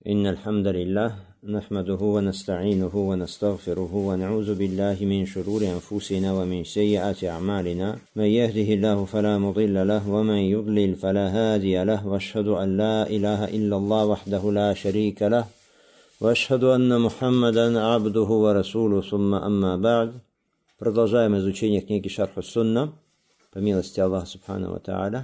إن الحمد لله نحمده ونستعينه ونستغفره ونعوذ بالله من شرور أنفسنا ومن سيئات أعمالنا من يهده الله فلا مضل له ومن يضلل فلا هادي له وأشهد أن لا إله إلا الله وحده لا شريك له وأشهد أن محمدا عبده ورسوله ثم أما بعد. Продолжаем изучение книги Шарх ас-Сунна по милости Аллаха Субхану ва Тааля.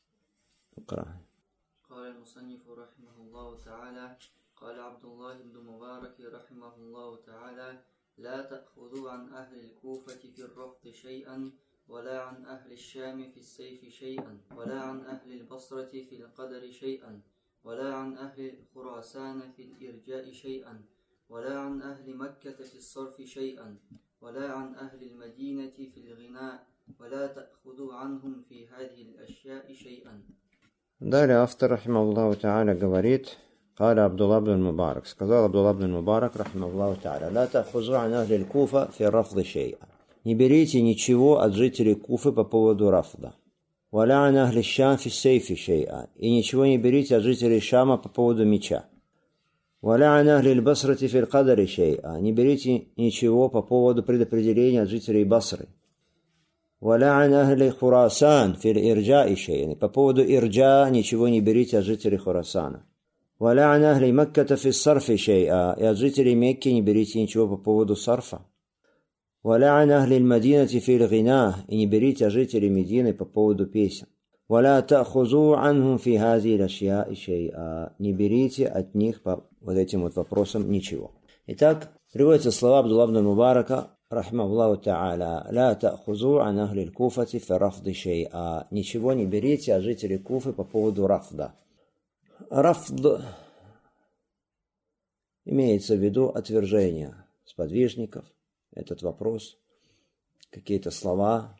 قال المصنف رحمه الله تعالى قال عبد الله بن مبارك رحمه الله تعالى لا تأخذوا عن أهل الكوفة في الرفض شيئا ولا عن أهل الشام في السيف شيئا ولا عن أهل البصرة في القدر شيئا ولا عن أهل خراسان في الإرجاء شيئا ولا عن أهل مكة في الصرف شيئا ولا عن أهل المدينة في الغناء ولا تأخذوا عنهم في هذه الأشياء شيئا. Далее автор, рахимахуллаху та'аля, говорит, قال Абдулла ибн Мубарак, сказал Абдулла ибн Мубарак, рахимахуллаху та'аля, لا تأخذوا عن أهل الكوفة في الرفض شيئا. Не берите ничего от жителей Куфы по поводу рафда. ولا عن أهل الشام في السيف شيئا. И ничего не берите от жителей Шама по поводу меча. ولا عن أهل البصرة في القدر شيئا. Не берите ничего по поводу предопределения от жителей Басры. ولا عن أهل خراسان في الإرجاء شيئا. По поводу ирджа ничего не берите от жителей Хурасана. ولا عن أهل مكة في الصرف شيئا. И от жителей Мекки не берите ничего по поводу сарфа. ولا عن أهل المدينة في الغناء. И не берите от жителей Медины по поводу песен. ولا تأخذوا عنهم في هذه الأشياء شيئا. Не берите от них по вот этим вот вопросам ничего. Итак, приводятся слова Абдулла ибн Мубарака, рахимахуллаху та'аля, لا تأخذوا عن أهل الكوفة في الرفض شيئا. Ничего не берите от жителей Куфы по поводу рафда. Рафд имеется в виду отвержение сподвижников. Этот вопрос, какие-то слова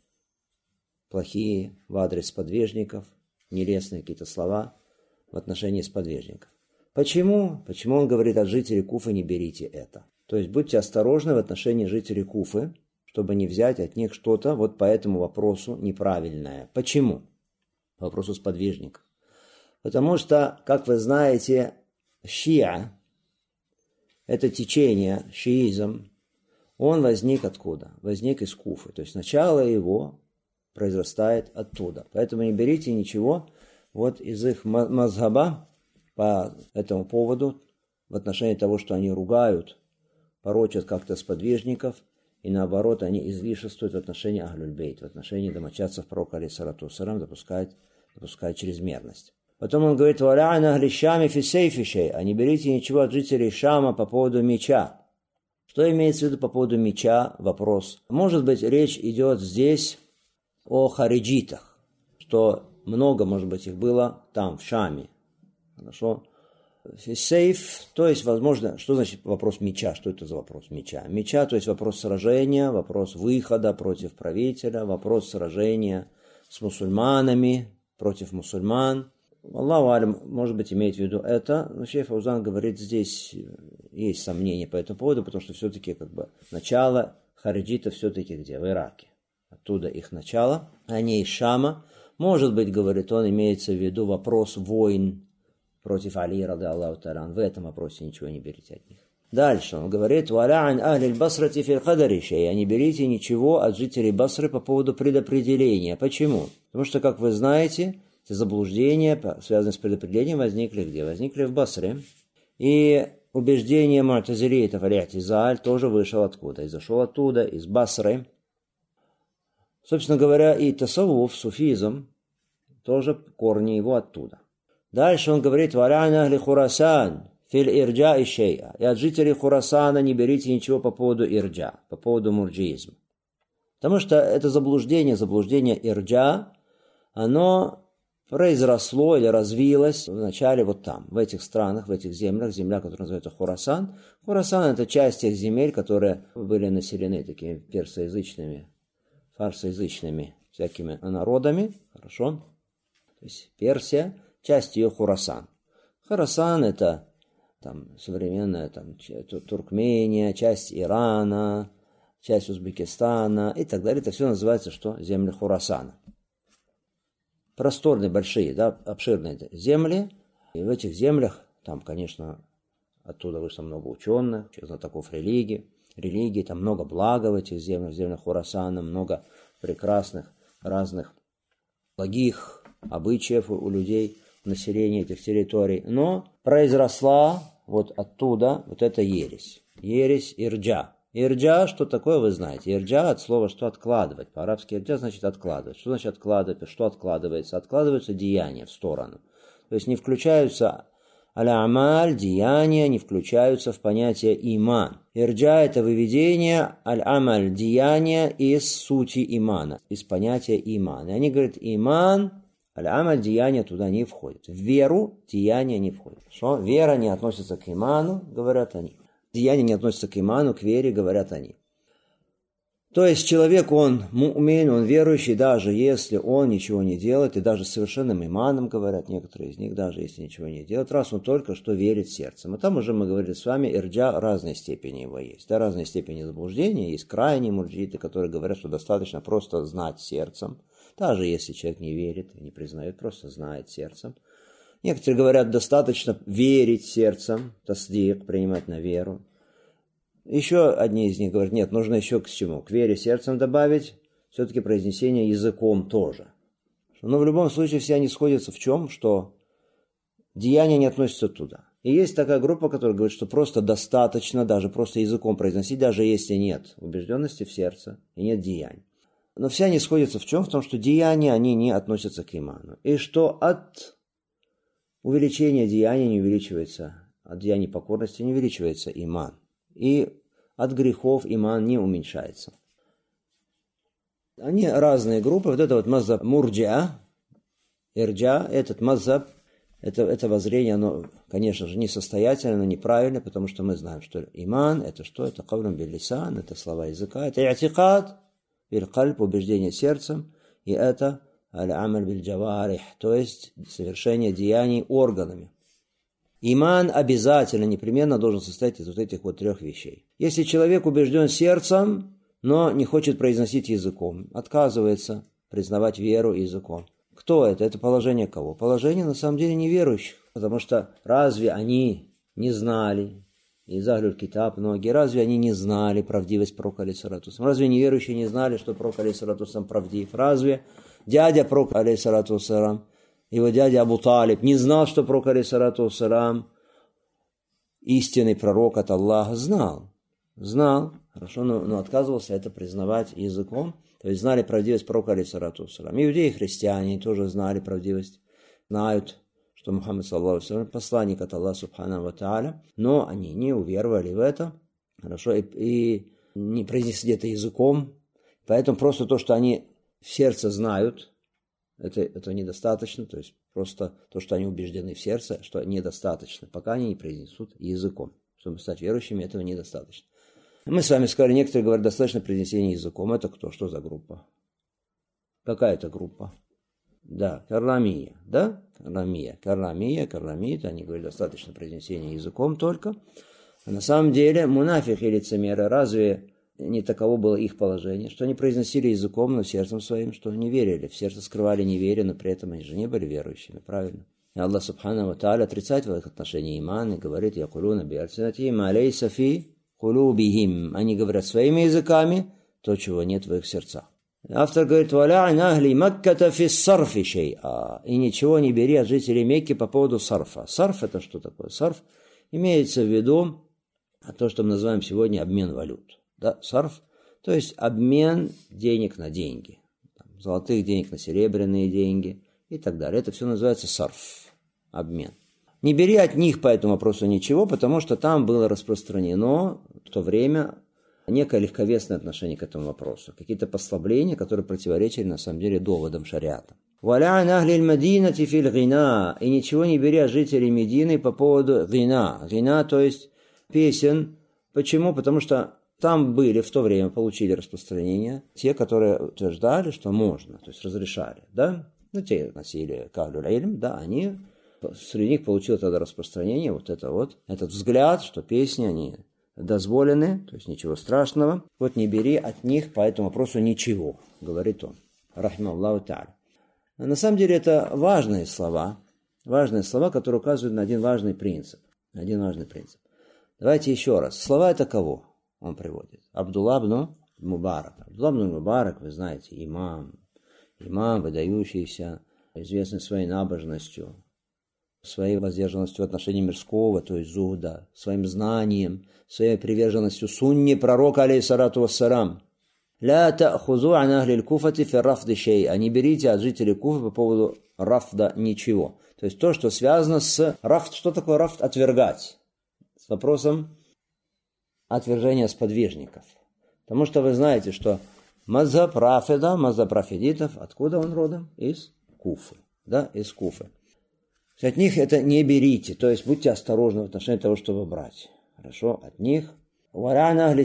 плохие в адрес сподвижников, нелестные какие-то слова в отношении сподвижников. Почему? Почему он говорит от жителей Куфы не берите это? То есть будьте осторожны в отношении жителей Куфы, чтобы не взять от них что-то вот по этому вопросу неправильное. Почему? По вопросу сподвижников. Потому что, как вы знаете, шиа, это течение, шиизм, он возник откуда? Возник из Куфы. То есть начало его произрастает оттуда. Поэтому не берите ничего вот из их мазхаба по этому поводу в отношении того, что они ругают, порочат как-то сподвижников, и наоборот, они излишествуют в отношении Ахлюль-Бейт, в отношении домочадцев пророка, алейхиссалату вассалям, допускают чрезмерность. Потом он говорит, «Валя ан ахли Шами фи сейфи шей'а». Не берите ничего от жителей Шама по поводу меча. Что имеется в виду по поводу меча? Вопрос. Может быть, речь идет здесь о хариджитах, что много, может быть, их было там, в Шаме. Хорошо. Сейф, то есть, возможно, что значит вопрос меча? Что это за вопрос меча? Меча, то есть вопрос сражения, вопрос выхода против правителя, вопрос сражения с мусульманами, против мусульман. Аллаху алям, может быть, имеет в виду это, но шейх Фаузан говорит, здесь есть сомнения по этому поводу, потому что все-таки как бы начало хариджита все-таки где? В Ираке. Оттуда их начало, а не из Шама. Может быть, говорит он, имеется в виду вопрос войн против Али, рады Аллаху та'аля. В этом вопросе ничего не берите от них. Дальше он говорит, «Валя ан ахли аль-Басрати фи аль-Кадари шей'а». Не берите ничего от жителей Басры по поводу предопределения. Почему? Потому что, как вы знаете, эти заблуждения, связанные с предопределением, возникли где? Возникли в Басре. И убеждение му'тазилитов, аль-И'тизаль, тоже вышел откуда? Изошел оттуда, из Басры. Собственно говоря, и тасаввуф, суфизм, тоже корни его оттуда. Дальше он говорит, «Валя ан ахли Хурасан фил ирджа и шей'a». И от жителей Хурасана не берите ничего по поводу ирджа, по поводу мурджиизма. Потому что это заблуждение ирджа, оно произросло или развилось вначале вот там, в этих странах, в этих землях, земля, которая называется Хурасан. Хурасан – это часть тех земель, которые были населены такими персоязычными, фарсоязычными всякими народами. Хорошо? То есть Персия, часть ее Хурасан. Хурасан – это там, современная там, Туркмения, часть Ирана, часть Узбекистана и так далее. Это все называется что? Земли Хурасана. Просторные, большие, да, обширные земли. И в этих землях Там, конечно, оттуда вышло много ученых, знатоков религии, там много блага в этих землях Хорасана, много прекрасных, разных благих обычаев у людей, населения этих территорий. Но произросла вот оттуда вот эта ересь ирджа. Ирджа, что такое, вы знаете. Ирджа от слова «что откладывать». По-арабски ирджа значит откладывать. Что значит откладывать? Что откладывается? Откладываются деяния в сторону. То есть не включаются аль-амаль, деяния, не включаются в понятие иман. Ирджа – это выведение аль-амаль, деяния из сути имана, из понятия иман. И они говорят, иман, аль-амаль, деяния туда не входят. В веру деяния не входят. Что? Вера не относится к иману, говорят они. Деяния не относятся к иману, к вере, говорят они. То есть человек, он му'мин, он верующий, даже если он ничего не делает, и даже совершенным иманом, говорят некоторые из них, даже если ничего не делает, раз он только что верит сердцем. А там уже мы говорили с вами, ирджа разной степени его есть. Да, разной степени заблуждения. Есть крайние мурджиты, которые говорят, что достаточно просто знать сердцем, даже если человек не верит, не признает, просто знает сердцем. Некоторые говорят, достаточно верить сердцем, тасдик, принимать на веру. Еще одни из них говорят, нет, нужно еще к чему? К вере сердцем добавить, все-таки произнесение языком тоже. Но в любом случае все они сходятся в чем? Что деяния не относятся туда. И есть такая группа, которая говорит, что просто достаточно даже просто языком произносить, даже если нет убежденности в сердце и нет деяний. Но все они сходятся в чем? В том, что деяния, они не относятся к иману. И что от увеличения деяний не увеличивается, от деяний покорности не увеличивается иман. И от грехов иман не уменьшается. Они разные группы. Вот это вот мазаб мурджа, ирджа, этот мазаб, это воззрение, оно, конечно же, несостоятельно, неправильно, потому что мы знаем, что иман, это что? Это кавлун биль-лисан, это слова языка, это и'тикад, биль-кальб, убеждение сердцем, и это аль-амаль биль-джаварих, то есть совершение деяний органами. Иман обязательно, непременно должен состоять из вот этих вот трех вещей. Если человек убежден сердцем, но не хочет произносить языком, отказывается признавать веру языком. Кто это? Это положение кого? Положение, на самом деле, неверующих. Потому что разве они не знали, из Ахлюль Китаб многие, разве они не знали правдивость пророка алейхиссалату вассалям? Разве неверующие не знали, что пророк алейхиссалату вассалям правдив? Разве дядя пророка алейхиссалату вассалям, его дядя Абу Талиб, не знал, что пророк алейхиссалату вассалям истинный пророк от Аллаха? Знал, хорошо, но отказывался это признавать языком. То есть знали правдивость пророка алейхиссалату вассалям. Иудеи и христиане тоже знали правдивость, знают, что Мухаммад саллаллаху алейхи ва саллям посланник от Аллаха субхану ва тааля, но они не уверовали в это, хорошо, и не произнесли это языком. Поэтому просто то, что они в сердце знают, это недостаточно, то есть просто то, что они убеждены в сердце, что недостаточно, пока они не произнесут языком. Чтобы стать верующими, этого недостаточно. Мы с вами сказали, некоторые говорят, достаточно произнесения языком. Это кто? Что за группа? Какая это группа? Да, карламия, да? Карламиит, они говорят, достаточно произнесения языком только. А на самом деле, мунафики и лицемеры, разве не таково было их положение, что они произносили языком, но сердцем своим, что не верили, в сердце скрывали неверие, но при этом они же не были верующими, правильно? И Аллах субхану ва тааля отрицает в их отношении иман и говорит, якулуна би'альсинатихим ма лейса фи кулубихим. Они говорят своими языками то, чего нет в их сердцах. Автор говорит, валя ан ахли Макката фи сарфи шей'a. И ничего не бери от жителей Мекки по поводу сарфа. Сарф это что такое? Сарф имеется в виду то, что мы называем сегодня обмен валют. Да, сарф, то есть обмен денег на деньги, золотых денег на серебряные деньги и так далее. Это все называется сарф, обмен. Не бери от них по этому вопросу ничего, потому что там было распространено в то время некое легковесное отношение к этому вопросу, какие-то послабления, которые противоречили на самом деле доводам шариата. «Валя ан ахли аль-Мадинати фил гина». И ничего не бери от жителей Медины по поводу гина. Гина, то есть песен. Почему? Потому что там были, в то время получили распространение те, которые утверждали, что можно, то есть разрешали, да? Ну, те носили каглюль ильм, да, они, среди них получилось тогда распространение, этот взгляд, что песни, они дозволены, то есть ничего страшного. Вот не бери от них по этому вопросу ничего, говорит он, рахимахуллаху тааля. На самом деле это важные слова, Важные слова, которые указывают на один важный принцип. Давайте еще раз. Слова это кого он приводит? Абдулла ибн Мубарак. Абдулла ибн Мубарак, вы знаете, имам, выдающийся, известный своей набожностью, своей воздержанностью в отношении мирского, то есть зухда, своим знанием, своей приверженностью сунне пророка, алейхиссалату вассалам. «Ля та'хузу ан ахлиль куфати фи рафди шей'a». Не берите от жителей Куфы по поводу рафда ничего. То есть то, что связано с рафд. Что такое рафд? Отвергать. С вопросом отвержения сподвижников. Потому что вы знаете, что мазхаб рафида, мазхаб рафидитов, откуда он родом? Из Куфы. Да, из Куфы. От них это не берите, то есть будьте осторожны в отношении того, чтобы брать. Хорошо, от них. От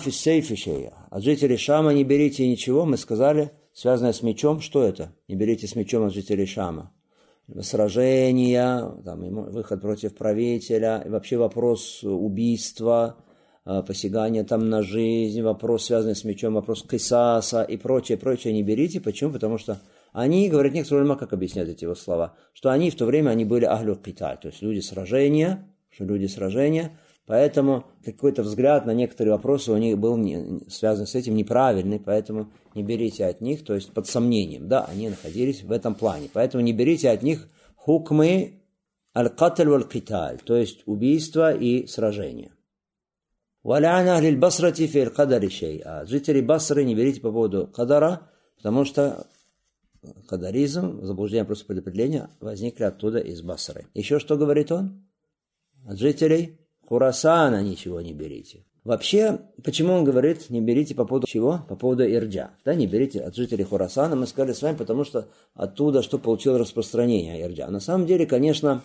жителей Шама не берите ничего, мы сказали, связанное с мечом, что это? Не берите с мечом от жителей Шама. Сражения, там, выход против правителя, и вообще вопрос убийства, посягания там на жизнь, вопрос, связанный с мечом, вопрос кисаса и прочее не берите. Почему? Потому что они, говорят некоторые ульма, как объясняют эти его слова, что они в то время они были ахлю киталь, то есть люди сражения, поэтому какой-то взгляд на некоторые вопросы у них был связан с этим неправильный, поэтому не берите от них, то есть под сомнением, да, они находились в этом плане, поэтому не берите от них хукмы аль-катль валь-киталь, то есть убийство и сражение. Валяна ахлиль басрати фи аль-кадари шей'a. Жители Басры не берите по поводу кадара, потому что кадаризм, заблуждение просто предопределения, возникли оттуда из Басры. Еще что говорит он? От жителей Хурасана ничего не берите. Вообще, почему он говорит, не берите по поводу чего? По поводу Ирджа. Да, не берите от жителей Хурасана, мы сказали с вами, потому что оттуда что получило распространение Ирджа. На самом деле, конечно,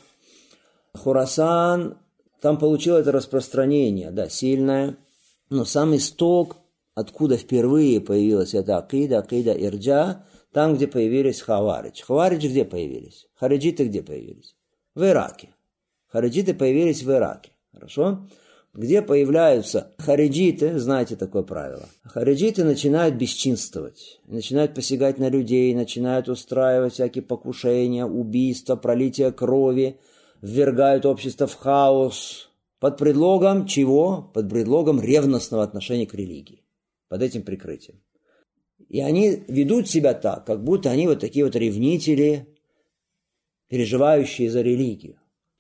Хурасан, там получил это распространение, да, сильное, но сам исток, откуда впервые появилась эта акида Ирджа, там, где появились Хаваридж. Хаваридж где появились? Хариджиты где появились? В Ираке. Хариджиты появились в Ираке. Хорошо? Где появляются хариджиты, знаете такое правило. Хариджиты начинают бесчинствовать, начинают посягать на людей, начинают устраивать всякие покушения, убийства, пролитие крови, ввергают общество в хаос. Под предлогом чего? Под предлогом ревностного отношения к религии. Под этим прикрытием. И они ведут себя так, как будто они вот такие вот ревнители, переживающие за религию.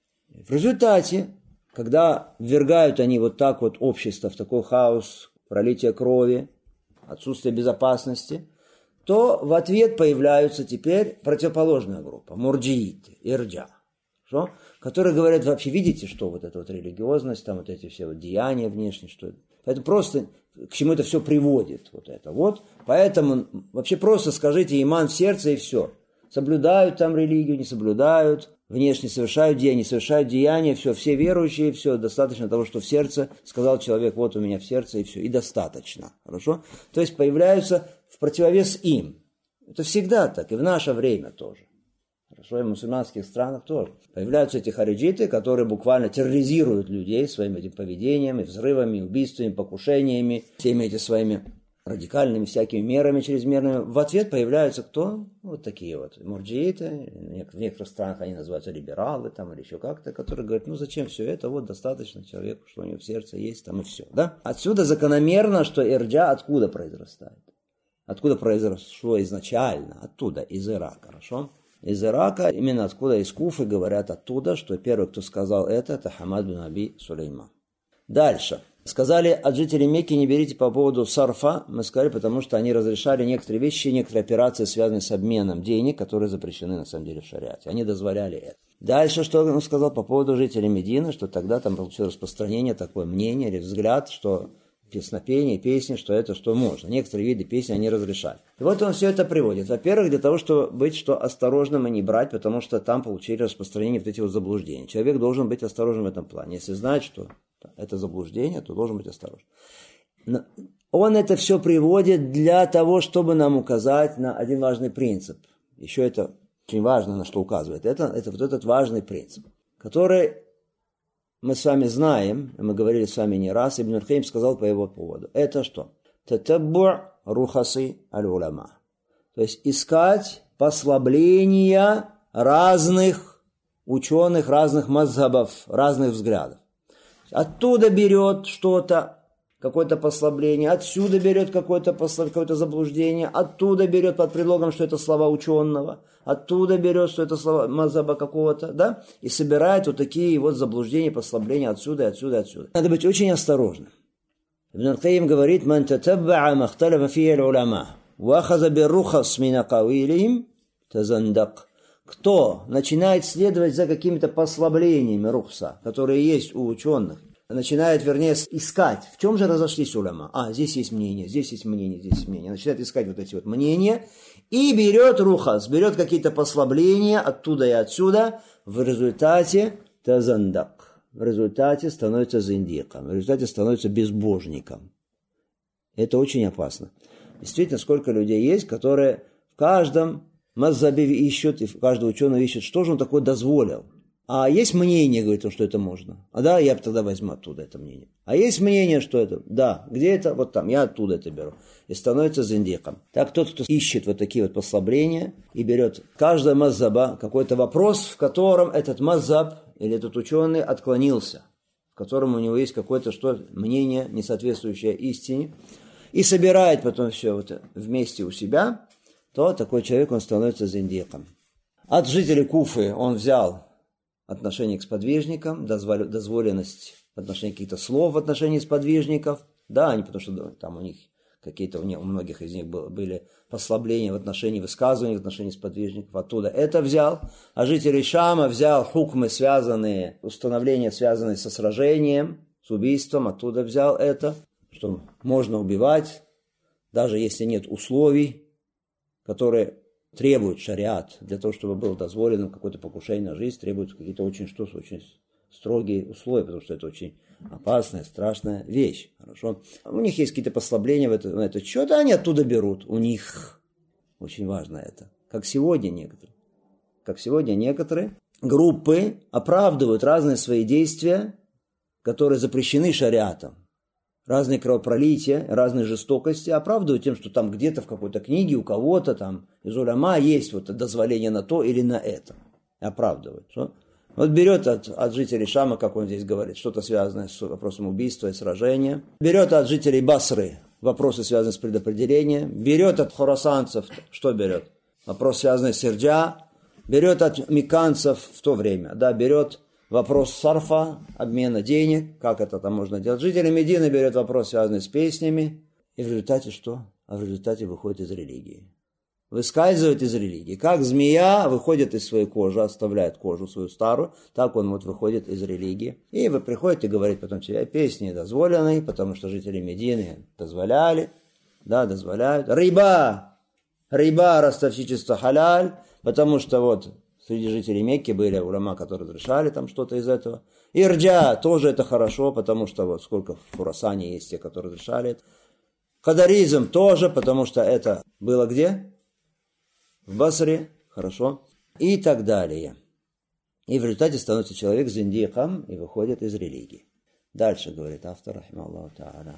В результате, когда ввергают они вот так вот общество в такой хаос, пролитие крови, отсутствие безопасности, то в ответ появляются теперь противоположная группа, мурджииты, ирджа, которые говорят, вообще видите, что вот эта вот религиозность, там вот эти все вот деяния внешние, что это. Это просто к чему это все приводит, вот это вот. Поэтому вообще просто скажите иман в сердце и все. Соблюдают там религию, не соблюдают, внешне совершают деяния, не совершают деяния, все верующие, все, достаточно того, что в сердце, сказал человек, вот у меня в сердце и все, и достаточно, хорошо? То есть появляются в противовес им. Это всегда так, и в наше время тоже. Хорошо, и в мусульманских странах тоже. Появляются эти хариджиты, которые буквально терроризируют людей своим этим поведением, и взрывами, и убийствами, покушениями, всеми этими своими радикальными всякими мерами чрезмерными. В ответ появляются кто? Вот такие вот мурджииты, в некоторых странах они называются либералы там, или еще как-то, которые говорят, ну зачем все это, вот достаточно человеку, что у него в сердце есть, там и все. Да? Отсюда закономерно, что ирджа откуда произрастает? Откуда произошло изначально? Оттуда, из Ирака, хорошо? Из Ирака, именно откуда, из Куфы, говорят оттуда, что первый, кто сказал это Хамад бин Аби Сулейман. Дальше. Сказали от жителей Мекки не берите по поводу сарфа, мы сказали, потому что они разрешали некоторые вещи, некоторые операции, связанные с обменом денег, которые запрещены на самом деле в шариате. Они дозволяли это. Дальше, что он сказал по поводу жителей Медины, что тогда там получилось распространение, такое мнение или взгляд, что песнопение, песни, что это, что можно. Некоторые виды песни они разрешали. И вот он все это приводит. Во-первых, для того, чтобы быть что осторожным и не брать, потому что там получили распространение вот эти вот заблуждения. Человек должен быть осторожным в этом плане. Если знает, что это заблуждение, то должен быть осторожен. Но он это все приводит для того, чтобы нам указать на один важный принцип. Еще это очень важно, на что указывает. Это вот этот важный принцип, который мы с вами знаем, мы говорили с вами не раз, Ибн аль-Каим сказал по его поводу. Это что? Татаббу' рухасы аль-уляма. То есть искать послабления разных ученых разных мазхабов, разных взглядов. Оттуда берет что-то, какое-то послабление, отсюда берет какое-то заблуждение, оттуда берет под предлогом, что это слова ученого, оттуда берет, что это слова мазхаба какого-то, да, и собирает вот такие вот заблуждения, послабления отсюда, отсюда, отсюда. Надо быть очень осторожным. Ибн аль-Кайим говорит: «Ман татабба'a махталафа фиhi аль-уляма, ва ахаза бир-рухас мин акавилихим тазандак». Кто начинает следовать за какими-то послаблениями рухса, которые есть у ученых, начинает, вернее, искать, в чем же разошлись уляма. Здесь есть мнение, здесь есть мнение, здесь есть мнение. Начинает искать вот эти вот мнения и берет рухас, берет какие-то послабления оттуда и отсюда, в результате тазандак, в результате становится зиндиком, в результате становится безбожником. Это очень опасно. Действительно, сколько людей есть, которые в каждом мазхабе ищут, и каждый ученый ищет, что же он такое дозволил. А есть мнение, говорит он, что это можно. Да, я тогда возьму оттуда это мнение. А есть мнение, что это, да, где это, вот там, я оттуда это беру. И становится зиндиком. Так тот, кто ищет вот такие вот послабления и берет каждого мазхаба какой-то вопрос, в котором этот мазхаб или этот ученый отклонился, в котором у него есть какое-то мнение, не соответствующее истине, и собирает потом все это вместе у себя, то такой человек, он становится зиндиком. От жителей Куфы он взял отношение к сподвижникам, дозволенность в отношении каких-то слов в отношении сподвижников. Да, они, потому что там у них какие-то, у многих из них были послабления в отношении высказываний, в отношении сподвижников. Оттуда это взял. А жители Шама взял хукмы, установления, связанные со сражением, с убийством. Оттуда взял это, что можно убивать, даже если нет условий, которые требуют шариат для того, чтобы было дозволено какое-то покушение на жизнь, требуют какие-то очень строгие условия, потому что это очень опасная, страшная вещь. Хорошо. У них есть какие-то послабления на этот счет, а они оттуда берут. У них очень важно это. Как сегодня некоторые группы оправдывают разные свои действия, которые запрещены шариатом. Разные кровопролития, разные жестокости оправдывают тем, что там где-то в какой-то книге у кого-то там из уляма есть вот дозволение на то или на это. Оправдывают. Что? Вот берет от жителей Шама, как он здесь говорит, что-то связанное с вопросом убийства и сражения. Берет от жителей Басры вопросы, связанные с предопределением. Берет от хорасанцев, что берет? Вопрос, связанный с ирджа. Берет от мекканцев в то время, да, берет вопрос сарфа, обмена денег, как это там можно делать. Жители Медины берет вопрос, связанный с песнями, и в результате что? А в результате выходит из религии. Выскальзывает из религии. Как змея выходит из своей кожи, оставляет кожу свою старую, так он вот выходит из религии. И вы приходите говорить потом тебе, песни дозволены, потому что жители Медины дозволяли, да, дозволяют. Риба, ростовщичество халяль, потому что вот среди жителей Мекки были уляма, которые разрешали там что-то из этого. Ирджа тоже это хорошо, потому что вот сколько в Хурасане есть те, которые разрешали это. Кадаризм тоже, потому что это было где? В Басре, хорошо. И так далее. И в результате становится человек зиндиком и выходит из религии. Дальше говорит автор, рахимахуллаху та'аля.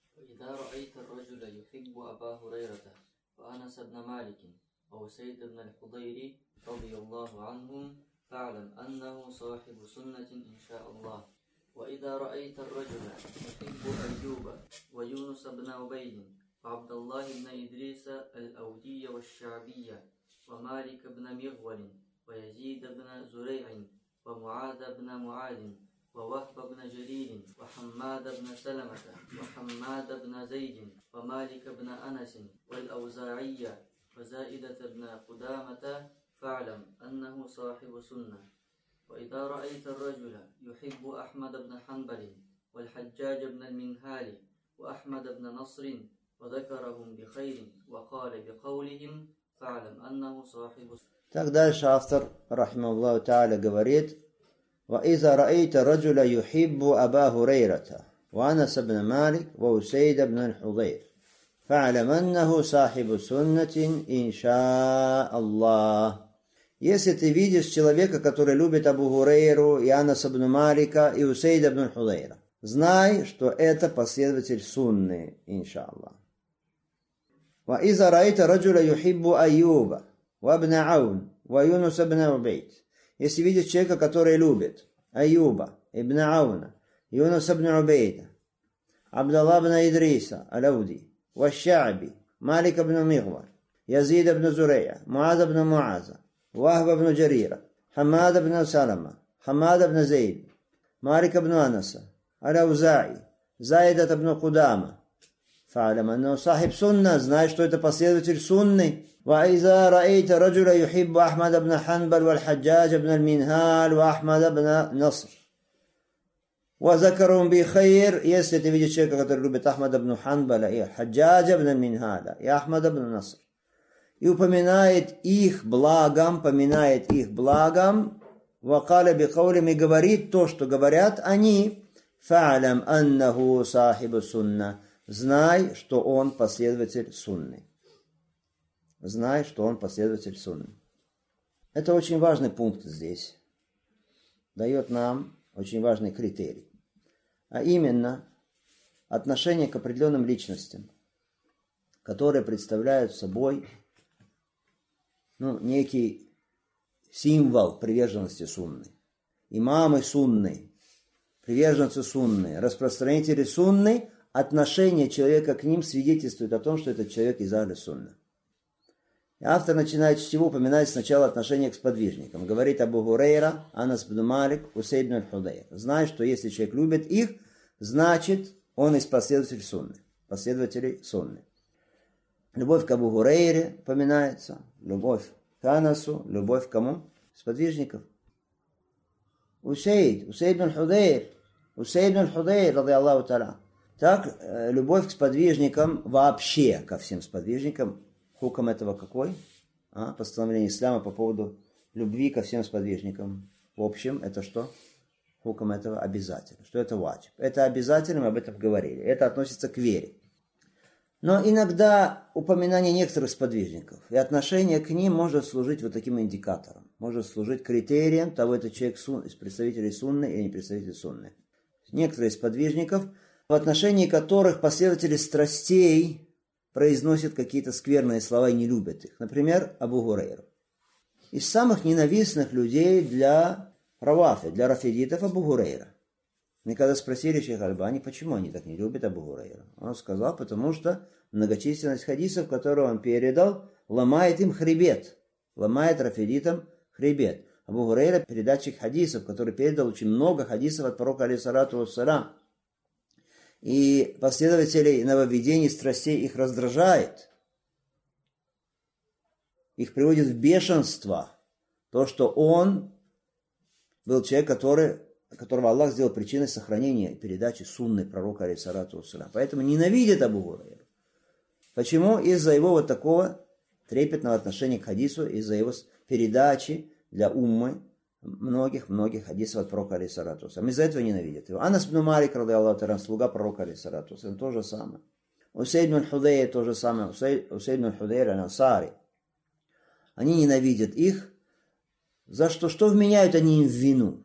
رضي الله عنهم فاعلم أنه صاحب سنة إن شاء الله. وإذا رأيت الرجل يحب أيوب ويونس بن عبيد وعبد الله بن إدريس الأودي والشعبية ومالك بن مغول ويزيد بن زريع ومعاذ بن معاذ ووهب بن جرير وحماد بن سلمة وحماد بن زيد ومالك بن أنس والأوزاعية وزائدة بن قدامة فاعلم أنه صاحب سنة. وإذا رأيت الرجل يحب أحمد بن حنبل والحجاج بن المنهال وأحمد بن نصر وذكرهم بخير وقال بقولهم فاعلم أنه صاحب سنة. Так дальше автор, рахимахуллаху та'аля, говорит: وإذا رأيت الرجل يحب أبا هريرة وأنس بن مالك وأسيد بن الحضير فاعلم أنه صاحب سنة إن شاء الله. Если ты видишь человека, который любит Абу Хурейру, и Анаса ибн Малика, и Усейда ибн Худейра, знай, что это последователь сунны, иншаллах. وإذا رأيت رجلا يحب أيوب وابن عون ويونس بن عبيد. Если видишь человека, который любит Аюба, ибн Ауна, Юнус ибн Убейда, Абдалла ибн Идриса, Алауди, Вашшаби, Малик ибн Мигвар, Язид ибн Зурейя, Муаз ибн Муаза, Вахб ибн Джарира, Хамад ибн Салама, Хамад ибн Зейд, Марик ибн Анаса, Аляузаи, Зайдат ибн Кудама. Фа'алям аннаху сахиб сунна, знай, что это последователь сунны. وإذا رأيت رجلا يحب أحمد بن حنبل والحجاج بن المنهال وأحمد بن نصر وذكرهم بخير, если ты видишь человека, который любит Ахмада бн Ханбаля и Хаджаджа бн Минхаля и Ахмада бн Наср, и упоминает их благом, вакаля бикаулям, и говорит то, что говорят они, фа'алям аннаху сахибу сунна, знай, что он последователь сунны. Знай, что он последователь сунны. Это очень важный пункт здесь. Дает нам очень важный критерий. А именно, отношение к определенным личностям, которые представляют собой некий символ приверженности сунны. Имамы сунны, приверженцы сунны, распространители сунны, отношение человека к ним свидетельствует о том, что этот человек из ахли сунна. И автор начинает с чего? Упоминать сначала отношение к сподвижникам. Говорит Абу Хурейра, Анас бн Малик, Усейд бн Худайр. Знай, что если человек любит их, значит он из последователей сунны. Любовь к Абу Хурейре упоминается, любовь к Анасу, любовь к кому? Сподвижников. Усейд бн Худайр, ради Аллаху та'аля. Так, любовь к сподвижникам вообще, ко всем сподвижникам. Хуком этого какой? Постановление ислама по поводу любви ко всем сподвижникам. В общем, это что? Хуком этого обязательно. Что это ваджиб? Это обязательно, мы об этом говорили. Это относится к вере. Но иногда упоминание некоторых сподвижников и отношение к ним может служить вот таким индикатором. Может служить критерием того, это человек из представителей сунны или не представителей сунны. Некоторые из сподвижников, в отношении которых последователи страстей произносят какие-то скверные слова и не любят их. Например, Абу Хурейру. Из самых ненавистных людей для равафи, для рафидитов Абу Хурейра. И когда спросили шейха Альбани, почему они так не любят Абу Хурейра, он сказал, потому что многочисленность хадисов, которые он передал, ломает им хребет, ломает рафидитам хребет. Абу Хурейра передатчик хадисов, который передал очень много хадисов от пророка алейхиссалату вассалям. И последователей нововведений страстей их раздражает. Их приводит в бешенство. То, что он был человек, которого Аллах сделал причиной сохранения передачи сунны пророка алейхиссалату вассалям. Поэтому ненавидит Абу Хурейру. Почему? Из-за его вот такого трепетного отношения к хадису, из-за его передачи для уммы многих хадисов от пророка алейхиссалату вассалям. Из-за этого ненавидят его. Анас бн Малик, ради Аллаху та'аля, слуга пророка алейхиссалату вассалям, то же самое. Усейд бн Худайр, то же самое. Усейд бн Худайр аль-Ансари. Они ненавидят их. За что? Что вменяют они им в вину?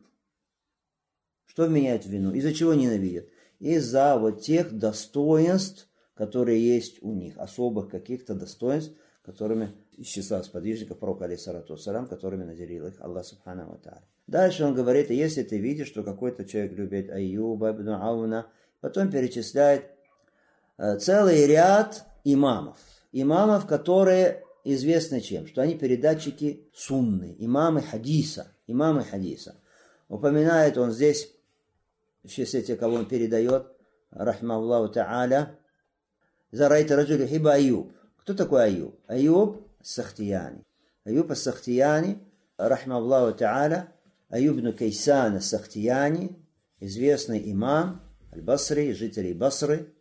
Что вменяют в вину? Из-за чего ненавидят? Из-за вот тех достоинств, которые есть у них. Особых каких-то достоинств, которыми из числа сподвижников пророка алейхиссалату вассалям, которыми наделил их Аллах субханаху ва тааля. Дальше он говорит, если ты видишь, что какой-то человек любит Аюба ибн Ауна, потом перечисляет целый ряд имамов, которые известны чем? Что они передатчики сунны, имамы хадиса. Упоминает он здесь, в числе тех, кого он передает, рахмахуллаху тааля, зарайта раджуля хиба Аюб. Кто такой Аюб? Аюб ас-Сахтияни. Аюб ас-Сахтияни, рахмахуллаху тааля, Аюб ибн Кайсан ас-Сахтияни, известный имам аль-Басри, жителей Басры,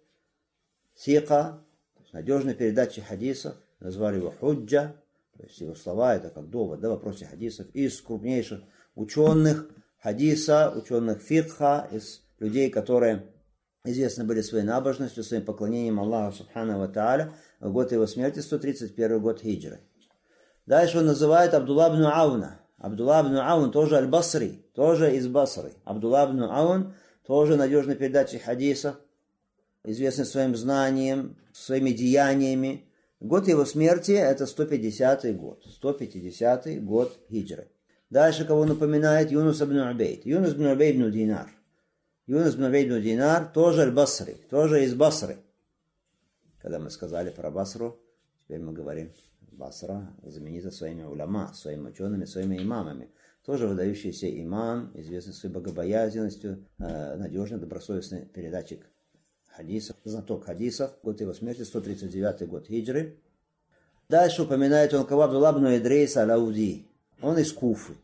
сика, надежный передатчик хадисов, назвали его худжа, то есть его слова это как довод в вопросе хадисов, из крупнейших ученых хадиса, ученых фикха, из людей, которые известны были своей набожностью, своим поклонением Аллаху субханаху ва тааля. В год его смерти, 131 год хиджры. Дальше он называет Абдулла ибн Ауна. Абдулла ибн Аун тоже аль-Басри, тоже из Басры. Абдулла ибн Аун тоже надежный передатчик хадисов, известный своим знанием, своими деяниями. Год его смерти это 150 год. 150 год хиджры. Дальше кого напоминает? Юнус ибн Убейд. Юнус ибн Убейд ибн Динар. Юнус ибн Убейд ибн Динар тоже аль-Басри, тоже из Басры. Когда мы сказали про Басру, теперь мы говорим, Басра знаменита своими уляма, своими учеными, своими имамами. Тоже выдающийся имам, известный своей богобоязненностью, надежный, добросовестный передатчик хадисов, знаток хадисов. Год его смерти 139 год хиджры. Дальше упоминает он кого? Абдулла ибн Идрис аль-Ауди. Он из Куфы.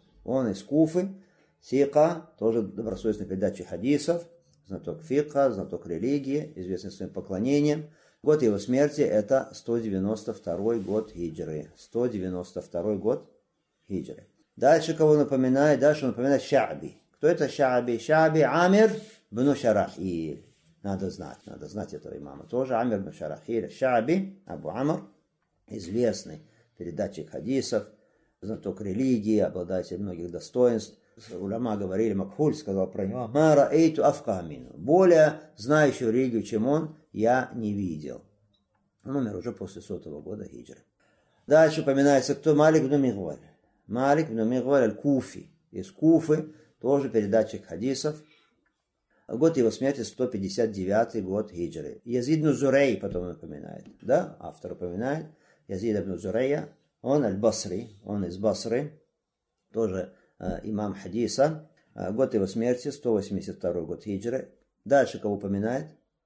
Сика, тоже добросовестный передатчик хадисов, знаток фикха, знаток религии, известный своим поклонением. Год его смерти это 192 год хиджры. 192 год хиджры. Дальше кого напоминает? Дальше он напоминает Ша'би. Кто это Ша'би? Ша'би Амир бн Шарахиль. Надо знать этого имама. Тоже Амир бн Шарахиль. Ша'би, Абу Амр, известный передатчик хадисов, знаток религии, обладатель многих достоинств. Уляма говорили, Макхуль сказал про него, «Ма раэйту афкамину». Более знающего религию, чем он, я не видел. Он умер уже после 100 года хиджры. Дальше упоминается, кто? Малик ибн Мигваль. Малик ибн Мигваль аль-Куфи. Из Куфы, тоже передатчик хадисов. Год его смерти 159 год хиджры. Язид ибн Зурей потом напоминает. Да, автор упоминает. Язид ибн Зурейя. Он аль-Басри, он из Басры. Тоже имам хадиса. Год его смерти 182 год хиджры. Дальше кого упоминает?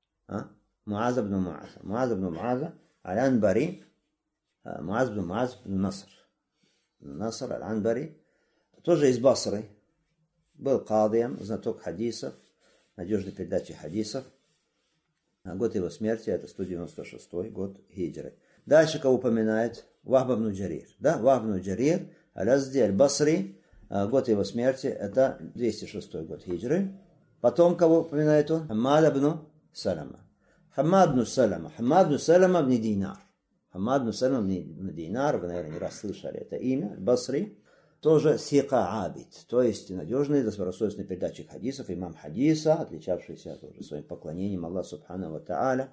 Муаз ибн Муаза. Муаз ибн Муаза аль-Анбари. Муаз ибн Муаз ибн Наср. Наср аль-Анбари. Тоже из Басры. Был кадием, знаток хадисов, надежный передатчик хадисов. Год его смерти это 196 год хиджры. Дальше кого упоминает? Вахб ибн Джарир. Да, Вахб ибн Джарир аль-Азди аль-Басри. Год его смерти это 206 год хиджры. Потом кого упоминает он? Хаммад ибн Салама. Хаммад ибн Салама ибн Динар. Хаммад ибн Салама ибн Динар, вы, наверное, не раз слышали это имя, Басри. Тоже сика абид, то есть надежный, добросовестный передатчик хадисов, имам хадиса, отличавшийся тоже своим поклонением Аллаху субхану ва тааля.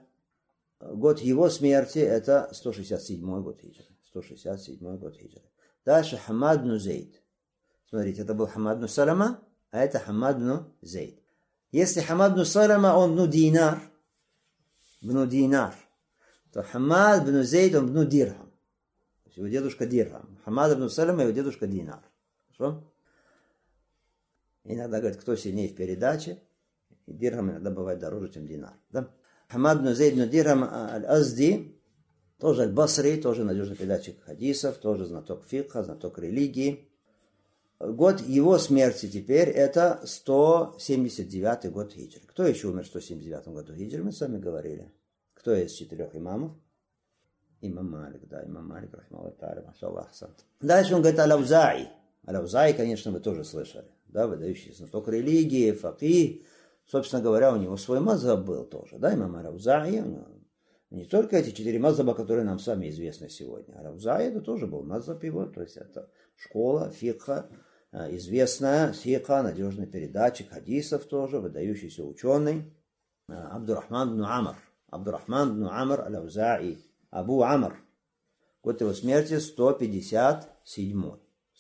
Год его смерти это 167 год хиджры. 167 год хиджры. Дальше Хаммад ибн Зейд. Смотрите, это был Хаммад ибн Салама, а это Хаммад ибн Зейд. Если Хаммад ибн Салама, он бну Динар, то Хаммад ибн Зейд, он бну Дирхам. То есть его дедушка Дирхам. Хаммад ибн Салама, его дедушка Динар. Хорошо? Иногда говорят, кто сильнее в передаче. И Дирхам иногда бывает дороже, чем Динар. Да? Хаммад ибн Зейд ибн Дирхам аль-Азди, тоже аль-Басри, тоже надежный передатчик хадисов, тоже знаток фикха, знаток религии. Год его смерти теперь это 179 год хиджры. Кто еще умер в 179 году хиджры? Мы с вами говорили. Кто из 4 имамов? Имам Малик, да, имам Малик, рахмаллаху тааля, машаллах. Дальше он говорит аль-Аузаи. Аль-Аузаи, конечно, вы тоже слышали. Да, выдающий знаток религии, факих. Собственно говоря, у него свой мазхаб был тоже. Да, имам аль-Аузаи. Не только эти 4 мазхаба, которые нам с вами известны сегодня. Аль-Аузаи это тоже был мазхаб его. То есть это школа, фикха. Известная сика, надежный передатчик хадисов тоже, выдающийся ученый. Абдурахман ибн Амр. Абдурахман ибн Амр аль-Аузаи. Абу Амр. Год его смерти 157.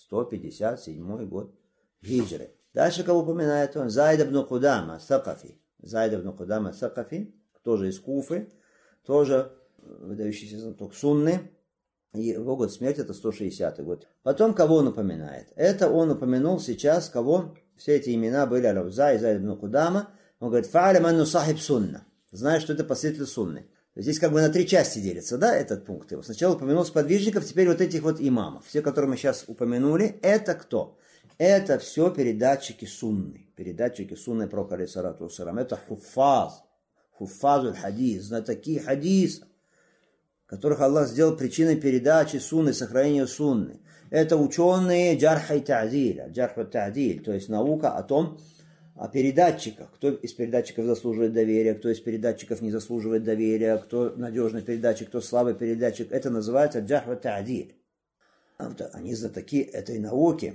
157 год хиджры. Дальше кого упоминает он? Зайд ибн Кудама Сакафи. Зайд ибн Кудама Сакафи, тоже из Куфы, тоже выдающийся знаток сунны. Его год смерти это 160 год. Потом кого он упоминает? Это он упомянул сейчас, кого все эти имена были аль-Аузаи, Зайд ибн Кудама. Он говорит, фа'алям анну сахиб сунна. Знаешь, что это последователь сунны. Здесь как бы на 3 части делится, да, этот пункт его. Сначала упомянул сподвижников, теперь вот этих вот имамов. Все, которые мы сейчас упомянули, это кто? Это все передатчики сунны. Передатчики сунны пророка алейхиссалату вассалам. Это хуффазуль хадис, знатоки хадиса, которых Аллах сделал причиной передачи сунны, сохранения сунны. Это ученые джарха и та'диль, то есть наука о передатчиках. Кто из передатчиков заслуживает доверия, кто из передатчиков не заслуживает доверия, кто надежный передатчик, кто слабый передатчик. Это называется джарха и та'диль. Они знатоки этой науки.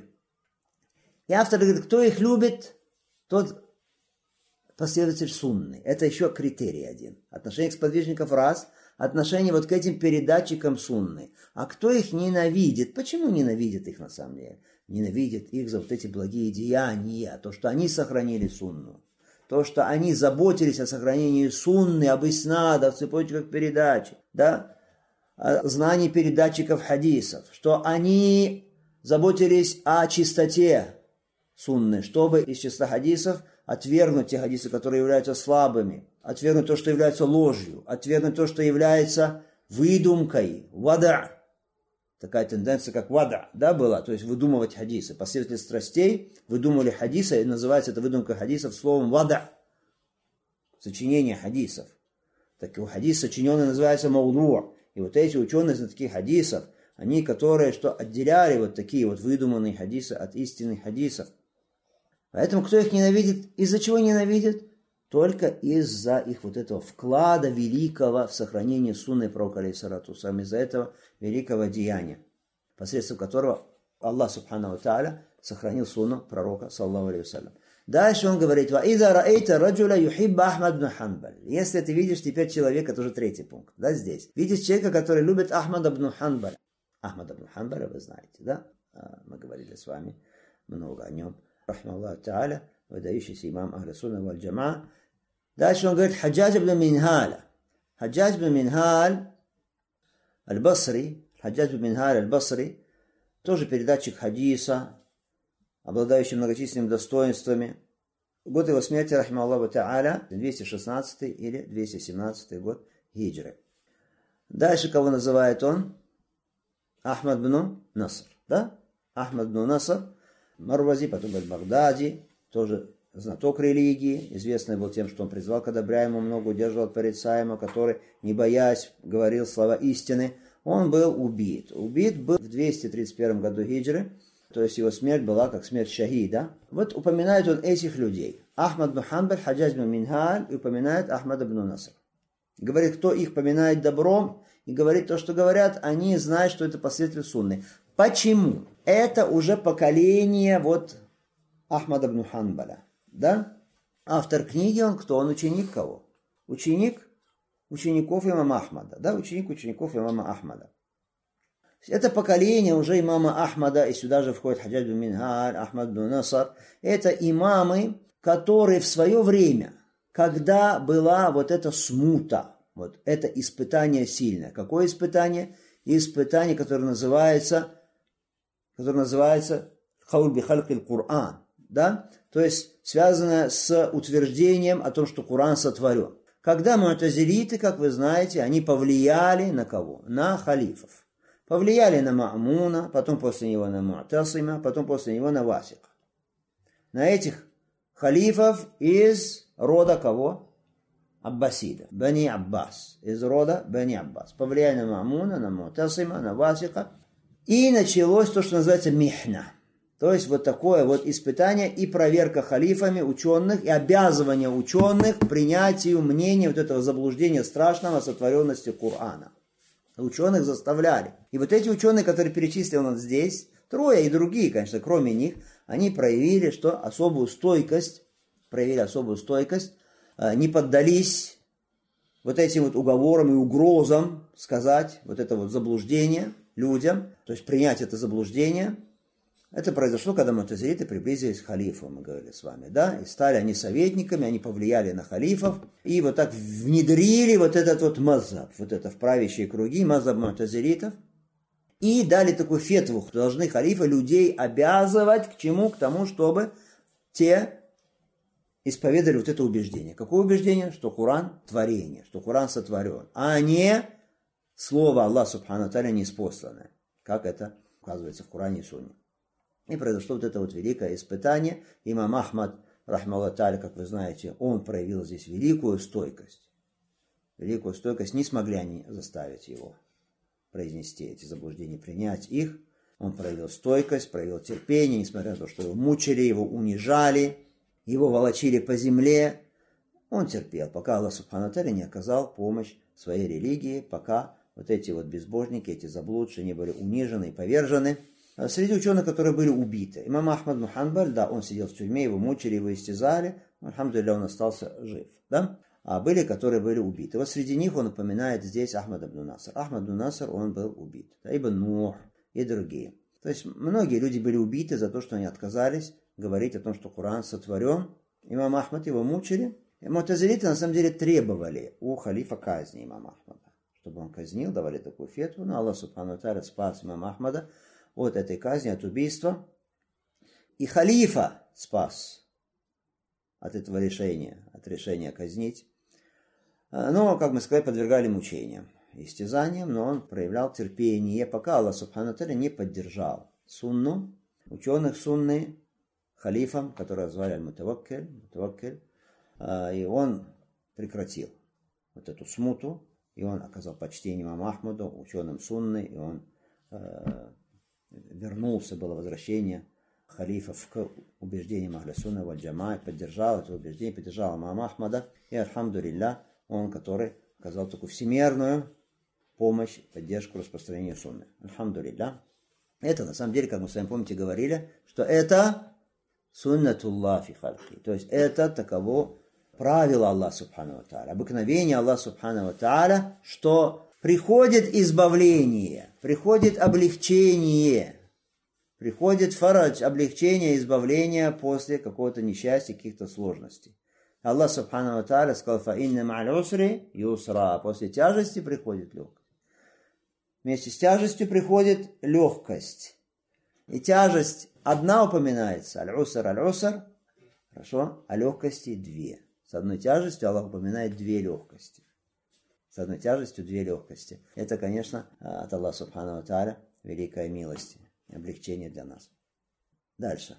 И автор говорит, кто их любит, тот последователь сунны. Это еще критерий один. Отношение к сподвижникам раз, отношение вот к этим передатчикам сунны. А кто их ненавидит? Почему ненавидит их на самом деле? ненавидит их за вот эти благие деяния, то, что они сохранили сунну, то, что они заботились о сохранении сунны, об иснадах, цепочках передачи, да, о знании передатчиков хадисов, что они заботились о чистоте сунны, чтобы из числа хадисов отвергнуть те хадисы, которые являются слабыми, отвергнуть то, что является ложью, отвергнуть то, что является выдумкой, вада. Такая тенденция, как вада, да, была, то есть выдумывать хадисы. Последователи страстей выдумывали хадисы, и называется это выдумка хадисов словом вада, сочинение хадисов. Такой хадис сочиненный называется мауду. И вот эти ученые знатоки хадисов, они, которые что отделяли вот такие вот выдуманные хадисы от истинных хадисов. Поэтому кто их ненавидит? Из-за чего ненавидит? Только из-за их вот этого вклада великого в сохранение сунны пророка алейхиссалату вассалям, из-за этого великого деяния, посредством которого Аллах субхану тааля сохранил сунну пророка саллаллаху алейхи вассалям. Дальше он говорит: «Ваида раэйта раджуля юхибба Ахмад бн Ханбаль». Если ты видишь теперь человека, это уже третий пункт, да, здесь. Видишь человека, который любит Ахмада бн Ханбаль. Ахмада бн Ханбаля вы знаете, да? Мы говорили с вами много о нем. Рахмаллаху тааля, выдающийся имам Ахлю сунна валь джамаа. Дальше он говорит: Хаджадж бн Минхаль. Хаджадж бн Минхаль аль-Басри, Хаджадж бн Минхаль аль-Басри, тоже передатчик хадиса, обладающий многочисленными достоинствами. Год его смерти, рахималлаху тааля, 216 или 217 год хиджры. Дальше кого называет он? Ахмад бн Наср, да? Ахмад бн Наср, Марвази, потом аль-Багдади, тоже знаток религии, известный был тем, что он призвал к одобряемому, много удерживал от порицаемого, который, не боясь, говорил слова истины. Он был убит. Убит был в 231 году хиджры, то есть его смерть была как смерть шахида. Вот упоминает он этих людей. Ахмад бн Ханбаль, Хаджадж бн Минхаль, и упоминает Ахмада бн Наср. Говорит, кто их поминает добром и говорит то, что говорят, они знают, что это последователи сунны. Почему? Это уже поколение вот Ахмада бн Ханбаля. Да? Автор книги, он кто? Он ученик кого? Ученик учеников имама Ахмада. Да? Ученик учеников имама Ахмада. Это поколение уже имама Ахмада, и сюда же входит Хаджадж бн Минхаль, Ахмад бн Наср. Это имамы, которые в свое время, когда была вот эта смута, вот это испытание сильное. Какое испытание? Испытание, которое называется хауль би халькиль Кур'ан. Да? То есть связано с утверждением о том, что Коран сотворен. Когда му'тазилиты, как вы знаете, они повлияли на кого? На халифов. Повлияли на Ма'муна, потом после него на Му'тасима, потом после него на Васика. На этих халифов из рода кого? Аббасидов. Бани Аббас. Из рода Бани Аббас. Повлияли на Ма'муна, на Му'тасима, на Васика. И началось то, что называется михна. То есть вот такое вот испытание и проверка халифами ученых и обязывание ученых к принятию мнения вот этого заблуждения страшного о сотворенности Корана. Ученых заставляли. И вот эти ученые, которые перечислены здесь, трое и другие, конечно, кроме них, они проявили особую стойкость, не поддались вот этим вот уговорам и угрозам сказать вот это вот заблуждение людям, то есть принять это заблуждение. Это произошло, когда му'тазилиты приблизились к халифу, мы говорили с вами, да, и стали они советниками, они повлияли на халифов, и вот так внедрили вот этот вот мазхаб, вот это в правящие круги, мазхаб му'тазилитов, и дали такую фетву, что должны халифы людей обязывать к чему? К тому, чтобы те исповедали вот это убеждение. Какое убеждение? Что Коран творение, что Коран сотворен, а не слово Аллаха субхану тааля ниспосланное, как это указывается в Коране и Сунне. И произошло вот это вот великое испытание. Имам Ахмад, рахмаллаху тааля, как вы знаете, он проявил здесь великую стойкость. Великую стойкость. Не смогли они заставить его произнести эти заблуждения, принять их. Он проявил стойкость, проявил терпение, несмотря на то, что его мучили, его унижали, его волочили по земле. Он терпел, пока Аллах субхану тааля не оказал помощь своей религии, пока вот эти вот безбожники, эти заблудшие не были унижены и повержены. Среди ученых, которые были убиты. Имам Ахмад бн Ханбаль, да, он сидел в тюрьме, его мучили, его истязали. Альхамдулилля, он остался жив. Да? А были, которые были убиты. Вот среди них он упоминает здесь Ахмад бн Наср. Ахмад бн Наср, он был убит. Ибн Нух и другие. То есть многие люди были убиты за то, что они отказались говорить о том, что Коран сотворен. Имам Ахмад его мучили. И му'тазилиты на самом деле требовали у халифа казни имама Ахмада, чтобы он казнил, давали такую фетву. Но Аллах субхану ва тааля спас имама Ахмада от этой казни, от убийства. И халифа спас от этого решения, от решения казнить. Но, как мы сказали, подвергали мучениям, истязаниям, но он проявлял терпение, пока Аллах субхану ва тааля не поддержал сунну, ученых сунны, халифом, которого звали Аль-Мутаваккиль, и он прекратил вот эту смуту, и он оказал почтение имаму Ахмаду, ученым сунны, и он вернулся, было возвращение халифов к убеждениям Ахля Сунна валь Джамаа, поддержал это убеждение, поддержал имама Ахмада, и альхамдулилля, он, который оказал такую всемирную помощь, поддержку распространению сунны. Альхамдулилля. Это, на самом деле, как мы с вами помните, говорили, что это суннатуллах фи халки, то есть это таково правило Аллаха субхану ва тааля, обыкновение Аллаха субхану ва тааля, что приходит избавление, приходит облегчение, приходит фарадж, облегчение, избавление после какого-то несчастья, каких-то сложностей. Аллах субхану ва тааля сказал: «Фа инна ма'аль усри юсра», после тяжести приходит легкость. Вместе с тяжестью приходит легкость. И тяжесть одна упоминается, аль-уср, хорошо, а легкости две. С одной тяжестью Аллах упоминает две легкости. С одной тяжестью две легкости. Это, конечно, от Аллаха субхану ва тааля великая милость, облегчение для нас. Дальше.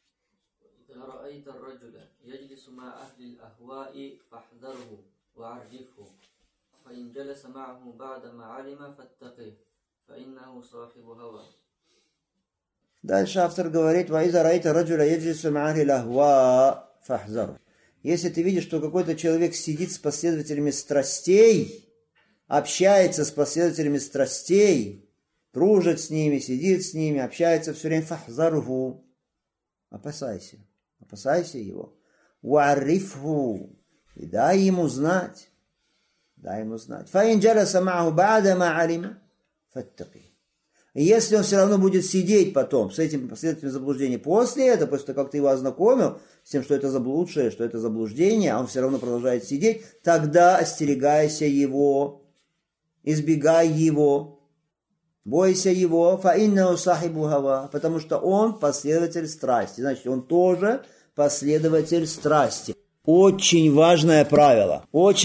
Дальше автор говорит: «Ваиза раита раджуля яджлису ма ахлил ахва фахзару». Если ты видишь, что какой-то человек сидит с последователями страстей, общается с последователями страстей, дружит с ними, сидит с ними, общается все время, фахзаруху, опасайся его, уаррифху, и дай ему знать. Фаин джаласа ма'аху ба'да ма алима фаттаки. И если он все равно будет сидеть потом с этим последователем заблуждения, после того, как ты его ознакомил с тем, что это заблудшее, что это заблуждение, а он все равно продолжает сидеть, тогда остерегайся его, избегай его, бойся его, фаиннаху сахибу гава, потому что он последователь страсти, значит, он тоже последователь страсти. Очень важное правило.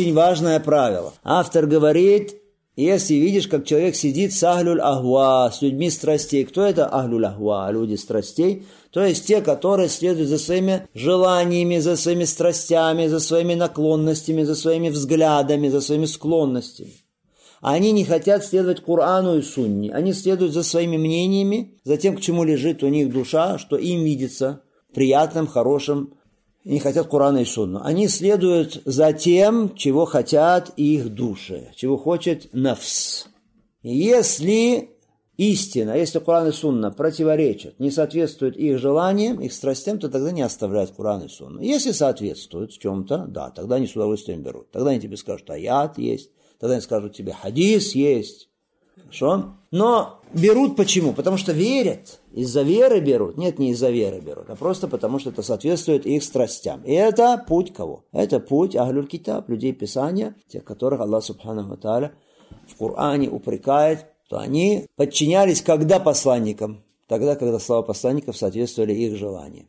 Автор говорит: если видишь, как человек сидит с ахлюль ахва, с людьми страстей. Кто это ахлюль ахва? Люди страстей. То есть те, которые следуют за своими желаниями, за своими страстями, за своими наклонностями, за своими взглядами, за своими склонностями. Они не хотят следовать Корану и Сунне. Они следуют за своими мнениями, за тем, к чему лежит у них душа, что им видится приятным, хорошим. И не хотят Корана и Сунну. Они следуют за тем, чего хотят их души, чего хочет нафс. И если истина, если Коран и Сунна противоречат, не соответствуют их желаниям, их страстям, то тогда не оставляют Коран и Сунну. Если соответствуют в чем-то, да, тогда они с удовольствием берут. Тогда они тебе скажут: аят есть, тогда они скажут тебе: хадис есть. Хорошо? Но берут почему? Потому что верят. Из-за веры берут? Нет, не из-за веры берут, а просто потому, что это соответствует их страстям. И это путь кого? Это путь ахлюль китаб, людей Писания, тех, которых Аллах субхану ва тааля в Коране упрекает, что они подчинялись когда посланникам? Тогда, когда слова посланников соответствовали их желаниям.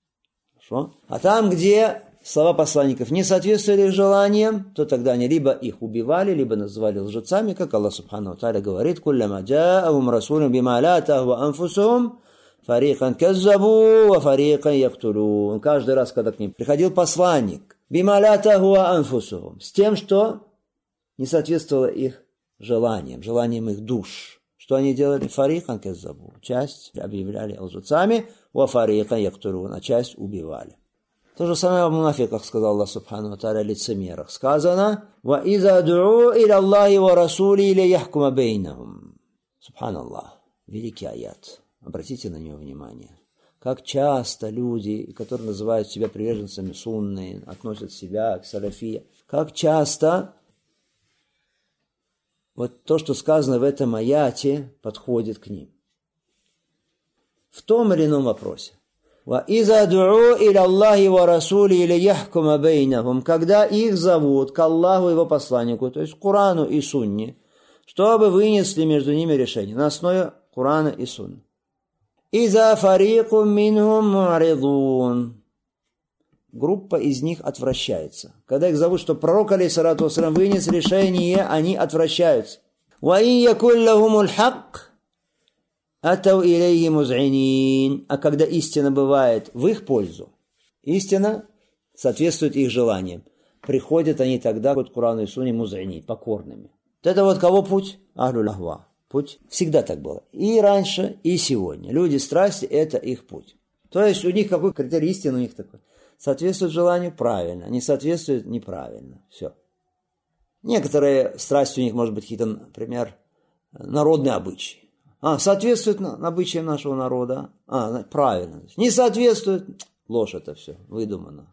Хорошо? А там, где слова посланников не соответствовали их желаниям, то тогда они либо их убивали, либо называли лжецами, как Аллах субхану ва тааля говорит: «Кулляма джа'ахум расулун бима ла тахва анфусухум, фарикан каззабу ва фарикан яктулун». Каждый раз, когда к ним приходил посланник, бима ла тахва анфусухум, с тем, что не соответствовало их желаниям их душ. Что они делали? Фарикан каззабу. Часть объявляли лжецами, ва фарикан яктулун, а часть убивали. То же самое в мунафиках сказал Аллах субхану ва тааля, лицемерах. Сказано: «Ва иза ду'у иля Аллахи ва расули или яхкума бейнахум». Субханаллах. Великий аят. Обратите на него внимание. Как часто люди, которые называют себя приверженцами сунны, относят себя к салафия, как часто вот то, что сказано в этом аяте, подходит к ним. в том или ином вопросе. وَإِذَا دُعُوا إِلَى اللَّهِ وَرَسُولِهِ لِيَحْكُمَ بَيْنَهُمْ, когда их зовут к Аллаху и его посланнику, то есть к Корану и Сунне, чтобы вынесли между ними решение на основе Корана и Сунны. إِذَا فَرِيقٌ مِّنْهُمْ مُعْرِضُونَ, группа из них отвращается. Когда их зовут, что пророк, алейхиссалату вассалям, вынес решение, они отвращаются. وَإِنْ يَكُنْ لَهُمُ الْحَقِّ «Атау илейхи муз'инин», а когда истина бывает в их пользу, истина соответствует их желаниям, приходят они тогда к Корану и Сунне муз'инин, покорными. Вот это вот кого путь? Ахлюль ахва. Путь всегда так было. И раньше, и сегодня. Люди страсти – это их путь. То есть у них какой критерий истины у них такой? Соответствует желанию – правильно, не соответствует – неправильно. Все. Некоторые страсти у них, может быть, какие-то, например, народные обычаи. Соответствует обычаям нашего народа. Правильно. Не соответствует. Ложь это все. Выдумано.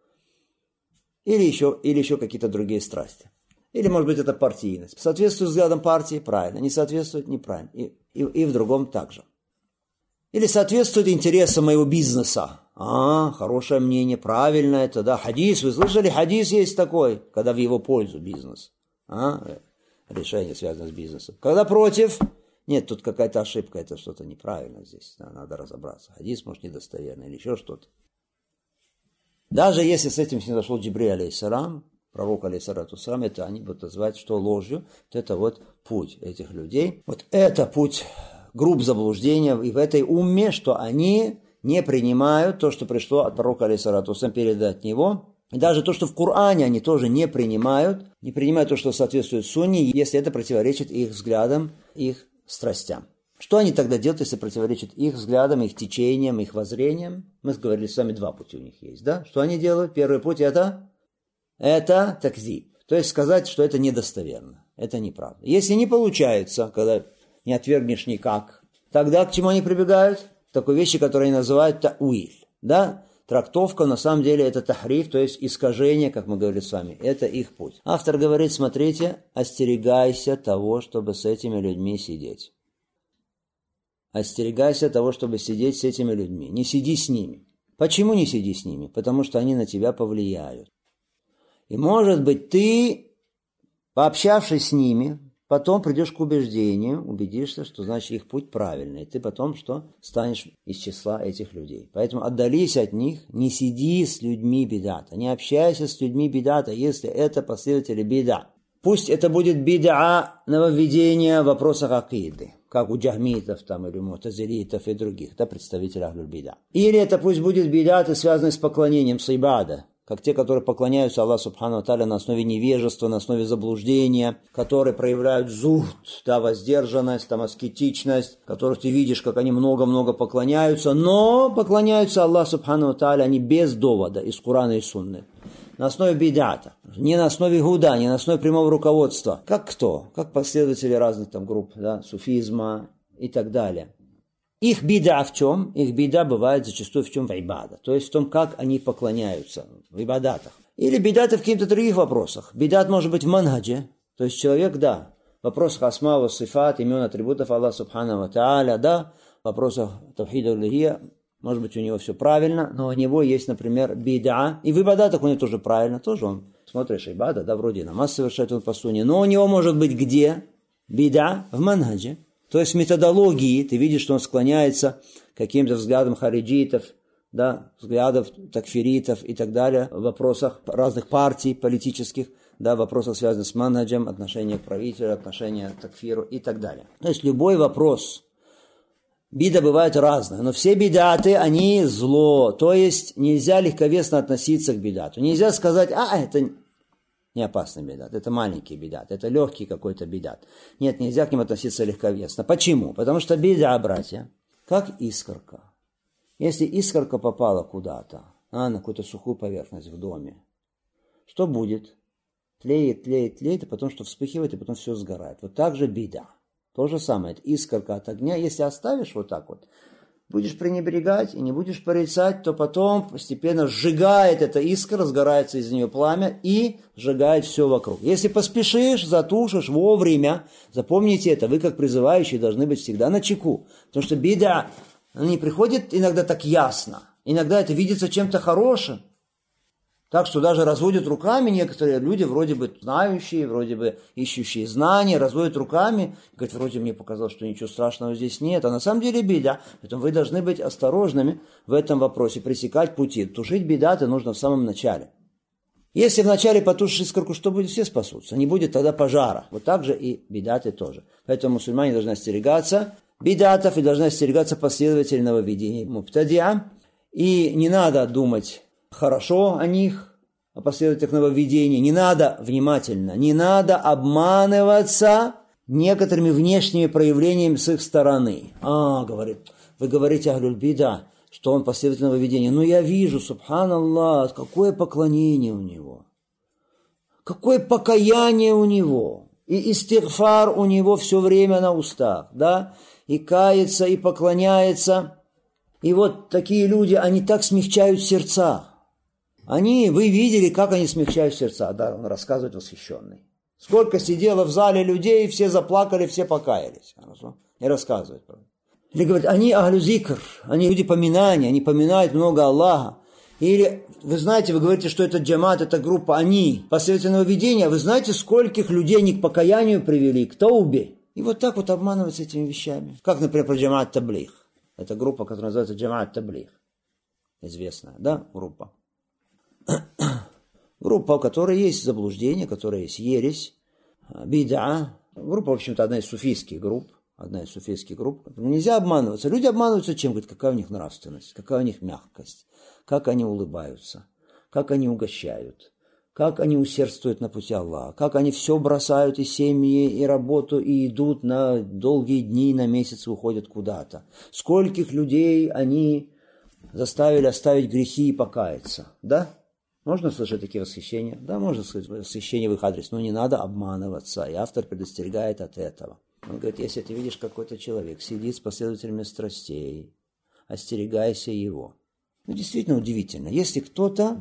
Или еще какие-то другие страсти. Или, может быть, это партийность. Соответствует взглядам партии. Правильно. Не соответствует. Неправильно. И в другом также. Или соответствует интересам моего бизнеса. Хорошее мнение. Правильно это. Да. Хадис. Вы слышали? Хадис есть такой. Когда в его пользу бизнес. Решение связано с бизнесом. Когда против... Нет, тут какая-то ошибка, это что-то неправильно здесь, надо разобраться. Хадис, может, недостоверный или еще что-то. Даже если с этим снизошел Джибриль, алейхиссалам, пророк, алейхиссалату вассалам, это они будут называть, что ложью, вот это вот путь этих людей. Вот это путь групп заблуждения и в этой умме, что они не принимают то, что пришло от пророка, алейхиссалату вассалам, передать от него. И даже то, что в Коране они тоже не принимают то, что соответствует Сунне, если это противоречит их взглядам, их страстям. Что они тогда делают, если противоречат их взглядам, их течениям, их воззрениям? Мы говорили с вами, два пути у них есть, да? Что они делают? Первый путь это такзиб. То есть сказать, что это недостоверно. Это неправда. Если не получается, когда не отвергнешь никак, тогда к чему они прибегают? К такой вещи, которые они называют тауиль. Да? Трактовка, на самом деле, это тахриф, то есть искажение, как мы говорили с вами. Это их путь. Автор говорит, смотрите, остерегайся того, чтобы с этими людьми сидеть. Остерегайся того, чтобы сидеть с этими людьми. Не сиди с ними. Почему не сиди с ними? Потому что они на тебя повлияют. И, может быть, ты, пообщавшись с ними, потом придешь к убеждению, убедишься, что, значит, их путь правильный. И ты потом что? Станешь из числа этих людей. Поэтому отдались от них, не сиди с людьми бидата, не общайся с людьми бидата, если это последователи бида. Пусть это будет бида нововведения в вопросах акиды, как у джахмитов там, или мутазилитов и других, да, представителей ахлюль бида. Или это пусть будет бидаты, связанные с поклонением, с ибада, как те, которые поклоняются Аллаху Субхану ва Тааля на основе невежества, на основе заблуждения, которые проявляют зухд, да, воздержанность, там, аскетичность, которых ты видишь, как они много-много поклоняются, но поклоняются Аллаху Субхану ва Тааля они без довода из Корана и Сунны. На основе бидата, не на основе гуда, не на основе прямого руководства. Как кто? Как последователи разных там групп, да, суфизма и так далее. Их бида в чем? Их бида бывает зачастую в чем? В ибада. То есть в том, как они поклоняются в ибадатах. Или бидаты в каких-то других вопросах. Бидат может быть в манхадже. То есть человек, да, в вопросах асма ва сифат, имен, атрибутов Аллаха Субхану ва Тааля, да, в вопросах тавхида улухия, может быть, у него все правильно, но у него есть, например, бида. И в ибадатах у него тоже правильно, тоже он, смотришь, ибада, да, вроде намаз совершает он по сунне, но у него может быть где? Бида в манхадже. То есть в методологии ты видишь, что он склоняется к каким-то взглядам хариджитов, да, взглядов такфиритов и так далее, в вопросах разных партий политических, да, в вопросах, связанных с манхаджем, отношения к правителю, отношения к такфиру и так далее. То есть любой вопрос, бида бывают разные, но все бидаты, они зло, то есть нельзя легковесно относиться к бидату. Нельзя сказать, это не опасный бидат, это маленький бидат, это легкий какой-то бидат. Нет, нельзя к ним относиться легковесно. Почему? Потому что бида, братья, как искорка. Если искорка попала куда-то, на какую-то сухую поверхность в доме, что будет? Тлеет, тлеет, тлеет, и потом что вспыхивает, и потом все сгорает. Вот так же бида. То же самое, это искорка от огня. Если оставишь вот так вот, будешь пренебрегать и не будешь порицать, то потом постепенно сжигает эта искра, сгорается из нее пламя и сжигает все вокруг. Если поспешишь, затушишь вовремя, запомните это, вы как призывающие должны быть всегда начеку. Потому что бида, Она не приходит иногда так ясно. Иногда это видится чем-то хорошим. Так что даже разводят руками некоторые люди, вроде бы знающие, вроде бы ищущие знания, разводят руками. Говорят, вроде мне показалось, что ничего страшного здесь нет. А на самом деле беда. Поэтому вы должны быть осторожными в этом вопросе, пресекать пути. Тушить бедаты нужно в самом начале. Если вначале потушишь искорку, что будет? Все спасутся. Не будет тогда пожара. Вот так же и бедаты тоже. Поэтому мусульмане должны остерегаться бедатов и должны остерегаться последовательного ведения мубтадиа. И не надо думать хорошо о них, о последователях нововведений. Не надо, внимательно, не надо обманываться некоторыми внешними проявлениями с их стороны. Говорит, вы говорите ахлюль бида, что он последователь нововведения. Но я вижу, субханаллах, какое поклонение у него, какое покаяние у него, и истигфар у него все время на устах, да, и кается, и поклоняется. И вот такие люди, они так смягчают сердца. Вы видели, как они смягчают сердца. Да, он рассказывает восхищенный. Сколько сидело в зале людей, все заплакали, все покаялись. И рассказывает. Или говорит, они ахлю зикр, они люди поминания, они поминают много Аллаха. Или, вы знаете, вы говорите, что это джамат, это группа, они последовательного ведения. Вы знаете, скольких людей они к покаянию привели, к таубе. И вот так вот обманываются этими вещами. Как, например, про джамат таблих. Это группа, которая называется джамат таблих. Известная, да, группа. Группа, у которой есть заблуждение, у которой есть ересь, бида. Группа, в общем-то, одна из суфийских групп. Нельзя обманываться. Люди обманываются чем? Говорят, какая у них нравственность, какая у них мягкость, как они улыбаются, как они угощают, как они усердствуют на пути Аллаха, как они все бросают, и семьи, и работу, и идут на долгие дни, на месяцы уходят куда-то. Скольких людей они заставили оставить грехи и покаяться, да? Можно слышать такие восхищения? Да, можно слышать восхищение в их адрес, но не надо обманываться, и автор предостерегает от этого. Он говорит, если ты видишь, какой-то человек сидит с последователями страстей, остерегайся его. Действительно удивительно, если кто-то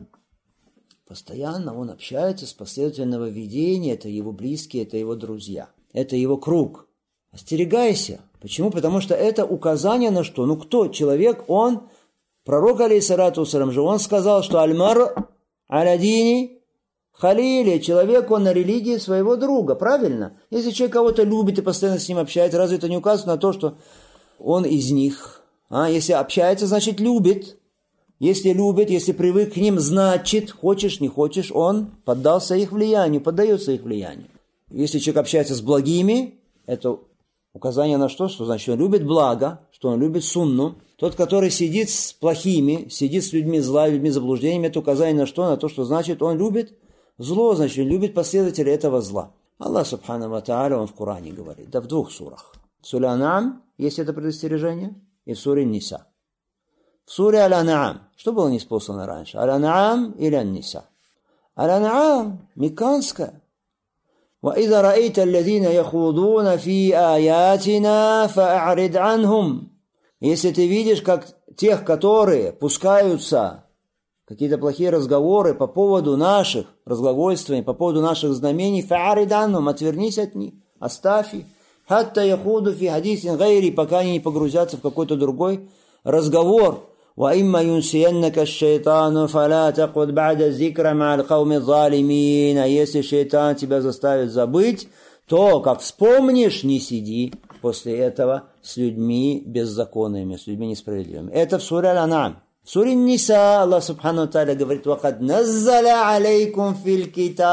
постоянно, он общается с последователями нововведения, это его близкие, это его друзья, это его круг. Остерегайся. Почему? Потому что это указание на что? Кто человек? Он, пророк алейхиссалату вассалям же, он сказал, что аль-мар аля дини халили, человек, он на религии своего друга, правильно? Если человек кого-то любит и постоянно с ним общается, разве это не указывает на то, что он из них? Если общается, значит любит. Если любит, если привык к ним, значит, хочешь, не хочешь, он поддался их влиянию, поддается их влиянию. Если человек общается с благими, это указание на что? Что значит, он любит благо, что он любит сунну. Тот, который сидит с плохими, сидит с людьми зла, людьми заблуждениями, это указание на что? На то, что значит, он любит зло, значит, он любит последователей этого зла. Аллах, субхану ва тааля, он в Коране говорит, да в двух сурах. В суре Ан'ам есть это предостережение, и в суре Ниса. В суре Аль-Ан'ам, что было ниспослано раньше? Аль-Ан'ам или Ан-Ниса? Аль-Ан'ам, мекканская. وَإِذَا رَأَيْتَ الَّذِينَ يَخُوضُونَ فِي آيَاتِنَا فَأَعْرِضْ عَنْهُمْ. Если ты видишь, как тех, которые пускаются какие-то плохие разговоры по поводу наших разглагольствований, по поводу наших знамений, فَأَعْرِضْ عَنْهُمْ, отвернись от них, оставь их. حَتَّى يَخُوضُ فِي حَدِيثٍ غَيْرِ, пока они не погрузятся в какой-то другой разговор. وَإِمَّا يُنْسِيَنَّكَ الشَّيْطَانُ فَلَا تَقْعُدْ بَعْدَ الذِّكْرِ مَعَ الْقَوْمِ الظَّالِمِينَ. А если шайтан тебя заставит забыть, то, как вспомнишь, не сиди после этого с людьми беззаконными, с людьми несправедливыми. Это в суре Аль-Ан'ам. В суре Ниса Аллах субхану ва тааля говорит: «Вакад наззаля алейкум фил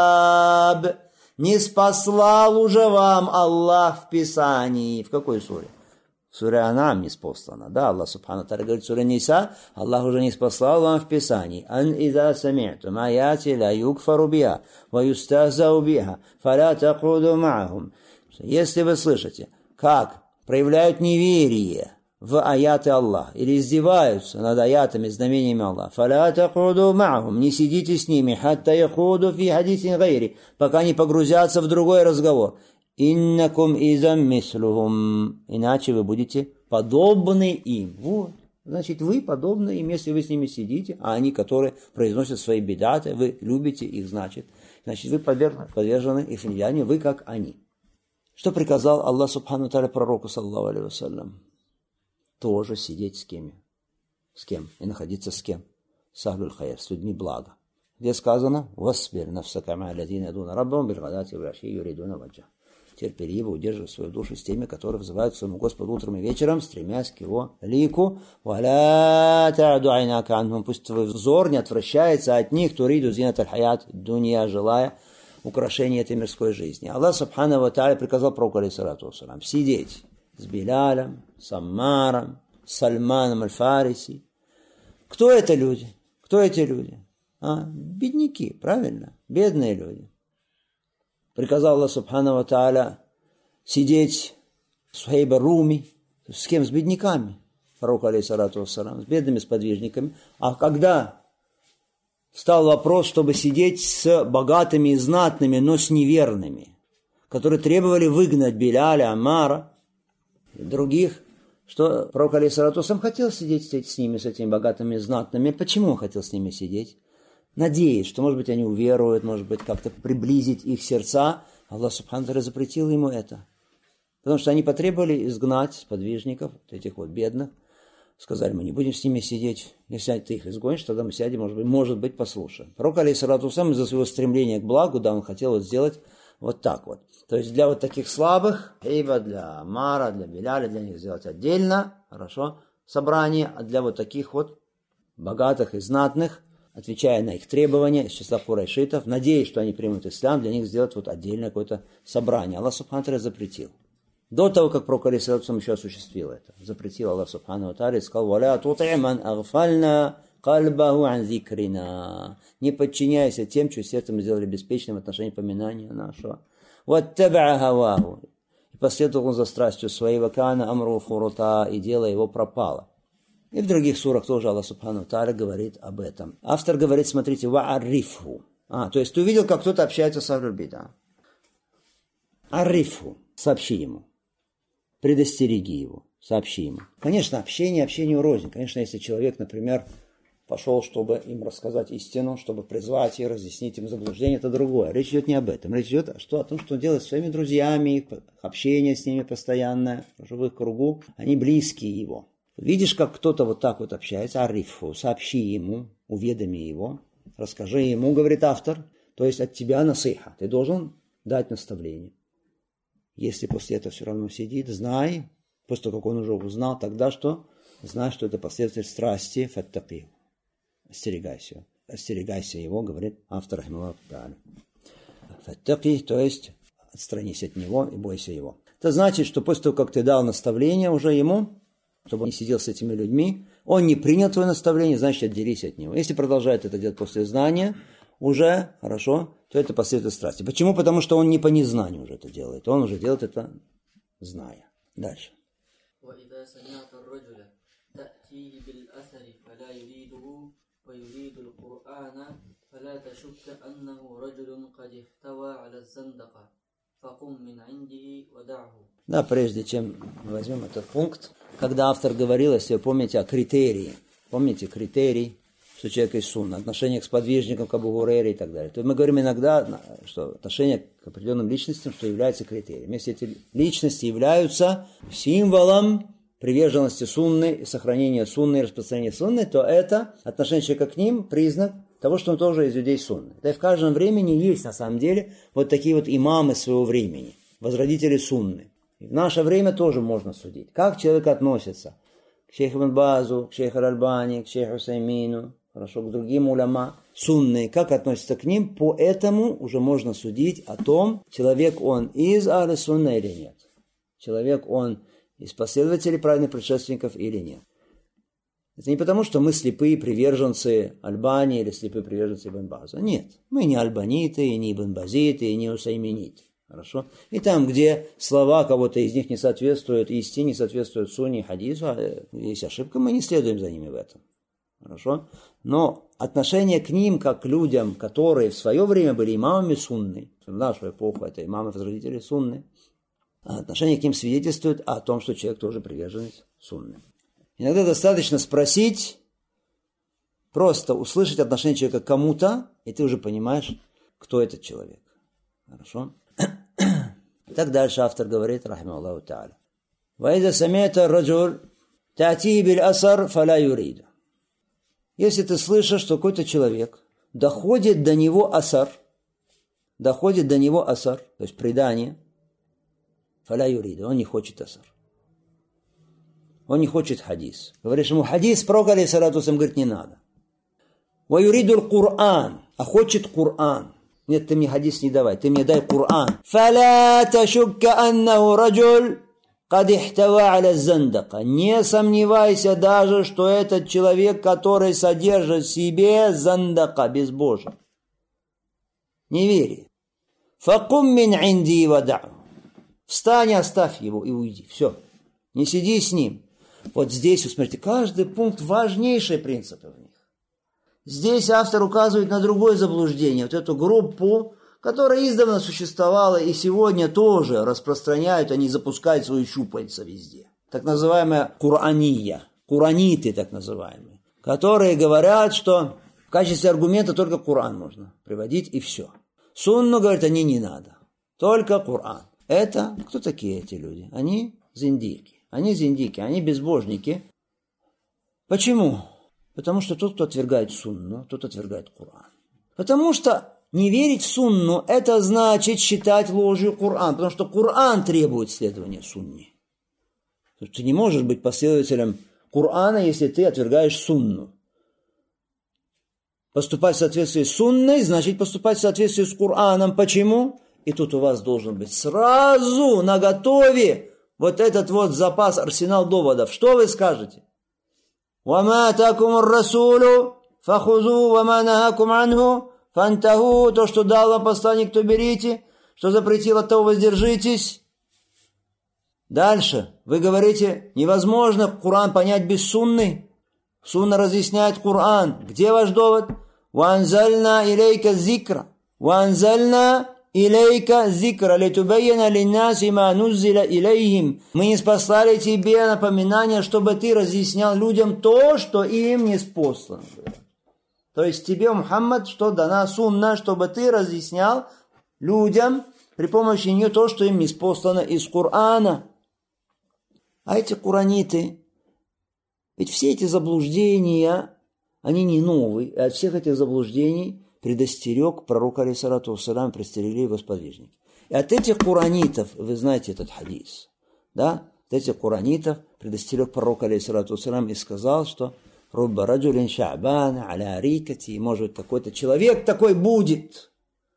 китаб». Не спаслал уже вам Аллах в Писании. В какой суре? В суре Ан'ам не спослано. Да, Аллах субхану ва тааля говорит в суре Ниса: Аллах уже не спаслал вам в Писании. «Ан иза сами'тум аяти ла юкфару биха ва юстахзау биха фаля такуду ма'ахум». Если вы слышите, как проявляют неверие в аяты Аллаха или издеваются над аятами, знамениями Аллаха, фаля такуду ма'ахум, не сидите с ними, хатта яхуду фи хадисин гайри, пока не погрузятся в другой разговор. Иннакум изам мислухум, иначе вы будете подобны им. Вот. Значит, вы подобны им, если вы с ними сидите, а они, которые произносят свои бидаты, вы любите их, значит вы подвержены их влиянию, вы как они. Что приказал Аллах субхану тааля пророку саллаллаху алейхи вассалям? тоже сидеть с кем? С кем? И находиться с кем? С ахлюль хайр, с людьми блага. Где сказано? «Васбир нафсака ма алладина ядуна раббахум билгадати вал аши юридуна ваджха». Терпеливо удерживай свою душу с теми, которые взывают к своему Господу утром и вечером, стремясь к его лику. «Валя та'ду айнака анхум». Пусть твой взор не отвращается от них, туриду зинат аль-хаят дунья, желая украшения этой мирской жизни. Аллах субхану ва тааля приказал пророку алейхиссалату вассалям сидеть с Билялем, с Аммаром, с Сальманом аль-Фариси. Кто это люди? Кто эти люди? Бедняки, правильно? Бедные люди. Приказал Аллах субхану ва тааля сидеть с Сухейба Руми. С кем? С бедняками. Пророку алейхиссалату вассалям, с бедными сподвижниками. А когда встал вопрос, чтобы сидеть с богатыми и знатными, но с неверными, которые требовали выгнать Биляля, Аммара и других, что пророк алейхиссалату вассалям хотел сидеть с ними, с этими богатыми и знатными. Почему он хотел с ними сидеть? Надеясь, что, может быть, они уверуют, может быть, как-то приблизить их сердца. Аллах субхану тааля запретил ему это. Потому что они потребовали изгнать сподвижников, этих вот бедных. Сказали, мы не будем с ними сидеть. Если ты их изгонишь, тогда мы сядем, может быть, послушаем. Пророк алейхиссалату вассалям из-за своего стремления к благу, да, он хотел вот сделать вот так вот. То есть для вот таких слабых, для Аммара, для Биляля, для них сделать отдельно, хорошо, собрание, а для вот таких вот богатых и знатных, отвечая на их требования из числа курайшитов, надеясь, что они примут ислам, для них сделать вот отдельное какое-то собрание. Аллах субхану тааля запретил. До того, как пророк алейхиссалату вассалям еще осуществил это. Запретил Аллах субхану тааля и сказал: «Валя тути' ман агфальна кальбаху ан зикрина». Не подчиняйся тем, чье сердце мы сделали беспечным в отношении поминания нашего. «Ваттаба'a хаваху». И последовал он за страстью своей, «Вакана амру фурута», и дело его пропало. И в других сурах тоже Аллах субхану тааля говорит об этом. Автор говорит, смотрите, «Вa'аррифху». То есть ты увидел, как кто-то общается с ахлюль бида. «Аррифху». Сообщи ему. Предостереги его. Сообщи ему. Конечно, общению рознь. Конечно, если человек, например, пошел, чтобы им рассказать истину, чтобы призвать и разъяснить им заблуждение, это другое. Речь идет не об этом. Речь идет о том, что он делает с своими друзьями, общение с ними постоянное, в их кругу. Они близкие его. Видишь, как кто-то вот так вот общается, арифу, сообщи ему, уведоми его, расскажи ему, говорит автор, то есть от тебя насиха. Ты должен дать наставление. Если после этого все равно сидит, знай, после того, как он уже узнал, тогда что? Знай, что это последователь страсти, фаттаки. Остерегайся. Остерегайся его, говорит автор рахимахуллаху тааля. Фаттаки, то есть отстранись от него и бойся его. Это значит, что после того, как ты дал наставление уже ему, чтобы он не сидел с этими людьми, он не принял твое наставление, значит, отделись от него. Если продолжает это делать после знания, уже хорошо, то это последователь страсти. Почему? Потому что он не по незнанию уже это делает. Он уже делает это, зная. Дальше. Да, прежде чем мы возьмем этот пункт, когда автор говорил, если вы помните, о критерии. Помните критерий, что человек есть сунна, отношение к сподвижникам, к Абу Гурейре и так далее. То мы говорим иногда, что отношение к определенным личностям, что является критерием. Если эти личности являются символом приверженности сунны и сохранения сунны и распространения сунны, то это отношение человека к ним признак того, что он тоже из людей сунны. Да и в каждом времени есть на самом деле вот такие вот имамы своего времени, возродители сунны. И в наше время тоже можно судить. Как человек относится к шейху Ибн Базу, к шейху Аль-Альбани, к шейху Усаймину, хорошо, к другим уляма сунны, как относится к ним, по этому уже можно судить о том, человек он из Ахли Сунна или нет. Человек он из последователей праведных предшественников или нет. Это не потому, что мы слепые приверженцы Альбани или слепые приверженцы Ибн База. Нет, мы не альбаниты, и не Ибн Базиты, и не усайминиты. Хорошо? И там, где слова кого-то из них не соответствуют истине, не соответствуют сунне и хадису, есть ошибка, мы не следуем за ними в этом. Хорошо? Но отношение к ним, как к людям, которые в свое время были имамами сунны, в нашу эпоху это имамы-возродители сунны, отношение к ним свидетельствует о том, что человек тоже приверженец сунны. Иногда достаточно спросить, просто услышать отношение человека к кому-то, и ты уже понимаешь, кто этот человек. Хорошо? Так дальше автор говорит, рахимахуллаху тааля. «Ваида сами'та раджуль Та'ти биль асар фаля юриду. Если ты слышишь, что какой-то человек доходит до него асар, то есть предание, фаля юриду, он не хочет асар. Он не хочет хадис. Говоришь ему, хадис пророк, алейхиссалату вассалям, говорит, не надо. Ва юриду л-Кур'ан, а хочет Кур'ан. Нет, ты мне хадис не давай, ты мне дай Кур'ан. Фаля ташукка аннаху раджуль кад ихтава аля зандака. Не сомневайся даже, что этот человек, который содержит в себе зандака, безбожие. Не вери. Факум мин инди вадау. Встань, оставь его и уйди. Все. Не сиди с ним. Вот здесь, вот смотрите, каждый пункт важнейшие принципы в них. Здесь автор указывает на другое заблуждение. Вот эту группу, которая издавна существовала и сегодня тоже распространяют, они запускают свои щупальца везде. Так называемая Кур'ания, кураниты так называемые, которые говорят, что в качестве аргумента только Кур'ан можно приводить и все. Сунну, говорят, они не надо, только Кур'ан. Это, кто такие эти люди? Они зиндики. Они безбожники. Почему? Потому что тот, кто отвергает сунну, тот отвергает Кур'ан. Потому что не верить в сунну, это значит считать ложью Кур'ан, потому что Кур'ан требует следования сунне. Ты не можешь быть последователем Кур'ана, если ты отвергаешь сунну. Поступать в соответствии с сунной, значит поступать в соответствии с Кур'аном. Почему? И тут у вас должен быть сразу наготове вот этот вот запас, арсенал доводов. Что вы скажете? «Вама атакум ар-расулу фахузу, вама нахакум анху фантаху». То, что дал вам посланник, то берите, что запретил, от того воздержитесь. Дальше. Вы говорите, невозможно Кур'ан понять без сунны. Сунна разъясняет Кур'ан. Где ваш довод? «Ванзальна илейка зикра». «Ванзальна илейка зикра литубайяна линнаси ма нуззиля илейхим». Мы не спаслали тебе напоминание, чтобы ты разъяснял людям то, что им не спослано. То есть тебе, Мухаммад, что дана сунна, чтобы ты разъяснял людям при помощи нее то, что им не спослано из Кур'ана. А эти кураниты, ведь все эти заблуждения, они не новые, и от всех этих заблуждений предостерег пророк, алейхиссалату вассалям, предостерегли его сподвижники. И от этих куранитов, вы знаете этот хадис, да, от этих куранитов предостерег пророк, алейхиссалату вассалям, и сказал, что «Рубба раджулин ша'бана аля рикати», может, какой-то человек такой будет,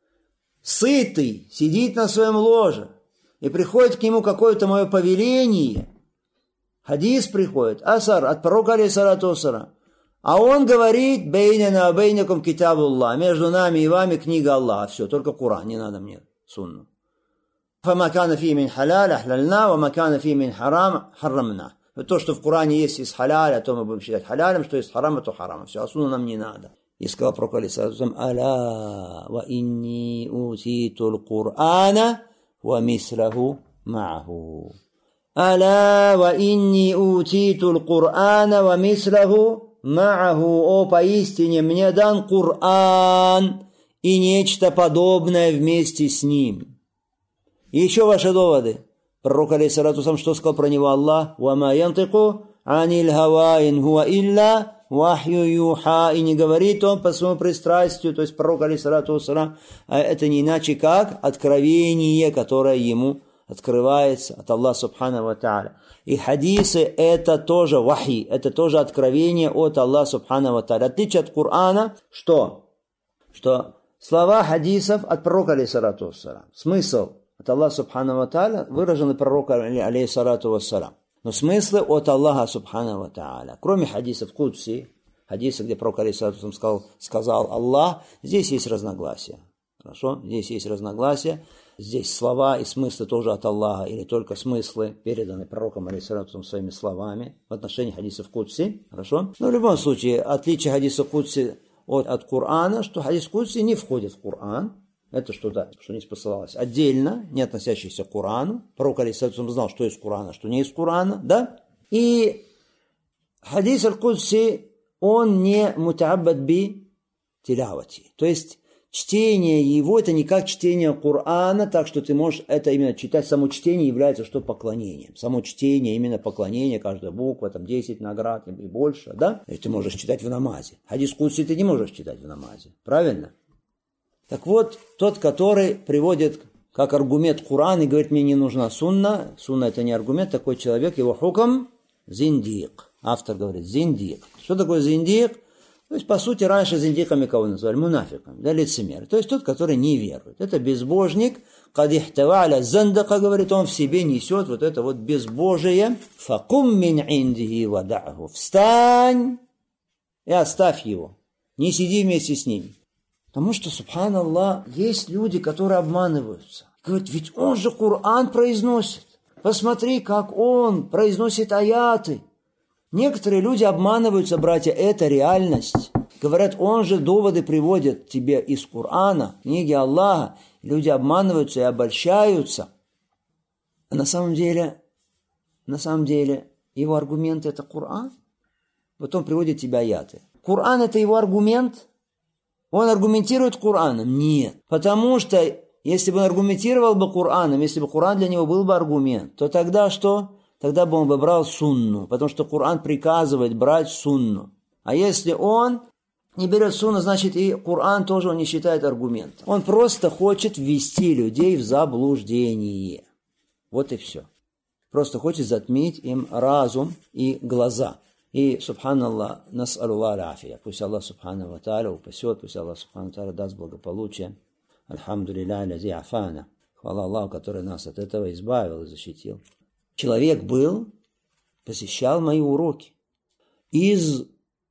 сытый, сидит на своем ложе, и приходит к нему какое-то мое повеление, хадис приходит, асар от пророка, алейхиссалату вассалям, а он говорит, бейнана бейнакум китабуллах, между нами и вами книга Аллаха, все, только Кур'ан, не надо мне сунну. Фама кана фи мин халяль ахляльна, ва кана фи мин харам харрамна. То, что в Коране есть из халяля, то мы будем считать халялем, что из харама, то харамом. Все, а сунна нам не надо. И сказал пророк, алейхиссалату аля ва инни утитул Кур'ана ва мислаху ма'аху. Аля ва инни утитул Кур'ана ва мислаху ма'аху. О, поистине мне дан Кур'ан и нечто подобное вместе с ним. И еще ваши доводы. Пророк, алейхиссалату вассалям, что сказал про него Аллах? «Вама янтику аниль хава ин хуа илля вахью юха». И не говорит он по своему пристрастию, то есть пророк, алейхиссалату вассалям, а это не иначе как откровение, которое ему открывается от Аллаха субхану ва тааля. И хадисы это тоже вахи, это тоже откровение от Аллаха субхану ва тааля. Отличие от Кур'ана, что слова хадисов от пророка, алейхиссалату вассалям, смысл от Аллаха субхану ва тааля выражены пророком, алейхиссалату вассалям. Но смыслы от Аллаха субхану ва тааля. Кроме хадисов Кудси, хадисы, где пророк, алейхиссалату вассалям, сказал Аллах, здесь есть разногласия. Хорошо? Здесь есть разногласия. Здесь слова и смыслы тоже от Аллаха, или только смыслы переданы пророком, алейхиссалату вассалям, своими словами в отношении хадисов Кудси. Хорошо? Но в любом случае, отличие хадиса Кудси от Кур'ана, что хадис Кудси не входит в Кур'ан. Это что-то, что не спосылалось отдельно, не относящееся к Корану. Пророк, алейхиссалату, знал, что из Корана, что не из Корана, да? И хадис аль-Кудси, он не мутааббад би тилавати. То есть, чтение его это не как чтение Корана, так что ты можешь это именно читать. Само чтение является что поклонением. Само чтение, именно поклонение, каждая буква, там 10 наград и больше, да? И ты можешь читать в намазе. Хадис Кудси ты не можешь читать в намазе, правильно? Так вот, тот, который приводит как аргумент Коран и говорит, мне не нужна сунна. Сунна это не аргумент, такой человек, его хукам зиндик. Автор говорит, зиндик. Что такое зиндик? То есть, по сути, раньше зиндиками кого называли? Мунафиком, да, лицемер. То есть, тот, который не верует. Это безбожник. Кад ихтаваля зандака, говорит, он в себе несет вот это вот безбожие. Факум мин индихи вадаху. Встань и оставь его. Не сиди вместе с ними. Потому что, субханаллах, есть люди, которые обманываются. Говорят, ведь он же Коран произносит. Посмотри, как он произносит аяты. Некоторые люди обманываются, братья, это реальность. Говорят, он же доводы приводит тебе из Корана, книги Аллаха. Люди обманываются и обольщаются. А на самом деле, его аргумент это Коран. Потом приводит тебе аяты. Коран это его аргумент. Он аргументирует Кораном? Нет. Потому что, если бы он аргументировал бы Кораном, если бы Коран для него был бы аргумент, то тогда что? Тогда бы он бы брал сунну, потому что Коран приказывает брать сунну. А если он не берет сунну, значит и Коран тоже он не считает аргументом. Он просто хочет ввести людей в заблуждение. Вот и все. Просто хочет затмить им разум и глаза. И, субханаллах, нас'алуллах аль-афия. Пусть Аллах, субхану ва тааля, упасет, пусть Аллах, субхану ва тааля, даст благополучие. Альхамдулилля, алязи афана. Хвала Аллаху, который нас от этого избавил и защитил. Человек посещал мои уроки. Из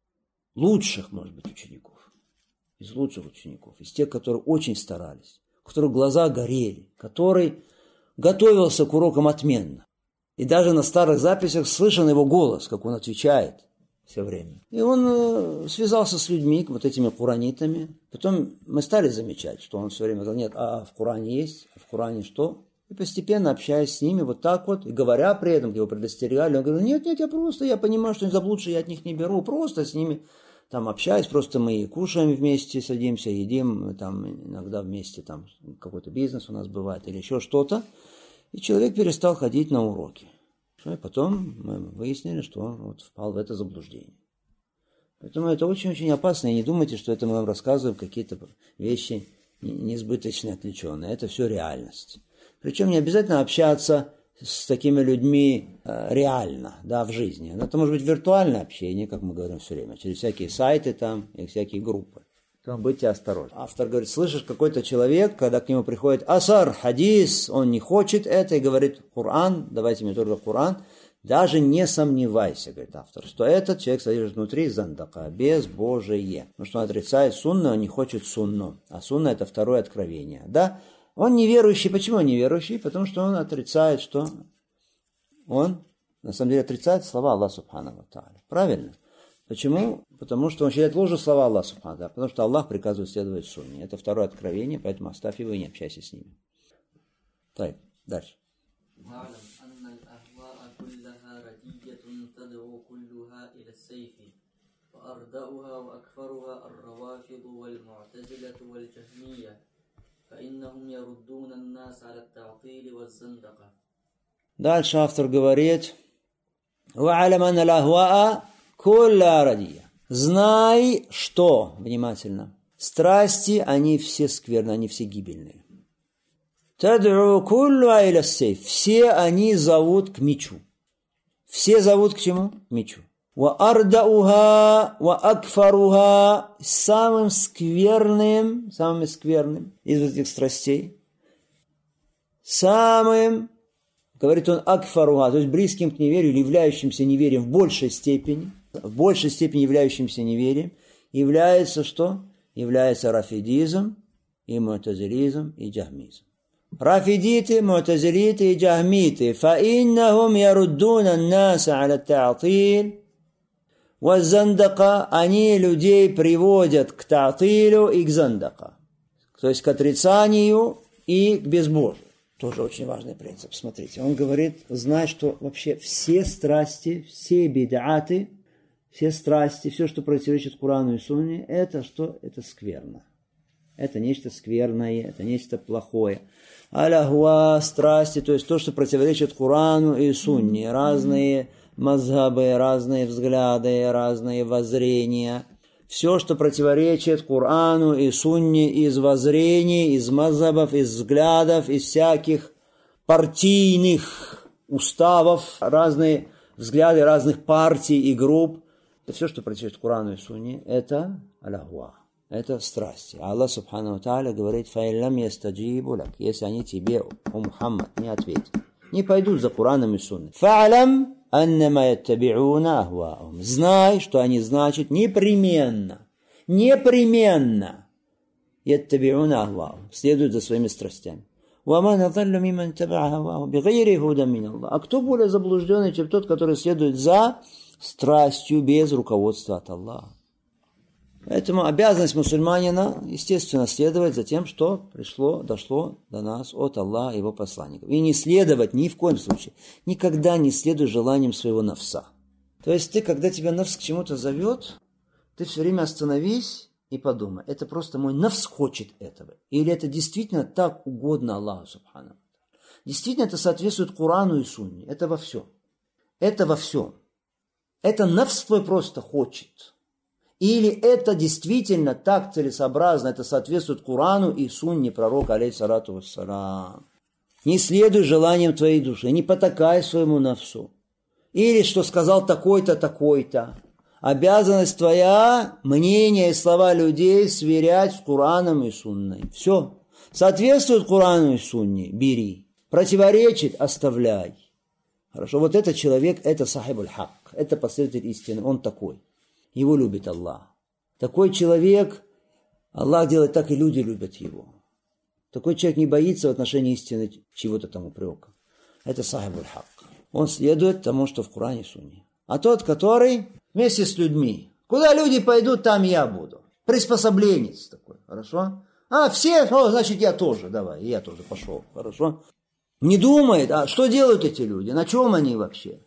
лучших, может быть, учеников. Из лучших учеников. Из тех, которые очень старались. У которых глаза горели. Который готовился к урокам отменно. И даже на старых записях слышен его голос, как он отвечает все время. И он связался с людьми, вот этими куранитами. Потом мы стали замечать, что он все время говорил, нет, а в Коране есть, а в Коране что? И постепенно общаясь с ними вот так вот, и говоря при этом, его предостерегали, он говорил, нет, я понимаю, что они заблудшие, я от них не беру, просто с ними там общаюсь, просто мы кушаем вместе, садимся, едим, там иногда вместе, там какой-то бизнес у нас бывает или еще что-то. И человек перестал ходить на уроки. И потом мы выяснили, что он вот впал в это заблуждение. Поэтому это очень-очень опасно. И не думайте, что это мы вам рассказываем какие-то вещи несбыточные, отвлеченные. Это все реальность. Причем не обязательно общаться с такими людьми реально, да, в жизни. Это может быть виртуальное общение, как мы говорим все время, через всякие сайты там и всякие группы. Будьте осторожны. Автор говорит, слышишь, какой-то человек, когда к нему приходит асар, хадис, он не хочет это и говорит, Коран, давайте мне только Коран, даже не сомневайся, говорит автор, что этот человек содержит внутри зандака, безбожие. Потому что он отрицает сунну, он не хочет сунну. А сунна это второе откровение. Да? Он неверующий. Почему он неверующий? Потому что он отрицает, что он на самом деле отрицает слова Аллаха субхану ва тааля. Правильно? Почему? Потому что он считает ложью слова Аллаха субхану ва тааля. Потому что Аллах приказывает следовать сунне. Это второе откровение, поэтому оставь его и не общайся с ними. Так, дальше. وأردأها وأكثرها الروافض والمعتزلة والجهمية فإنهم يردون الناس على التعطيل والزندقة. Дальше автор говорит: وَعَلَمْ أَنَّ الْأَهْوَاءَ كُلَّهَا رَدِيَّةٌ. Знай, что, внимательно, страсти, они все скверны, они все гибельные. تَدْعُو كُلُّهَا إِلَى السَّيْفِ. Все они зовут к мечу. Все зовут к чему? К мечу. وَأَرْدَأُهَا وَأَكْفَرُهَا. Самым скверным из этих страстей, самым, говорит он, акфаруха, то есть близким к неверию, или являющимся неверием в большей степени являющимся неверием, является что? Является рафидизм и му'тазилизм и джахмизм. Рафидиты, му'тазилиты и джахмиты, фаиннахум яруддуна ан-наса аля та'тиль ва зандака, они людей приводят к та'тилю и к зандака, то есть к отрицанию и к безбожию. Тоже очень важный принцип. Смотрите, он говорит, знай, что вообще все страсти, все бид'аты, все страсти, все, что противоречит Корану и Сунне, это что? Это скверно. это нечто скверное, это нечто плохое. Аль-ахва, страсти, то есть то, что противоречит Корану и Сунне, разные мазхабы, разные взгляды, разные воззрения. Все, что противоречит Корану и Сунне из воззрений, из мазхабов, из взглядов, из всяких партийных уставов, разные взгляды разных партий и групп. Это все, что противоречит Корану и Сунне, это аль-ахва. Это страсти. Аллах Субхану ва Тааля говорит: «Фаиллам ястаджибу лак», если они тебе, о Мухаммад, не ответят, не пойдут за Кораном и Сунной. «Фа'алам аннама яттаби'уна ахва'ахум», знай, что они значат непременно яттаби'уна ахва'ахум, следуют за своими страстями. «Ваман адаллу мимман таба'a хава'аху бигайри худан мин Аллах». А кто более заблужденный, чем тот, который следует за страстью без руководства от Аллаха? Поэтому обязанность мусульманина, естественно, следовать за тем, что дошло до нас от Аллаха и его посланников. И не следовать ни в коем случае, никогда не следуй желаниям своего нафса. То есть ты, когда тебя нафс к чему-то зовет, ты все время остановись и подумай, это просто мой нафс хочет этого. Или это действительно так угодно Аллаху Субхану. Действительно это соответствует Корану и Сунне. Это во всем. Это во всем. Это нафс твой просто хочет. Или это действительно так целесообразно, это соответствует Корану и Сунне пророка, алейхиссалату вассалам. Не следуй желаниям твоей души, не потакай своему нафсу. Или что сказал такой-то, такой-то. Обязанность твоя, мнение и слова людей сверять с Кораном и Сунной. Все. Соответствует Корану и Сунне, бери. Противоречит, оставляй. Хорошо, вот этот человек, это сахибуль хак, это последователь истины, он такой. Его любит Аллах. Такой человек, Аллах делает так, и люди любят его. Такой человек не боится в отношении истины чего-то там упрека. Это сахибуль хак. Он следует тому, что в Коране и Сунне. А тот, который вместе с людьми, куда люди пойдут, там я буду. Приспособленец такой, хорошо? Все, значит я тоже, давай, я тоже пошел, хорошо? Не думает, что делают эти люди, на чем они вообще?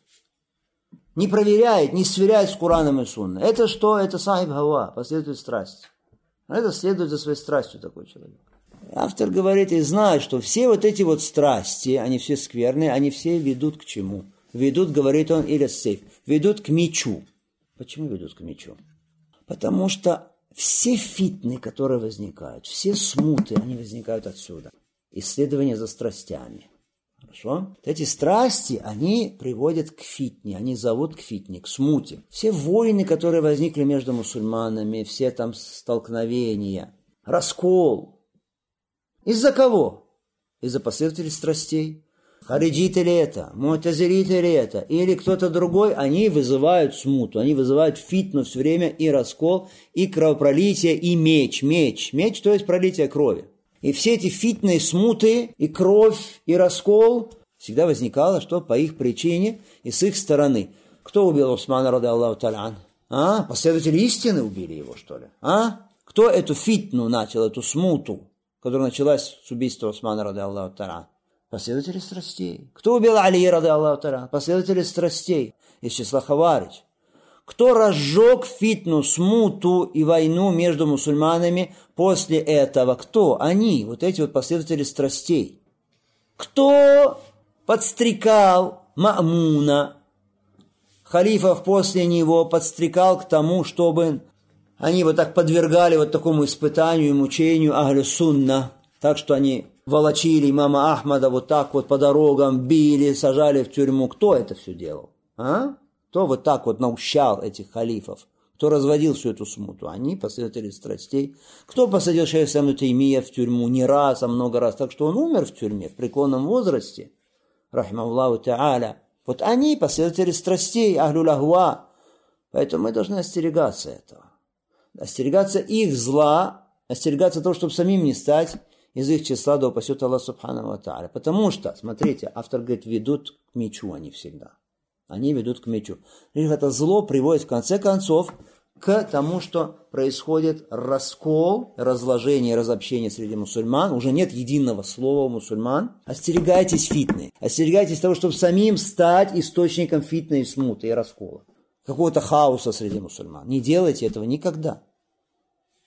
Не проверяет, не сверяет с Кораном и Сунной. Это что? Это сахиб гава, последует страсти. Это следует за своей страстью такой человек. Автор говорит и знает, что все вот эти вот страсти, они все скверные, они все ведут к чему? Ведут, говорит он, или сейф, ведут к мечу. Почему ведут к мечу? Потому что все фитны, которые возникают, все смуты, они возникают отсюда. Исследование за страстями. Хорошо? Эти страсти, они приводят к фитне, они зовут к фитне, к смуте. Все войны, которые возникли между мусульманами, все там столкновения, раскол. Из-за кого? Из-за последователей страстей. Хариджиты ли это, му'тазилиты ли это, или кто-то другой, они вызывают смуту, они вызывают фитну все время, и раскол, и кровопролитие, и меч. Меч, то есть пролитие крови. И все эти фитные смуты, и кровь, и раскол всегда возникало, что по их причине и с их стороны. Кто убил Усмана, ради Аллаху та'аля? Последователи истины убили его, что ли? Кто эту фитну начал, эту смуту, которая началась с убийства Усмана, ради Аллаху та'аля? Последователи страстей. Кто убил Али, ради Аллаху та'аля? Последователи страстей из числа хаваридж. Кто разжег фитну, смуту и войну между мусульманами после этого? Кто? Они, вот эти вот последователи страстей. Кто подстрекал Ма'муна, халифов после него, подстрекал к тому, чтобы они вот так подвергали вот такому испытанию и мучению ахлю сунна, так что они волочили имама Ахмада вот так вот по дорогам, били, сажали в тюрьму. Кто это все делал? Кто вот так вот наущал этих халифов? Кто разводил всю эту смуту? Они, последователи страстей. Кто посадил шейха ибн Таймия в тюрьму не раз, а много раз, так что он умер в тюрьме в преклонном возрасте? Рахимахуллаху та'аля. Вот они, последователи страстей, ахлюль ахва. Поэтому мы должны остерегаться этого. Остерегаться их зла, остерегаться того, чтобы самим не стать из их числа, да упасет Аллах Субхану ва Тааля. Потому что, смотрите, автор говорит, ведут к мечу они всегда. Они ведут к мечу. И это зло приводит в конце концов к тому, что происходит раскол, разложение, разобщение среди мусульман. Уже нет единого слова у мусульман. Остерегайтесь фитны. Остерегайтесь того, чтобы самим стать источником фитны и смуты и раскола. Какого-то хаоса среди мусульман. Не делайте этого никогда.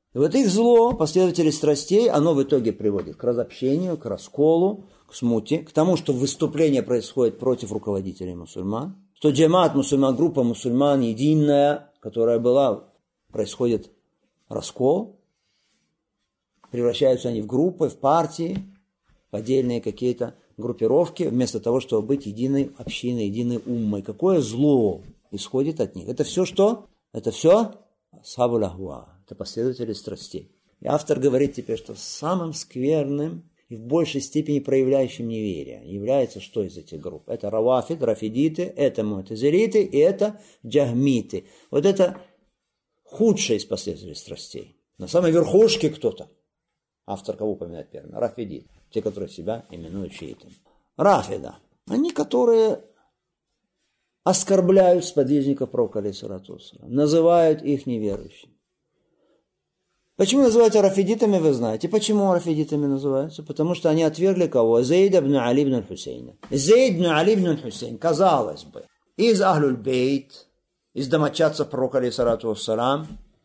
И вот их зло, последователи страстей, оно в итоге приводит к разобщению, к расколу, к смуте, к тому, что выступление происходит против руководителей мусульман, что джамаат мусульман, группа мусульман единая, которая была, происходит раскол, превращаются они в группы, в партии, в отдельные какие-то группировки, вместо того, чтобы быть единой общиной, единой уммой. Какое зло исходит от них? Это все что? Это все асхабуль ахва, это последователи страстей. И автор говорит теперь, что самым скверным и в большей степени проявляющим неверие является что из этих групп? Это равафид, рафидиты, это му'тазилиты и это джахмиты. Вот это худшие из последователей страстей. На самой верхушке кто-то. Автор кого упоминает первым? Рафидит. Те, которые себя именуют шиитами. Рафида. Они, которые оскорбляют сподвижников пророка, алейхиссалату вассалям, называют их неверующими. Почему называются рафидитами, вы знаете. Почему рафидитами называются? Потому что они отвергли кого? Зейд ибн Али ибн Хусейна. Зейд ибн Али ибн Хусейн, казалось бы, из Ахлюль Бейт, из домочадцев пророка, алейхиссалату вассалям,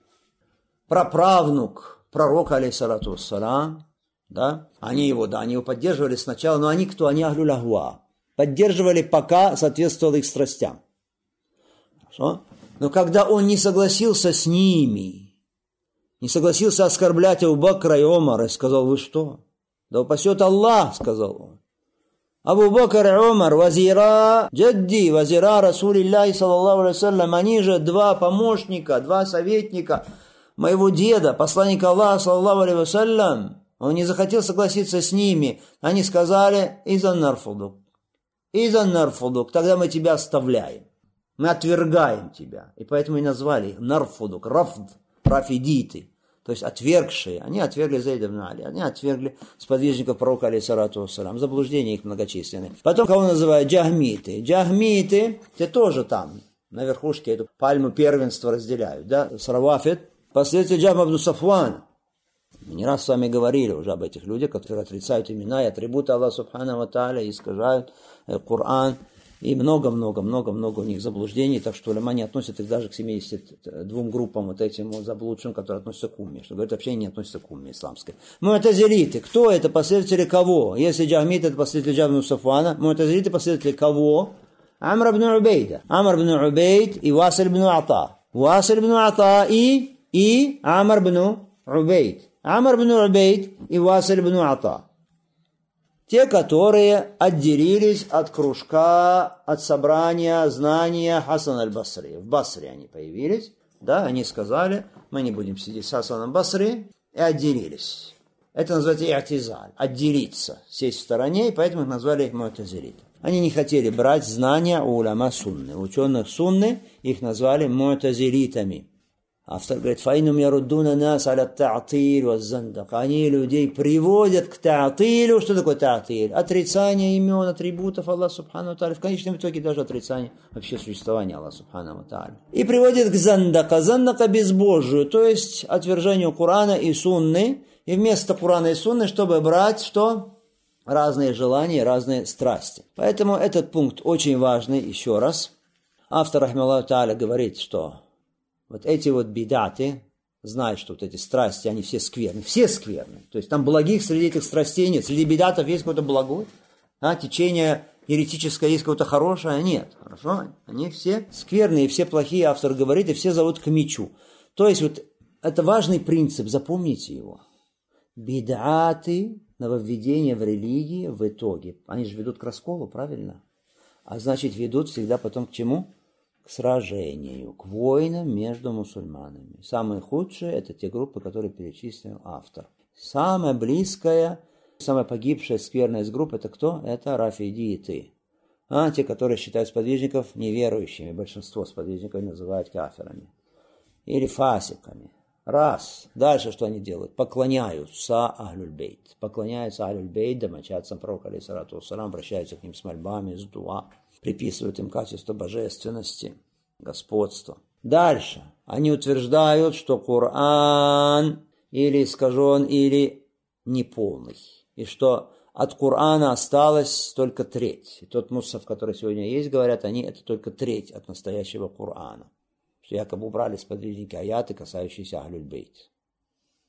праправнук пророка, алейхиссалату вассалям, да? Они его поддерживали сначала, но они кто? Они Ахлюль Ахва. Поддерживали, пока соответствовал их страстям. Хорошо? Но когда он не согласился с ними, не согласился оскорблять Абу Бакра и Омара, и сказал: вы что? Да упасет Аллах, сказал он. Абу Бакр и Омар, вазира джадди, вазира Расулиллахи саллаллаху алейхи вассалям, они же два помощника, два советника моего деда, посланника Аллаха саллаллаху алейхи вассалям. Он не захотел согласиться с ними. Они сказали: изан нарфудук, тогда мы тебя оставляем. Мы отвергаем тебя. И поэтому и назвали их нарфудук, рафидиты. То есть отвергшие. Они отвергли Зейда ибн Али. Они отвергли сподвижников пророка, алейхиссалату вассалям. Заблуждения их многочисленные. Потом кого называют джахмиты. Джахмиты, те тоже там, на верхушке эту пальму первенства разделяют. Да? Саравафид. Последователи Джахма ибн Сафвана. Мы не раз с вами говорили уже об этих людях, которые отрицают имена и атрибуты Аллаха субхану ва тааля, и искажают Коран. И много-много у них заблуждений, так что уляма не относят их даже к 72 группам вот этим вот заблудшим, которые относятся к умме. Что говорят, вообще не относятся к умме исламской. Му'тазилиты. Кто это? Последователи кого? Если джахмит это последователи Джабр ибн Сафвана, му'тазилиты последователи кого? Амр ибн Убейда. Амр ибн Убейд и Василь ибн Ата. Василь ибн Ата и Амр ибн Убейд. Амр ибн Убейд и Василь ибн Ата. Те, которые отделились от кружка, от собрания, знания Хасан аль-Басри. В Басре они появились, да, они сказали: мы не будем сидеть с Хасаном Басри, и отделились. Это называется и'тизаль, отделиться, сесть в стороне, и поэтому их назвали их му'тазилит. Они не хотели брать знания у уляма сунны. Ученых сунны их назвали му'тазилитами. Автор говорит: «Фаинум яруддуна нас аля та'тиль ва зандак». Они людей приводят к та'тилю. Что такое та'тиль? Отрицание имен, атрибутов Аллаха субхану ва тааля. В конечном итоге даже отрицание вообще существования Аллаха субхану ва тааля. И приводят к зандака. Зандака безбожию, то есть отвержению Корана и сунны. И вместо Корана и сунны, чтобы брать что? Разные желания, разные страсти. Поэтому этот пункт очень важный. Еще раз. Автор, рахмаллаху тааля, говорит, что вот эти вот бидаты, знают, что вот эти страсти, они все скверны. Все скверны. То есть там благих среди этих страстей нет. Среди бидатов есть какой-то благой. Течение еретическое есть какое-то хорошее. Нет. Хорошо? Они все скверные, все плохие, автор говорит, и все зовут к мечу. То есть вот это важный принцип, запомните его. Бидаты, нововведения в религии в итоге, они же ведут к расколу, правильно? А значит, ведут всегда потом к чему? К сражению, к войнам между мусульманами. Самые худшие – это те группы, которые перечислил автор. Самая близкая, самая погибшая, скверная из групп – это кто? Это рафидиты. Те, которые считают сподвижников неверующими. Большинство сподвижников называют кафирами. Или фасиками. Раз. Дальше что они делают? Поклоняются Ахлюль Бейт. Поклоняются Ахлюль Бейт, домочадцам пророка, алейхиссалату вассалям, обращаются к ним с мольбами, с дуа. Приписывают им качество божественности, господства. Дальше. Они утверждают, что Коран или искажен, или неполный. И что от Корана осталась только треть. И тот мусаф, который сегодня есть, говорят, это только треть от настоящего Корана. Что якобы убрали сподвижники аяты, касающиеся Ахлюль Бейт.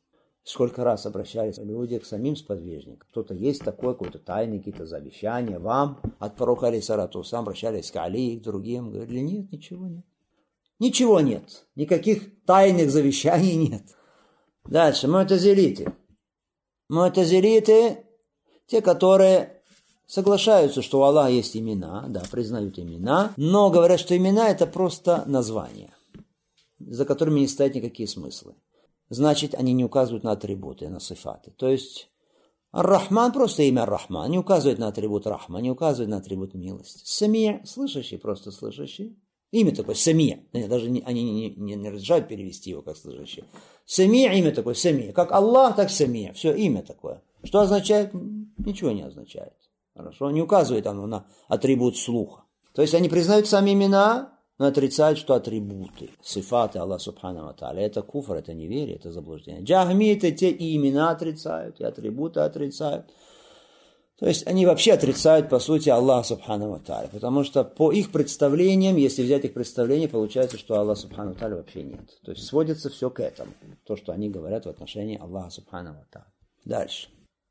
Сколько раз обращались люди к самим сподвижникам. Кто-то есть такой, какой-то тайный, какие-то завещания вам от пророка алейхиссалату вассалям, обращались к Али и к другим. Говорили, нет, ничего нет. Ничего нет. Никаких тайных завещаний нет. Дальше. Му'тазилиты. Му'тазилиты, те, которые соглашаются, что у Аллаха есть имена, да, признают имена, но говорят, что имена это просто названия, за которыми не стоят никакие смыслы. Значит, они не указывают на атрибуты, на сифаты. То есть, Ар-Рахман, просто имя Ар-Рахман, не указывает на атрибут Рахма, не указывает на атрибут милости. Сами, слышащий, просто слышащий. Имя такое, Сами. Даже они не разрешают перевести его как слышащий. Сами, имя такое, Сами. Как Аллах, так Сами. Все, имя такое. Что означает? Ничего не означает. Хорошо? Не указывает оно на атрибут слуха. То есть, они признают сами имена, но отрицают, что атрибуты, сифаты Аллаха Субхану ва Тааля, это куфр, это неверие, это заблуждение. Джахмиты те и имена отрицают, и атрибуты отрицают. То есть они вообще отрицают, по сути, Аллаха Субхану ва Тааля, потому что по их представлениям, если взять их представление, получается, что Аллаха Субхану ва Тааля вообще нет. То есть сводится все к этому, то, что они говорят в отношении Аллаха Субхану ва Тааля. Дальше.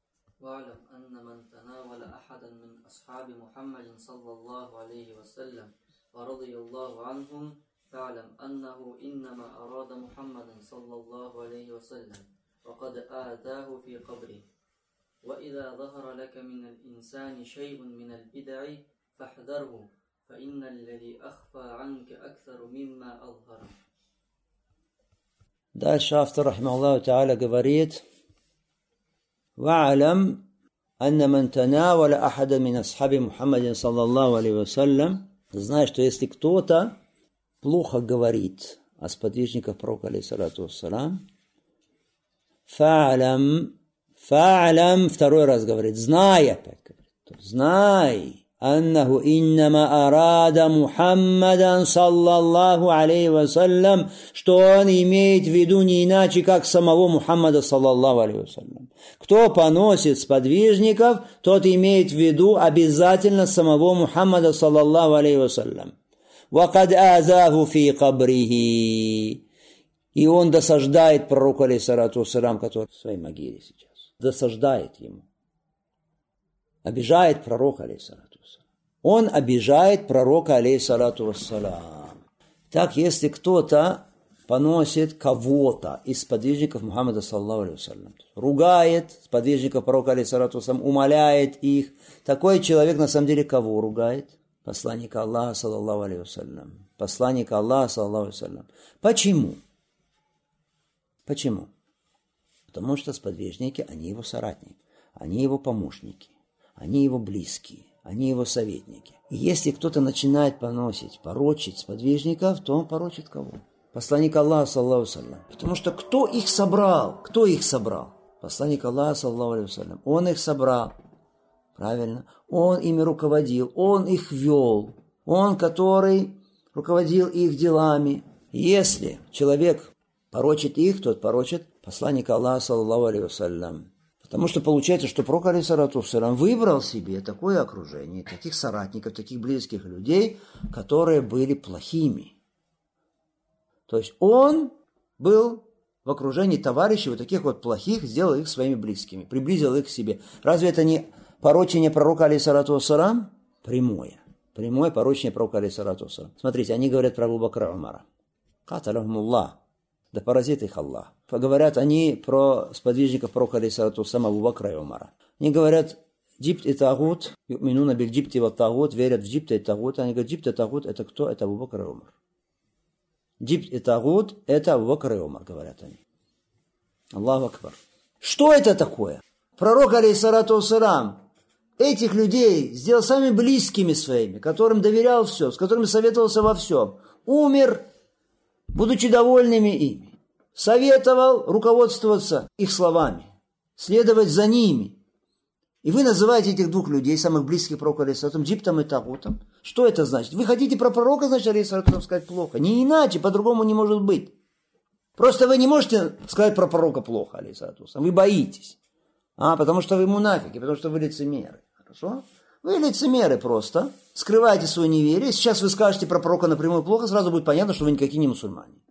ورضي الله عنهم فاعلم أنه إنما أراد محمدا صلى الله عليه وسلم وقد آتاه في قبره وإذا ظهر لك من الإنسان شيء من البدع فاحذره فإن الذي أخفى عنك أكثر مما أظهر. Дальше автор, рахимахуллаху тааля, говорит: «Ва'алям анна ман танаваля ахада мин асхаби Мухаммадин саллаллаху алейхи вассалям». Знай, что если кто-то плохо говорит о сподвижниках пророка алейхиссалату вассалам, фа'алям, второй раз говорит, знай опять, говорит, знай, аннаху иннама арада Мухаммадан саллаллаху алейхи вассалям, что он имеет в виду не иначе, как самого Мухаммада саллаллаху алейхи вассалям. Кто поносит сподвижников, тот имеет в виду обязательно самого Мухаммада саллаллаху алейхи вассалям. وَقَدْ آذَاهُ فِي قَبْرِهِ. И он досаждает пророку алейхиссалату вассалям, который в своей могиле сейчас. Досаждает ему. Обижает пророка алейхиссалату вассалям. Он обижает пророка алейхиссалату вассалям. Так, если кто-то поносит кого-то из сподвижников Мухаммада саллаллаху алейхи вассалям, ругает сподвижников пророка алейхиссалату вассалям, умоляет их, такой человек на самом деле кого ругает? Посланника Аллаха саллаллаху алейхи вассалям. Посланника Аллаха саллаллаху алейхи вассалям. Почему? Почему? Потому что сподвижники, они его соратники, они его помощники, они его близкие, они его советники. И если кто-то начинает поносить, порочить сподвижников, то он порочит кого? Посланник Аллаха, саллаллаху алейхи вассалям. Потому что кто их собрал? Кто их собрал? Посланник Аллаха, саллаллаху алейхи вассалям. Он их собрал. Правильно? Он ими руководил. Он их вел. Он, который руководил их делами. Если человек порочит их, тот порочит посланника Аллаха, саллаллаху алейхи вассалям. Потому что получается, что пророк алейхиссалату вассалям выбрал себе такое окружение, таких соратников, таких близких людей, которые были плохими. То есть он был в окружении товарищей вот таких вот плохих, сделал их своими близкими, приблизил их к себе. Разве это не порочение пророка алейхиссалату вассалям? Прямое. Прямое порочение пророка алейхиссалату вассалям. Смотрите, они говорят про Абу Бакра и Умара. Каталахумуллах. Да поразит их Аллах. Говорят они про сподвижников пророка алейхиссалату вассалям Абу Бакра и Умара. Они говорят, джибт и тагут, ю'минуна биль джибти ва тагут, верят в джибта и тагут. Они говорят, джибт и тагут это кто? Это Абу Бакр и Умар. Джибт и тагут это Абу Бакр и Умар, говорят они. Аллаху акбар. Что это такое? Пророк алейхиссалату вассалям этих людей сделал самыми близкими своими, которым доверял все, с которыми советовался во всем. Умер, будучи довольными ими. Советовал руководствоваться их словами, следовать за ними. И вы называете этих двух людей, самых близких пророку алейхиссалату, джиптом и тагутом. Что это значит? Вы хотите про пророка, значит, алейхиссалату сказать плохо? Не иначе, по-другому не может быть. Просто вы не можете сказать про пророка плохо, алейхиссалату. Вы боитесь. Потому что вы мунафики, потому что вы лицемеры. Хорошо? Вы лицемеры просто. Скрываете свое неверие. Сейчас вы скажете про пророка напрямую плохо, сразу будет понятно, что вы никакие не мусульмане.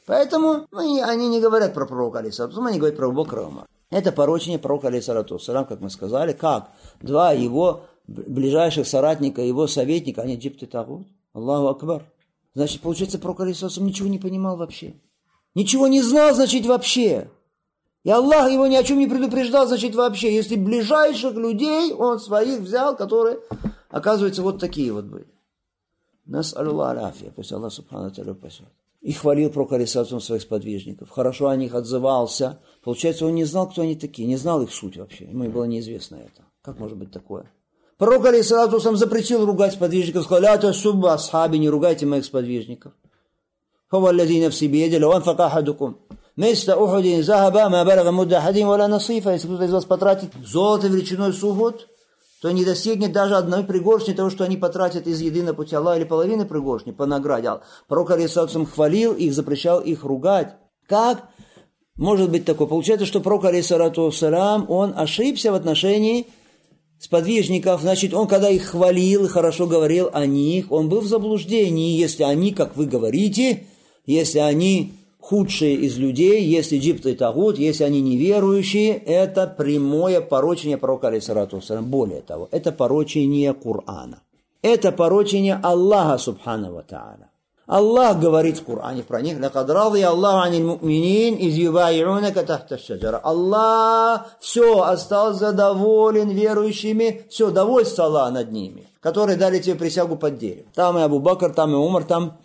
Поэтому они не говорят про пророка, алейхиссалату, они говорят про Абу Бакра и Умара. Это порочение пророка, алейхиссалату вассалям, как мы сказали, как два его ближайших соратника, его советника, они джибты тагут. Аллаху акбар. Значит, получается, пророк, алейхиссалату вассалям, ничего не понимал вообще. Ничего не знал, значит, вообще. И Аллах его ни о чем не предупреждал, значит, вообще. Если ближайших людей он своих взял, которые, оказывается, вот такие вот были. Нас Аллах аляфия, пусть Аллах субхану тааля пасет. И хвалил пророк алейхиссалату своих сподвижников. Хорошо о них отзывался. Получается, он не знал, кто они такие, не знал их суть вообще. Ему было неизвестно это. Как может быть такое? Пророк алейхиссалату запретил ругать сподвижников. Сказал: ля тасуббу асхаби, не ругайте моих сподвижников. Хуа аллази нафси бияди, лау анфака ахадукум мисля ухудин захаба, ма балага мудда ахадин валя насифа. Если кто-то из вас потратит золото величиной с Ухуд, то не достигнет даже одной пригоршни того, что они потратят из еды на пути Аллаха, или половины пригоршни по награде. Пророк алейхиссалату хвалил их, запрещал их ругать. Как может быть такое? Получается, что пророк алейхиссалату вассалям, он ошибся в отношении сподвижников. Значит, он когда их хвалил и хорошо говорил о них, он был в заблуждении. Если они, как вы говорите, если они худшие из людей, если джибт и тагут, если они неверующие, это прямое порочение пророка алейхиссалату вассалям. Более того, это порочение Корана. Это порочение Аллаха субхану ва тааля. Аллах говорит в Коране про них: «Лакад радия Аллаху анил му'минин из юбаи'унака тахта аш-шаджара». Аллах все остался доволен верующими, все, довольство Аллаха над ними, которые дали тебе присягу под деревом. Там и Абу Бакр, там и Умар, там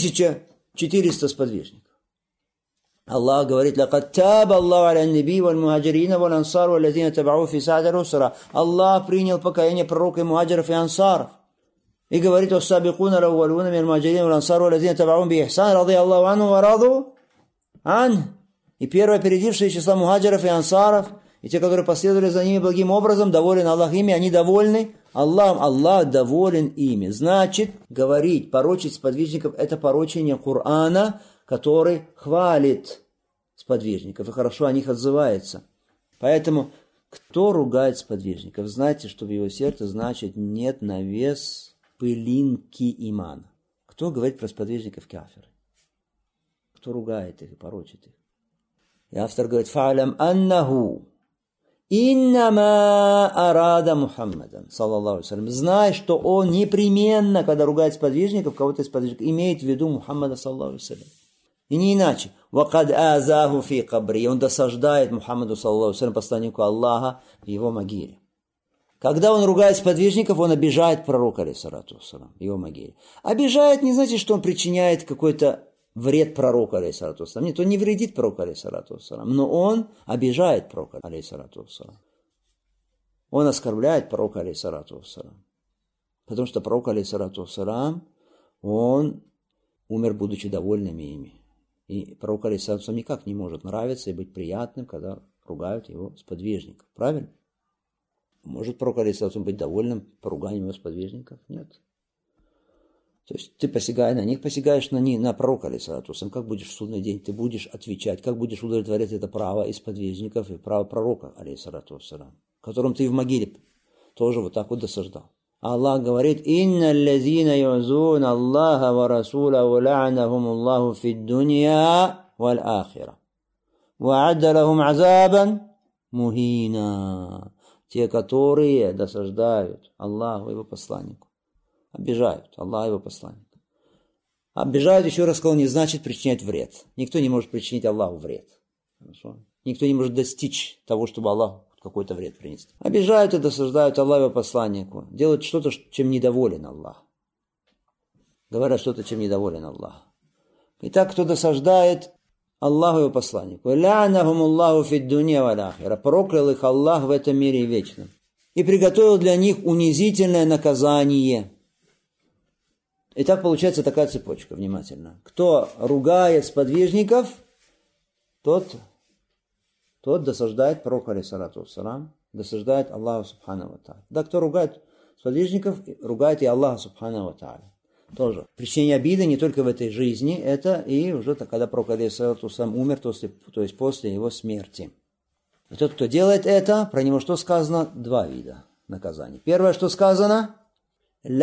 1400 сподвижников. Аллах говорит: «Лакад таба Аллаху аля наби валь мухаджирина валь ансар валлазина табау фи са'ати русра». Аллах принял покаяние пророка и мухаджиров и ансаров. И говорит: «Вассабикуна лаввалуна мин мухаджирин валь ансар валлазина табау би ихсан ради Аллаху анху ва раду ан». И первые опередившие числа мухаджиров и ансаров, и те, которые последовали за ними благим образом, доволен Аллах ими, они довольны Аллахом, Аллах доволен ими. Значит, говорить, порочить сподвижников – это порочение Корана, который хвалит сподвижников и хорошо о них отзывается. Поэтому, кто ругает сподвижников, знайте, что в его сердце, значит, нет на вес пылинки имана. Кто говорит про сподвижников кафиры? Кто ругает их и порочит их? И автор говорит: «Фа'алям аннаху иннама арада Мухаммадан, саллаллаху алейхи ва саллям». Знай, что он непременно, когда ругает сподвижников, кого-то из сподвижников, имеет в виду Мухаммада, саллаллаху алейхи ва саллям. И не иначе. «Вакад азаху фи кабри». Он досаждает Мухаммаду, саллаллаху алейхи ва саллям, посланнику Аллаха, в его могиле. Когда он ругает сподвижников, он обижает пророка, алейхиссалату вассалям, в его могиле. Обижает не значит, что он причиняет какой-то вред пророку, алейхиссалату вассалям. Нет, он не вредит пророку, алейхиссалату вассалям, но он обижает пророка, алейхиссалату вассалям. Он оскорбляет пророка, алейхиссалату вассалям. Потому что пророк, алейхиссалату вассалям, он умер, будучи довольным ими. И пророк, алейхиссалату вассалям, никак не может нравиться и быть приятным, когда ругают его сподвижников. Правильно? Может пророк, алейхиссалату вассалям, быть довольным поруганием его сподвижников? Нет. То есть ты посягаешь на пророка, алейхиссалату вассалям. Как будешь в судный день? Ты будешь отвечать, как будешь удовлетворять это право и сподвижников, и право пророка, алейхиссалату вассалям, которым ты в могиле тоже вот так вот досаждал. Аллах говорит: «Инна аллазина юзун Аллаха ва расулаху ла'анахум Аллаху фид дунья валь ахира. Ва адда лахум азабан мухина». Те, которые досаждают Аллаху и его посланнику, обижают Аллаха и его посланника. Обижают, еще раз сказал, не значит причинять вред. Никто не может причинить Аллаху вред. Хорошо? Никто не может достичь того, чтобы Аллаху какой-то вред принести. Обижают и досаждают Аллаху и его посланнику. Делают что-то, чем недоволен Аллах. Говорят что-то, чем недоволен Аллах. Итак, кто досаждает Аллаху и его посланнику. «Ла'анахум Аллаху фид дунья валь ахира». Проклял их Аллах в этом мире вечном. И приготовил для них унизительное наказание. Итак, получается такая цепочка, внимательно. Кто ругает сподвижников, тот досаждает пророку, алейхиссалату вассалям, досаждает Аллаху субхану ва тааля. Да, кто ругает сподвижников, ругает и Аллаха субхану ва тааля. Тоже. Причинение обиды не только в этой жизни, это и уже когда пророк, алейхиссалату вассалям, умер, то есть после его смерти. И тот, кто делает это, про него что сказано? Два вида наказаний. Первое, что сказано: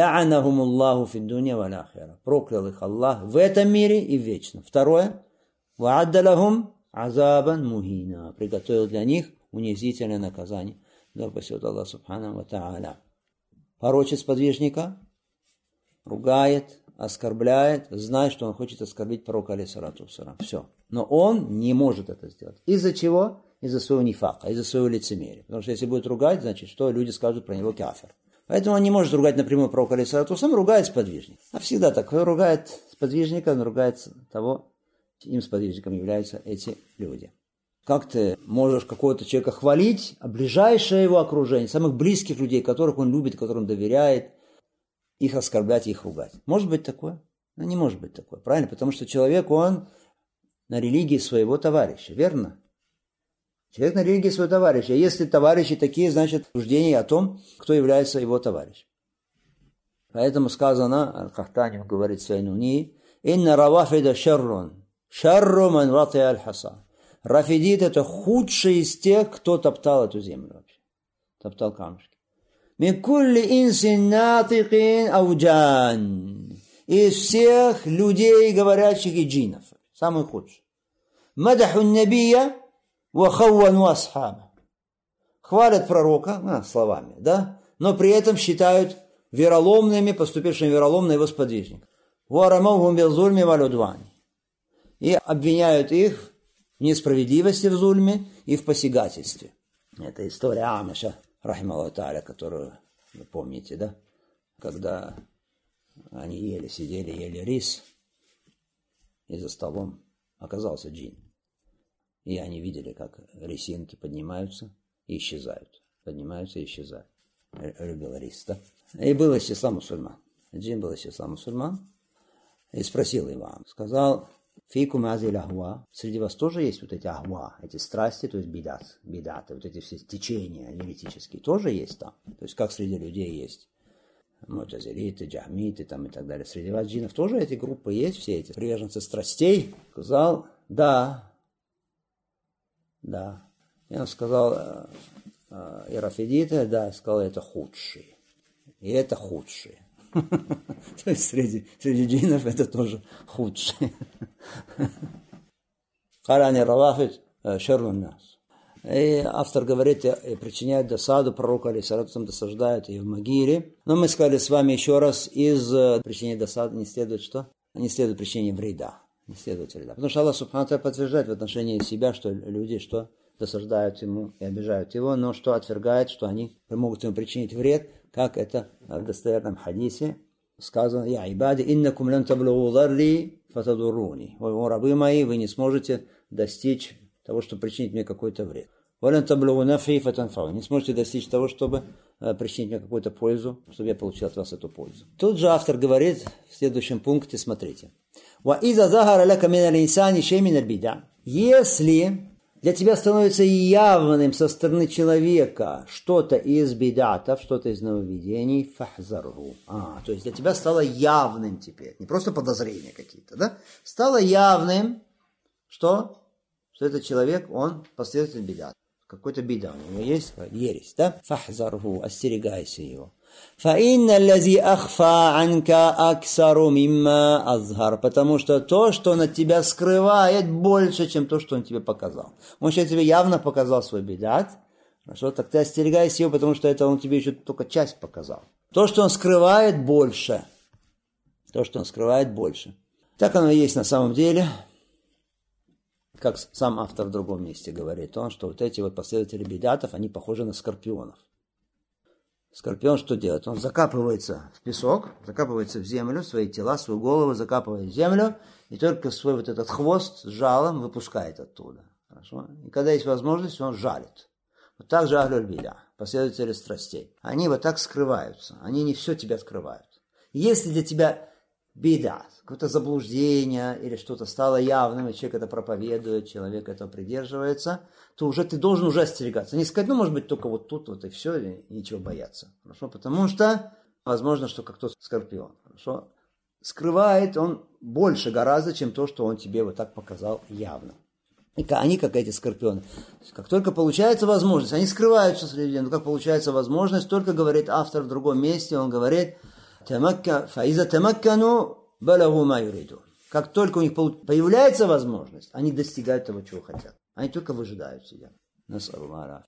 «Ла'анахум Аллаху фид дунья валь ахира». Проклял их Аллах в этом мире и в вечном. Второе: «Ва'адда лахум азабан мухина». Приготовил для них унизительное наказание. Да спасет Аллах Субхану ва Тааля. Порочит сподвижника, ругает, оскорбляет, зная, что он хочет оскорбить пророка алейхиссалату вассалам. Все. Но он не может это сделать. Из-за чего? Из-за своего нифака, из-за своего лицемерия. Потому что если будет ругать, значит, что люди скажут про него кафир. Поэтому он не может ругать напрямую пророка алейхиссалату вассалам, ругает сподвижника. А всегда так. Кто ругает сподвижника, он ругает того, им сподвижником являются эти люди. Как ты можешь какого-то человека хвалить, а ближайшее его окружение, самых близких людей, которых он любит, которым доверяет, их оскорблять, их ругать? Может быть такое? Ну, не может быть такое. Правильно? Потому что человек, он на религии своего товарища. Верно? Человек на религии своего товарища. Если товарищи такие, значит, суждения о том, кто является его товарищем. Поэтому сказано, Аль-Кахтани говорит в своей нуни, «Инна равафида шаррун, шарру ман ватия аль-хаса». Рафидит – это худший из тех, кто топтал эту землю вообще. Топтал камушки. «Мин кулли инсин натикин ауджан». Из всех людей, говорящих, и джинов. Самый худший. «Мадаху набия ва хаввану асхаба». Хвалят пророка, словами, да? Но при этом считают вероломными, поступившими вероломно его сподвижников. «Варамахум билзульми валюдвани». И обвиняют их в несправедливости в зульме и в посягательстве. Это история Амаша, рахималлаху тааля, которую вы помните, да? Когда они ели рис, и за столом оказался джин. И они видели, как рисинки поднимаются и исчезают. Поднимаются и исчезают. Любил рис, да? И был из числа мусульман. Джин был из числа мусульман. И спросил имам. Сказал: «Фикум азиль ахва». Среди вас тоже есть вот эти ахва, эти страсти, то есть бидаты, вот эти все течения еретические, тоже есть там. То есть как среди людей есть мутазилиты, джахмиты там и так далее. Среди вас джинов тоже эти группы есть, все эти приверженцы страстей. Сказал: да. И он сказал: и рафидиты, да, сказал, это худшие. И это худшие. То есть среди джиннов это тоже худшие. Харани равафид шеррун нас. И автор говорит, причиняет досаду пророку, алейхиссалату, досаждают и в могиле. Но мы сказали с вами еще раз, из причинения досады не следует что? Не следует причинения вреда. Не следует вреда. Потому что Аллах Субхану ва Тааля подтверждает в отношении себя, что люди что досаждают ему и обижают его, но что отвергает, что они могут ему причинить вред, как это в достоверном хадисе сказано: «Я ибади, иннакум лан таблугу дарри фатадурруни». О, рабы мои, вы не сможете достичь того, чтобы причинить мне какой-то вред. «Валан таблугу нафи фатанфау». Не сможете достичь того, чтобы причинить мне какую-то пользу, чтобы я получил от вас эту пользу. Тут же автор говорит в следующем пункте, смотрите. «Ва иза захара лака мин аль-инсани шей мин аль-бида». Если для тебя становится явным со стороны человека что-то из бидатов, что-то из нововведений, фахзаргу. То есть для тебя стало явным теперь, не просто подозрения какие-то, да? Стало явным, что этот человек, он последователь бидат. Какой-то бида у него есть, ересь, да? Фахзаргу, остерегайся его. فَإِنَّ الَّذِي أَخْفَى عَنْكَ أَكْثَرُ مِمَّا أَظْهَرَ. Потому что то, что он от тебя скрывает, больше, чем то, что он тебе показал. Он сейчас тебе явно показал свой бидат. Хорошо, так ты остерегайся его, потому что это он тебе еще только часть показал. То, что он скрывает, больше. Так оно и есть на самом деле. Как сам автор в другом месте говорит, он, что вот эти вот последователи бидатов, они похожи на скорпионов. Скорпион что делает? Он закапывается в песок, закапывается в землю, свои тела, свою голову закапывает в землю, и только свой вот этот хвост с жалом выпускает оттуда. Хорошо? И когда есть возможность, он жалит. Вот так же ахлюль бида, последователи страстей. Они вот так скрываются, они не все тебя скрывают. Если для тебя бида, какое-то заблуждение или что-то стало явным, и человек это проповедует, человек этого придерживается, то уже ты должен уже остерегаться. Не сказать, может быть, только вот тут вот и все, и ничего бояться. Хорошо? Потому что, возможно, что как тот скорпион. Хорошо? Скрывает он больше гораздо, чем то, что он тебе вот так показал явно. И они, как эти скорпионы, как только получается возможность, они скрываются среди людей, но как получается возможность, только говорит автор в другом месте, он говорит: «Фаиза тамаккану балагу ма юриду». Как только у них появляется возможность, они достигают того, чего хотят. Они только выжидают себя. Насаллаху.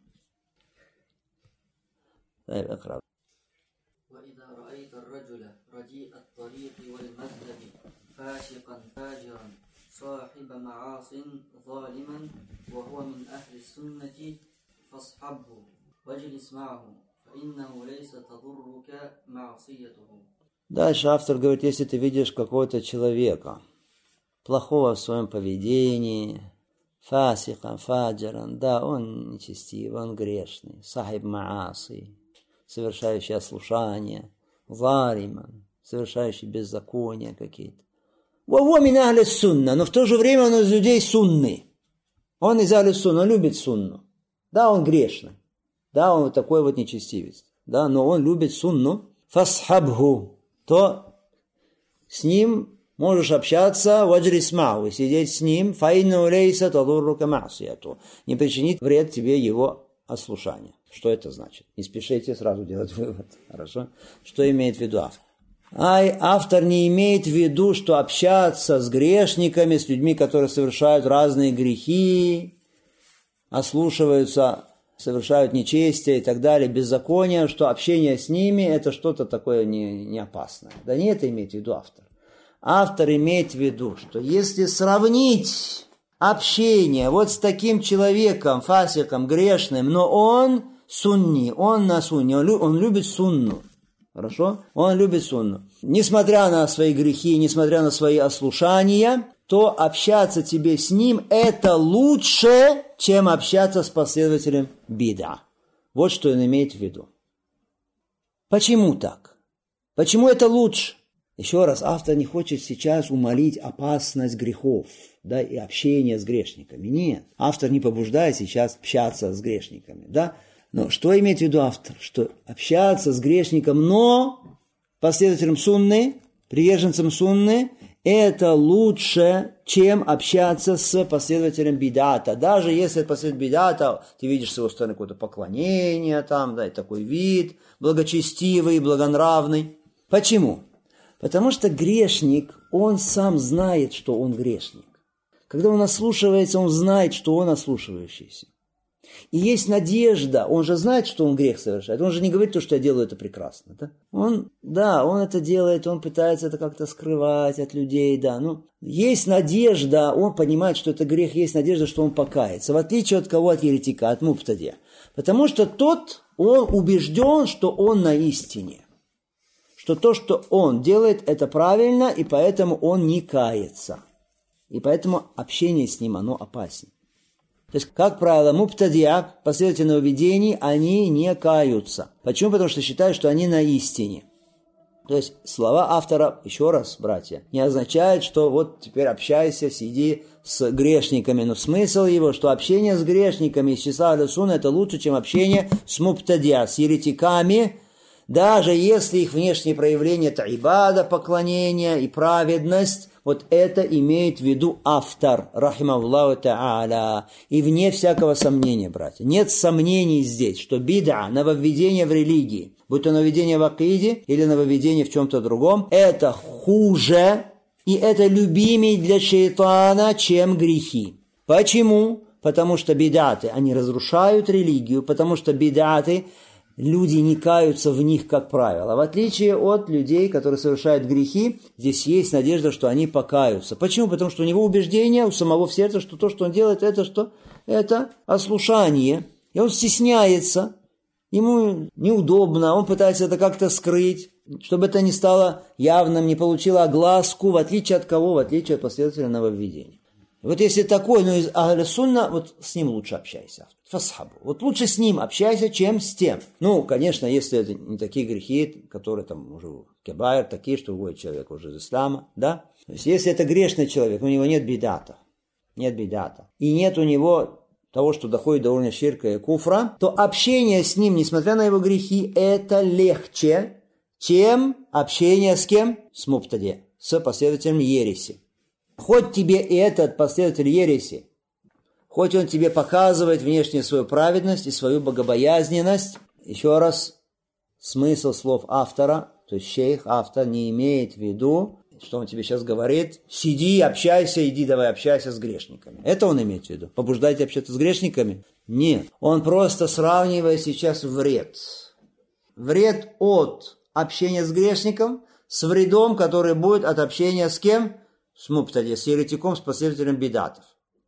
وإذا رأيت الرجل رديء الطريق والمذهب فاسقا فاجرا صاحب معاص ظالما وهو من أهل السنة فاصحبه واجلس معه فإنه ليس تضرك معصيته. Дальше автор говорит, если ты видишь какого-то человека, плохого в своем поведении, фасикан, фаджаран, да, он нечестив, он грешный, сахиб мааси, совершающий ослушание, зариман, совершающий беззакония какие-то. Вова мин ахли сунна, но в то же время он из людей сунны. Он из ахли сунна, он любит сунну. Да, он грешный, да, он вот такой вот нечестивец, да, но он любит сунну. Фасхабху, то с ним можешь общаться, ваджрисмау, сидеть с ним, фаинна улейса талуррука маасияту, не причинит вред тебе его ослушание. Что это значит? Не спешите сразу делать вывод. Хорошо? Что имеет в виду автор? Автор не имеет в виду, что общаться с грешниками, с людьми, которые совершают разные грехи, ослушиваются, совершают нечестие и так далее, беззаконие, что общение с ними это что-то такое не опасное. Да не это имеет в виду автор. Автор имеет в виду, что если сравнить общение вот с таким человеком, фасиком, грешным, но он сунни, он на сунне, он любит сунну. Хорошо? Он любит сунну. Несмотря на свои грехи, несмотря на свои ослушания, то общаться тебе с ним это лучше, чем общаться с последователем бида. Вот что он имеет в виду. Почему так? Почему это лучше? Еще раз, автор не хочет сейчас умалить опасность грехов, да, и общения с грешниками. Нет, автор не побуждает сейчас общаться с грешниками, да. Но что имеет в виду автор? Что общаться с грешником, но последователем сунны, приверженцем сунны, это лучше, чем общаться с последователем бидата. Даже если последователь бидата, ты видишь с его стороны какое-то поклонение, там, да, и такой вид, благочестивый, благонравный. Почему? Потому что грешник, он сам знает, что он грешник. Когда он ослушивается, он знает, что он ослушивающийся. И есть надежда, он же знает, что он грех совершает. Он же не говорит то, что я делаю это прекрасно. Да? Он это делает, он пытается это как-то скрывать от людей. Да. Но есть надежда, он понимает, что это грех, есть надежда, что он покается. В отличие от кого? От еретика, от муптади. Потому что он убежден, что он на истине. Что то, что он делает, это правильно, и поэтому он не кается. И поэтому общение с ним, оно опаснее. То есть, как правило, муптадия, последователи нововведений, они не каются. Почему? Потому что считают, что они на истине. То есть, слова автора, еще раз, братья, не означают, что вот теперь общайся, сиди с грешниками. Но смысл его, что общение с грешниками из числа ахли сунна это лучше, чем общение с муптадия, с еретиками, даже если их внешние проявления это ибада, поклонение и праведность. Вот это имеет в виду автор, рахимахуллаху та'аля. И вне всякого сомнения, братья. Нет сомнений здесь, что бид'a, нововведение в религии, будь то нововведение в акиде или нововведение в чем-то другом, это хуже и это любимее для шейтана, чем грехи. Почему? Потому что бид'аты, они разрушают религию, потому что бид'аты, люди не каются в них, как правило. В отличие от людей, которые совершают грехи, здесь есть надежда, что они покаются. Почему? Потому что у него убеждение, у самого в сердце, что то, что он делает, это что? Это ослушание. И он стесняется, ему неудобно, он пытается это как-то скрыть, чтобы это не стало явным, не получило огласку, в отличие от кого? В отличие от последователя нововведения. Вот если такой, но из ахли сунна, вот с ним лучше общайся. Фасхабу. Вот лучше с ним общайся, чем с тем. Ну, конечно, если это не такие грехи, которые там уже кебайр, такие, что выводят человека уже из ислама, да? То есть, если это грешный человек, у него нет бидата, и нет у него того, что доходит до уровня ширка и куфра, то общение с ним, несмотря на его грехи, это легче, чем общение с кем? С муптади, с последователем ереси. Хоть тебе и этот последователь ереси, хоть он тебе показывает внешне свою праведность и свою богобоязненность, еще раз, смысл слов автора, то есть шейх, автор не имеет в виду что он тебе сейчас говорит? Сиди, общайся, иди давай общайся с грешниками. Это он имеет в виду? Побуждайте общаться с грешниками? Нет. Он просто сравнивает сейчас вред. Вред от общения с грешником с вредом, который будет от общения с кем? С мубтади, с еретиком, с последователем бидатов.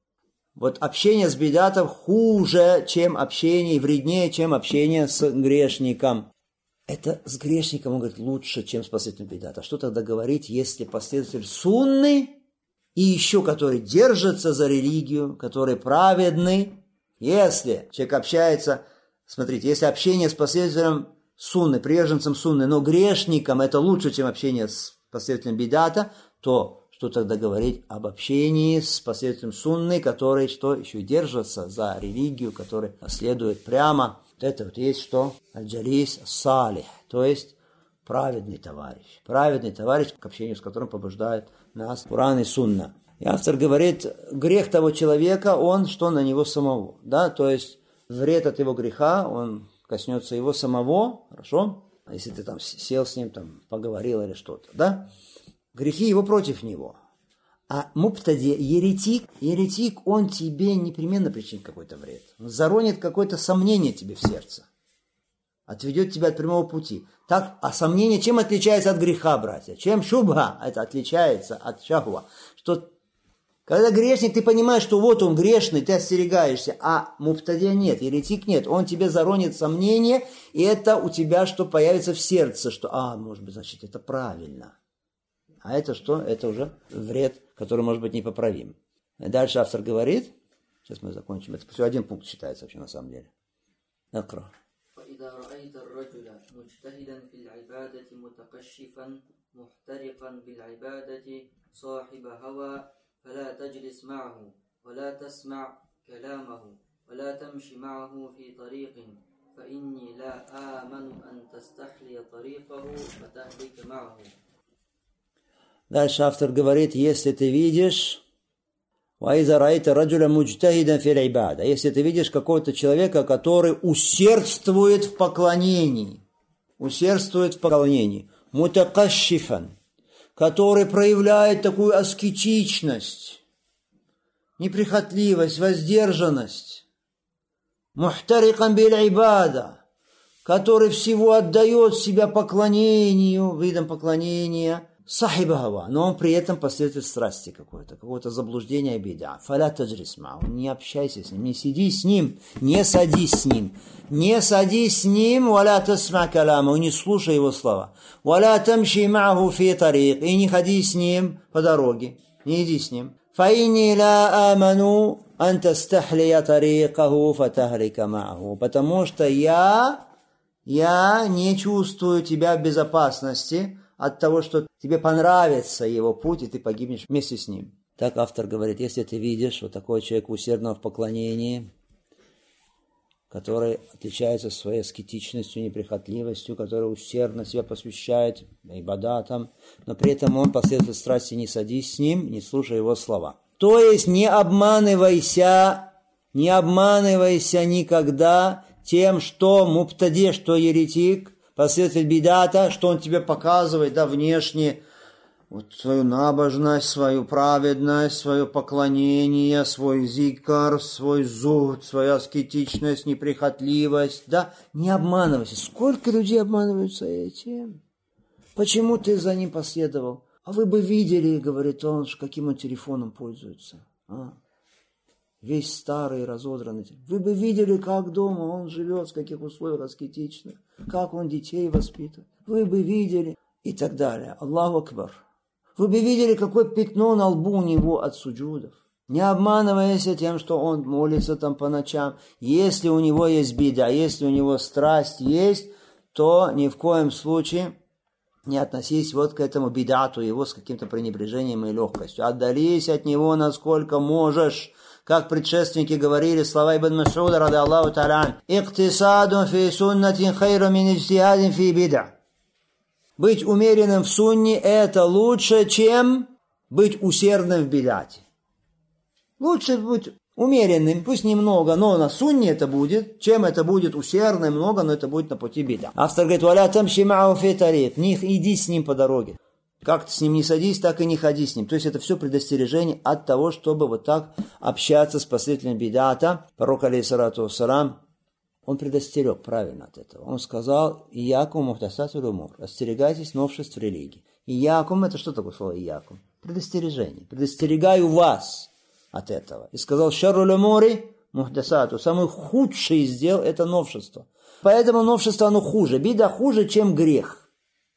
Вот общение с бидатом хуже, чем общение, и вреднее, чем общение с грешником. Это с грешником, он говорит, лучше, чем с последователем бидата. Что тогда говорить, если последователь сунны и еще который держится за религию, который праведный? Если человек общается, смотрите, если общение с последователем сунны, приверженцем сунны, но грешником это лучше, чем общение с последователем бидата, то что тогда говорить об общении с последователем сунны, который что еще держится за религию, который следует прямо. Вот это вот есть что? Аль-Джалис Салих, то есть праведный товарищ. Праведный товарищ, к общению с которым побуждает нас Куран и Сунна. И автор говорит, грех того человека, он что на него самого. Да? То есть вред от его греха, он коснется его самого, хорошо? А если ты там сел с ним, там, поговорил или что-то, да? Грехи его против него. А мубтади, еретик, он тебе непременно причинит какой-то вред. Он заронит какое-то сомнение тебе в сердце. Отведет тебя от прямого пути. Так, а сомнение чем отличается от греха, братья? Чем шубха это отличается от шахва? Что когда грешник, ты понимаешь, что вот он грешный, ты остерегаешься, а мубтадия нет, еретик нет. Он тебе заронит сомнение, и это у тебя что появится в сердце, что, может быть, значит, это правильно. А это что? Это уже вред, который может быть непоправим. Дальше автор говорит, сейчас мы закончим, это всего один пункт считается вообще на самом деле. Акра. وإذا رأيت الرجل مجتهدا في العبادة متقشفا محترقا بالعبادة صاحب هوى فلا تجلس معه ولا تسمع كلامه ولا تمشي معه في طريق فإني لا آمن أن تستحلي طريقه فتهلك معه. Дальше автор говорит, если ты видишь, если ты видишь какого-то человека, который усердствует в поклонении, мутакашшифан, который проявляет такую аскетичность, неприхотливость, воздержанность, мухтарикан биль-ибада, который всего отдает себя поклонению, видам поклонения, сахиба гава, но он при этом последует страсти какого-то заблуждения и бида. Фаля таджрис мау, не общайся с ним, не сиди с ним, не садись с ним. Не садись с ним, валя тасма каламу, не слушай его слова. Валя тамши маху фи тарик, и не ходи с ним по дороге, не иди с ним. Фаини ла аману ан тастахлия тарикаху фатахлика маху, потому что я не чувствую тебя в безопасности от того, что тебе понравится его путь, и ты погибнешь вместе с ним. Так автор говорит, если ты видишь вот такой человек усердного в поклонении, который отличается своей аскетичностью, неприхотливостью, который усердно себя посвящает ибадатам, но при этом он последует страсти, не садись с ним, не слушай его слова. То есть не обманывайся никогда тем, что мубтади, что еретик, последователь бидата, что он тебе показывает, да, внешне, вот свою набожность, свою праведность, свое поклонение, свой зикр, свой зуд, свою аскетичность, неприхотливость, да, не обманывайся. Сколько людей обманываются этим? Почему ты за ним последовал? А вы бы видели, говорит он, каким он телефоном пользуется. Весь старый, разодранный. Вы бы видели, как дома он живет, в каких условиях аскетичных, как он детей воспитывает. Вы бы видели и так далее. Аллаху акбар. Вы бы видели, какое пятно на лбу у него от суджудов. Не обманывайся тем, что он молится там по ночам. Если у него есть бида, если у него страсть есть, то ни в коем случае не относись вот к этому бидату его с каким-то пренебрежением и легкостью. Отдались от него, насколько можешь. Как предшественники говорили, слова Ибн Мас'уда, ради Аллаху та'аля, «Иктисадун фи суннатин хайру мин иджтихадин фи бида». Быть умеренным в сунне – это лучше, чем быть усердным в бидате. Лучше быть умеренным, пусть немного, но на сунне это будет, чем это будет усердно много, но это будет на пути бида. Автор говорит, «Валя тамши мa'у фи тарик», не иди с ним по дороге. Как ты с ним не садись, так и не ходи с ним. То есть это все предостережение от того, чтобы вот так общаться с последователями бидата. Пророк, алейхиссалату вассалам, он предостерег правильно от этого. Он сказал: «Иякум мухдасатуль умур». Остерегайтесь новшеств в религии. Иякум — это что такое слово иякум? Предостережение. Предостерегаю вас от этого. И сказал: «Шарруль умури мухдасату». Самый худший из дел — это новшество. Поэтому новшество оно хуже. Бида хуже, чем грех.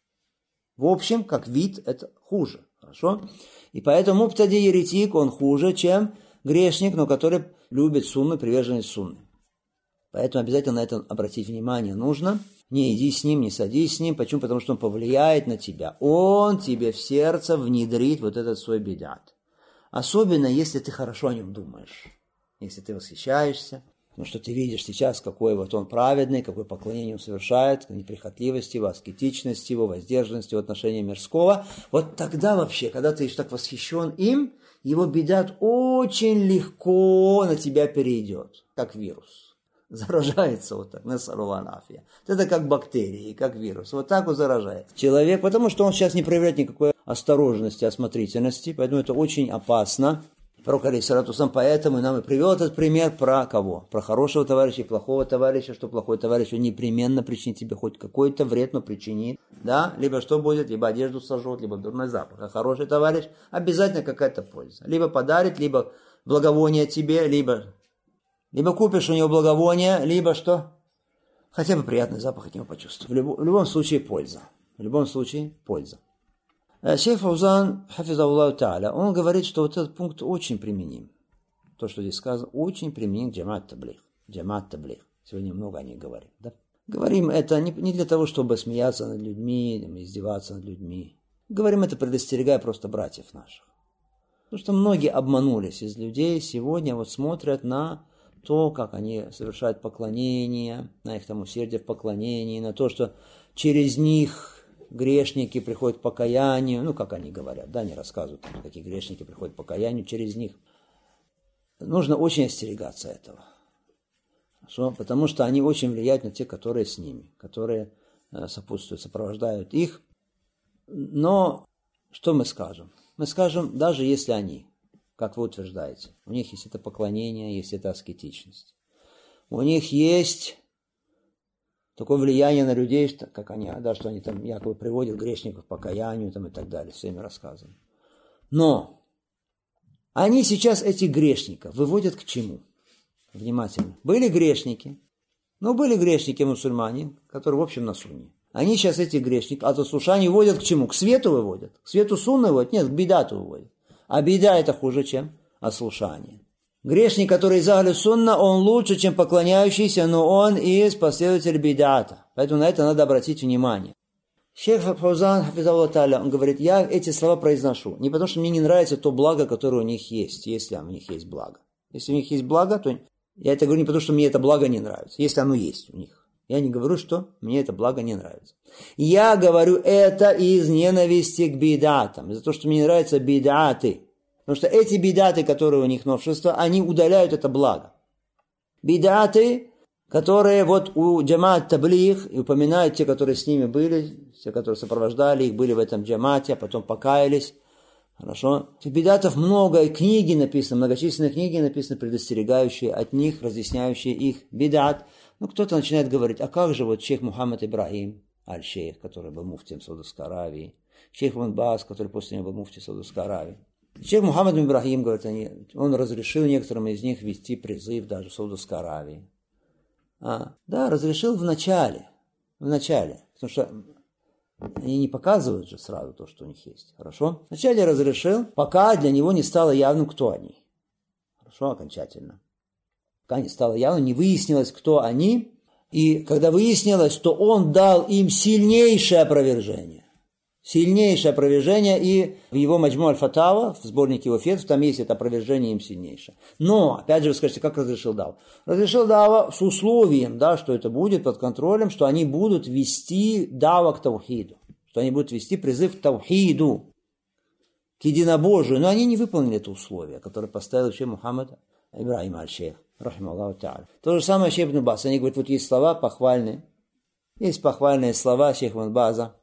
В общем, как вид, это хуже. Хорошо? И поэтому мубтади еретик, он хуже, чем грешник, но который любит сунны, приверженность сунны. Поэтому обязательно на это обратить внимание нужно. Не иди с ним, не садись с ним. Почему? Потому что он повлияет на тебя. Он тебе в сердце внедрит вот этот свой бидат. Особенно, если ты хорошо о нем думаешь. Если ты восхищаешься. Потому что ты видишь сейчас, какой вот он праведный, какое поклонение он совершает, неприхотливость его, аскетичность его, воздержанность его, отношения мирского. Вот тогда вообще, когда ты так восхищен им, его бидат очень легко на тебя перейдет, как вирус. Заражается вот так, насалланафия. Это как бактерии, как вирус. Вот так вот заражает человек, потому что он сейчас не проявляет никакой осторожности, осмотрительности, поэтому это очень опасно. Пророк, алейхиссалату вассалам, поэтому нам и привел этот пример про кого? Про хорошего товарища и плохого товарища, что плохой товарищ, он непременно причинит тебе хоть какой-то вред, но причинит, да? Либо что будет? Либо одежду сожжет, либо дурной запах. А хороший товарищ обязательно какая-то польза. Либо подарит, либо благовоние тебе, либо купишь у него благовоние, либо что? Хотя бы приятный запах от него почувствуешь. В любом случае польза. В любом случае польза. Шейх Фаузан, хафизаллаху та'аля, он говорит, что вот этот пункт очень применим. То, что здесь сказано, очень применим к джамаат таблигh. Джамаат таблигh. Сегодня много о них говорим. Да? Говорим это не для того, чтобы смеяться над людьми, издеваться над людьми. Говорим это, предостерегая просто братьев наших. Потому что многие обманулись из людей, сегодня вот смотрят на то, как они совершают поклонение, на их там усердие в поклонении, на то, что через них грешники приходят к покаянию, ну, как они говорят, да, они рассказывают, какие грешники приходят к покаянию через них. Нужно очень остерегаться этого. Потому что они очень влияют на тех, которые с ними, которые сопутствуют, сопровождают их. Но что мы скажем? Мы скажем, даже если они, как вы утверждаете, у них есть это поклонение, есть эта аскетичность, у них есть такое влияние на людей, что, как они, да, что они там якобы приводят грешников к покаянию там, и так далее, всеми рассказами. Но они сейчас этих грешников выводят к чему? Внимательно. Были грешники, были грешники мусульмане, которые, в общем, на сунне. Они сейчас этих грешников от ослушания выводят к чему? К свету выводят. К свету сунны выводят? Нет, к бидату выводят. А бида это хуже, чем ослушание. Грешник, который из ахлю сунна, он лучше, чем поклоняющийся, но он из последователей бидата. Поэтому на это надо обратить внимание. Шейх Фаузан, хафизаллаху та'аля, он говорит, я эти слова произношу не потому, что мне не нравится то благо, которое у них есть, если у них есть благо. Если у них есть благо, то я это говорю не потому, что мне это благо не нравится, если оно есть у них. Я не говорю, что мне это благо не нравится. Я говорю это из ненависти к бидатам, из-за того, что мне не нравятся бидаты. Потому что эти бидаты, которые у них новшества, они удаляют это благо. Бидаты, которые вот у джамаат таблигh, и упоминают те, которые с ними были, те, которые сопровождали их, были в этом джамаате, а потом покаялись. Хорошо? Этих бидатов много, и книги написаны, многочисленные книги написаны, предостерегающие от них, разъясняющие их бидат. Кто-то начинает говорить, а как же вот шейх Мухаммад Ибрахим аль-Шейх, который был муфтием Саудовской Аравии, шейх Ибн Баз, который после него был муфтием Саудовской Аравии. Шейх Мухаммад Ибрахим, говорит, он разрешил некоторым из них вести призыв даже в Саудовской Аравии. Да, разрешил в начале, потому что они не показывают же сразу то, что у них есть. Хорошо? Вначале разрешил, пока для него не стало явным, кто они. Хорошо, окончательно. Пока не стало явным, не выяснилось, кто они. И когда выяснилось, то он дал им сильнейшее опровержение. Сильнейшее опровержение, и в его Маджму аль-Фатава, в сборнике его фетв, там есть это опровержение им сильнейшее. Но, опять же, вы скажете, как разрешил Дава? Разрешил Дава с условием, да, что это будет под контролем, что они будут вести Дава к таухиду, что они будут вести призыв к таухиду, к единобожию. Но они не выполнили это условие, которое поставил еще Мухаммад Ибрахим аль-Шейх, рахималлаху та'аля. То же самое шейх Ибн Баз. Они говорят, вот есть слова похвальные, есть похвальные слова шейха Ибн База.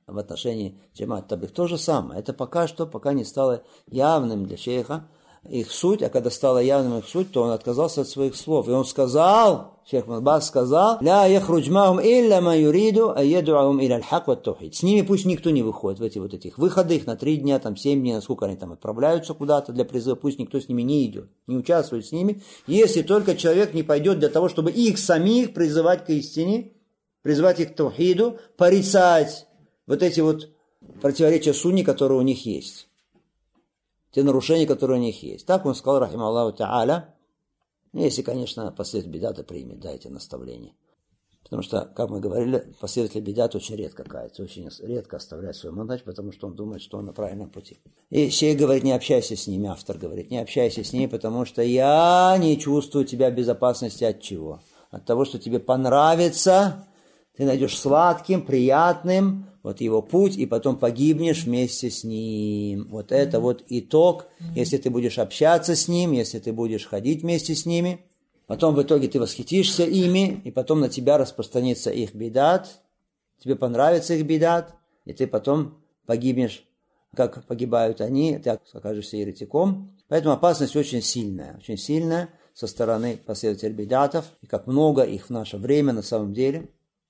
в отношении джамаат таблигh то же самое. Это пока не стало явным для шейха их суть, а когда стало явным их суть, то он отказался от своих слов. И он сказал, шейх Мулбас сказал, «Ля яхруджмахум илля ма юриду, а едуахум иля аль-хак ва тухид». С ними пусть никто не выходит в этих выходы, их на 3 дня, 7 дней, насколько они там отправляются куда-то для призыва, пусть никто с ними не идет, не участвует с ними, если только человек не пойдет для того, чтобы их самих призывать к истине, призывать их к таухиду, порицать вот эти вот противоречия сунни, которые у них есть. Те нарушения, которые у них есть. Так он сказал, рахима Аллаху та'аля, если, конечно, последователь бидата примет, да, эти наставления. Потому что, как мы говорили, последователь бидата очень редко кается, очень редко оставляет свой манхадж, потому что он думает, что он на правильном пути. И шейх говорит, не общайся с ними, автор говорит, не общайся с ними, потому что я не чувствую тебя в безопасности от чего? От того, что тебе понравится, ты найдешь сладким, приятным, вот его путь, и потом погибнешь вместе с ним. Вот это вот итог, если ты будешь общаться с ним, если ты будешь ходить вместе с ними, потом в итоге ты восхитишься ими, и потом на тебя распространится их бидат, тебе понравится их бидат, и ты потом погибнешь, как погибают они, ты окажешься еретиком. Поэтому опасность очень сильная со стороны последователей бидатов, и как много их в наше время на самом деле.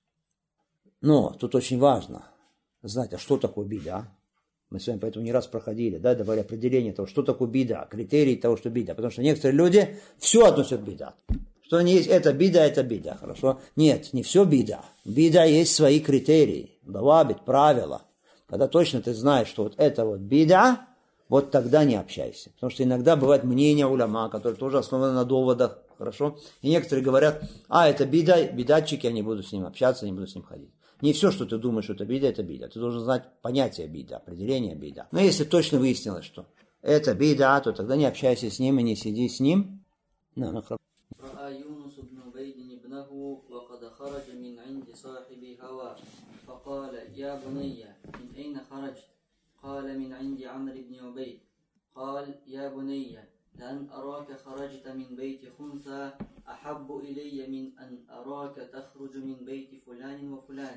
Но тут очень важно знать, а что такое бида. Мы с вами поэтому не раз проходили, да, давали определение того, что такое бида, критерии того, что бида. Потому что некоторые люди все относят к бидат. Что они есть, это бида, хорошо? Нет, не все бида. Бида есть свои критерии, давабит, правила. Когда точно ты знаешь, что вот это вот бида, вот тогда не общайся. Потому что иногда бывает мнение уляма, которое тоже основано на доводах, хорошо? И некоторые говорят, это бида, бидатчик, я не буду с ним общаться, не буду с ним ходить. Не все, что ты думаешь, что это бида, это бида. Ты должен знать понятие бида, определение бида. Но если точно выяснилось, что это бида, то тогда не общайся с ним и не сиди с ним. رأى يونس بن عبيد ابنه وقد خرج من عند صاحب هوى فقال يا بني من أين خرجت؟ قال من عند عمرو بن عبيد قال يا بني لأن أراك خرجت من بيت خنثى أحب إلي من أن أراك تخرج من بيت فلان وفلان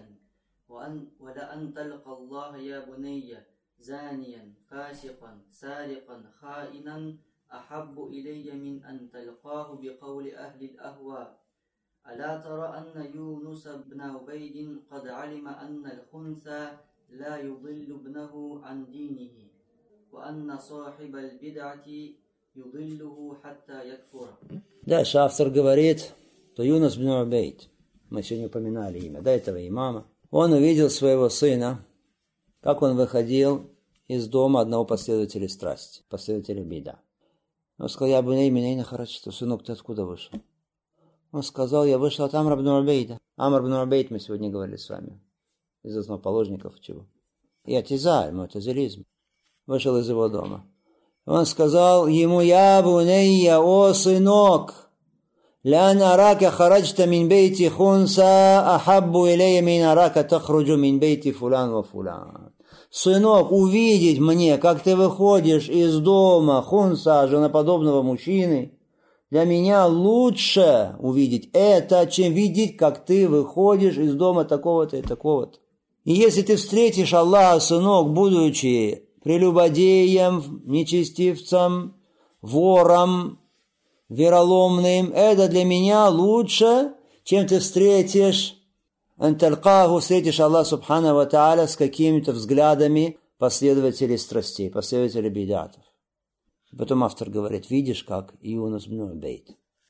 ولأن تلقى الله يا بني زانيا فاسقا سارقا خائنا أحب إلي من أن تلقاه بقول أهل الأهواء ألا ترى أن يونس بن عبيد قد علم أن الخنثى لا يضل ابنه عن دينه وأن صاحب البدعة يضله حتى يكفر. Дальше автор говорит, что Юнус бин Убейд, мы сегодня упоминали имя, до этого имама, он увидел своего сына, как он выходил из дома одного последователя страсти, последователя бида. Он сказал, я буней минейна харачта, сынок, ты откуда вышел? Он сказал, я вышел от Амра бин Убейда. Амр бин Убейд мы сегодня говорили с вами, из основоположников чего? И атизаль, му'тазилизм, вышел из его дома. Он сказал ему, я бунейя, о сынок, лян арака хараджта мин бейти хунса, ахаббу илейя мин арака тахруджу мин бейти фулан ва фулан. Сынок, увидеть мне, как ты выходишь из дома хунса, женоподобного мужчины, для меня лучше увидеть это, чем видеть, как ты выходишь из дома такого-то и такого-то. И если ты встретишь Аллаха, сынок, будучи прелюбодеем, нечестивцем, вором, вероломным, это для меня лучше, чем ты встретишь анталькаху, встретишь Аллах Субхана ва Тааля с какими-то взглядами последователей страстей, последователей бидатов. Потом автор говорит, видишь, как Юнус бин Убейд.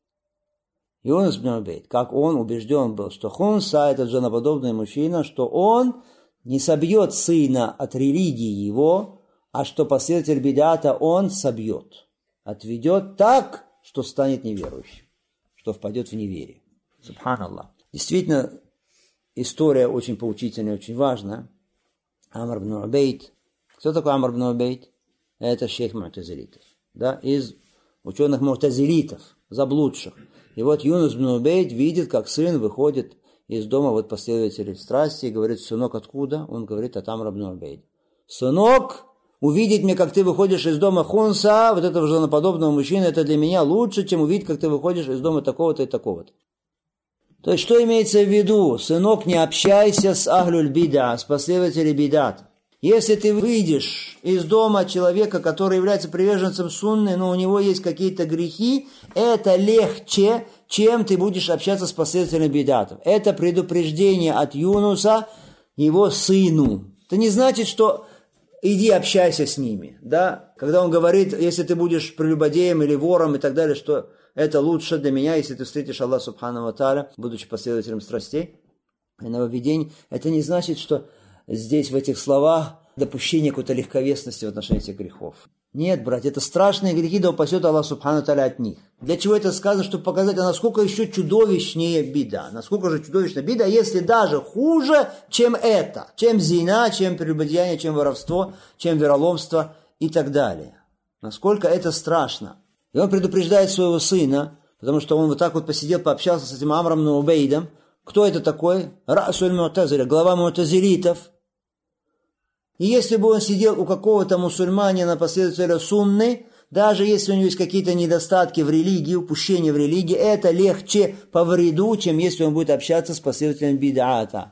Юнус бин Убейд, как он убежден был, что хунса, этот женоподобный мужчина, что он не собьет сына от религии его, а что последователь бидата он собьет, отведет так, что станет неверующим, что впадет в неверие. Субханаллах. Действительно, история очень поучительная, очень важная. Амр бин Убейд. Кто такой Амр бин Убейд? Это шейх му'тазилитов. Да, из ученых му'тазилитов, заблудших. И вот Юнус бин Убейд видит, как сын выходит из дома вот последователей страсти и говорит, сынок, откуда? Он говорит, от Амра бин Убейд. Сынок, увидеть мне, как ты выходишь из дома хунса, вот этого женоподобного мужчины, это для меня лучше, чем увидеть, как ты выходишь из дома такого-то и такого-то. То есть, что имеется в виду? Сынок, не общайся с ахлюль бида, с последователями бидат. Если ты выйдешь из дома человека, который является приверженцем сунны, но у него есть какие-то грехи, это легче, чем ты будешь общаться с последователями бидатов. Это предупреждение от Юнуса его сыну. Это не значит, что иди общайся с ними. Да? Когда он говорит, если ты будешь прелюбодеем или вором и так далее, что это лучше для меня, если ты встретишь Аллаха Субхану ва Тааля, будучи последователем страстей и нововведений, это не значит, что здесь в этих словах допущение какой-то легковесности в отношении этих грехов. Нет, братья, это страшные грехи, да упасет Аллах Субхану Тааля от них. Для чего это сказано? Чтобы показать, насколько еще чудовищнее бида. Насколько же чудовищная бида, если даже хуже, чем это. Чем зина, чем прелюбодеяние, чем воровство, чем вероломство и так далее. Насколько это страшно. И он предупреждает своего сына, потому что он вот так вот посидел, пообщался с этим Амром ибн Убейдом. Кто это такой? Расуль Му'тазиля, глава му'тазилитов. И если бы он сидел у какого-то мусульманина, последователя сунны, даже если у него есть какие-то недостатки в религии, упущения в религии, это легче по вреду, чем если он будет общаться с последователем бид'ата.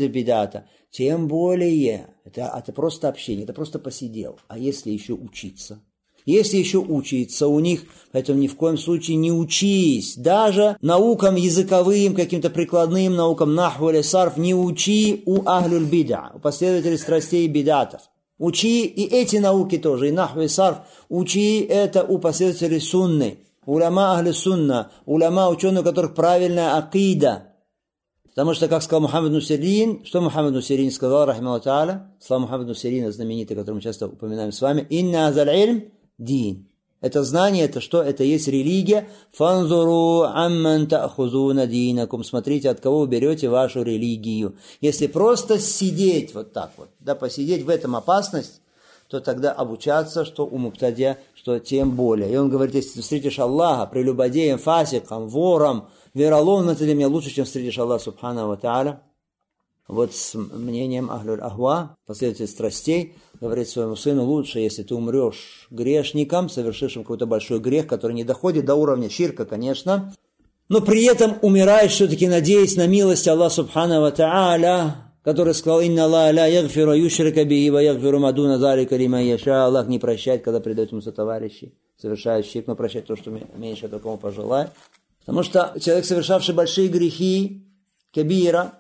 Тем более, это просто общение, это просто посидел. А если еще учиться? Если еще учиться у них, поэтому ни в коем случае не учись. Даже наукам языковым, каким-то прикладным наукам, нахву или сарф, не учи у ахлюль бида, у последователей страстей и бидатов. Учи и эти науки тоже, и нахву и сарф, учи это у последователей сунны. Уляма ахли сунна, уляма ученые, у которых правильная акида. Потому что, как сказал Мухаммад ибн Сирин, что Мухаммад ибн Сирин сказал, рахимаху тааля, слова Мухаммада ибн Сирина, знаменитый, который мы часто упоминаем с вами, «Инна азаль ильм дин». Это знание, это что? Это есть религия. «Фанзуру амман та'хузуна динакум». Смотрите, от кого вы берете вашу религию. Если просто сидеть вот так вот, да, посидеть в этом опасность, то тогда обучаться, что у муктадия, что тем более. И он говорит, если ты встретишь Аллаха прелюбодеем, фасиком, вором, вероломным, это для меня лучше, чем встретишь Аллаха Субхану ва Тааля. Вот с мнением ахлюль ахва, последователь страстей, говорит своему сыну, лучше, если ты умрешь грешником, совершившим какой-то большой грех, который не доходит до уровня ширка, конечно, но при этом умираешь все-таки, надеясь на милость Аллаха Субхану ва Тааля, который сказал, «Инна Аллаха ла ягфиру юшрика биhi ва ягфиру ма дуна залика лиман яша». Аллах не прощает, когда предает ему сотоварищей, совершает ширк, но прощает то, что меньше, то, кому пожелает. Потому что человек, совершавший большие грехи, кабира,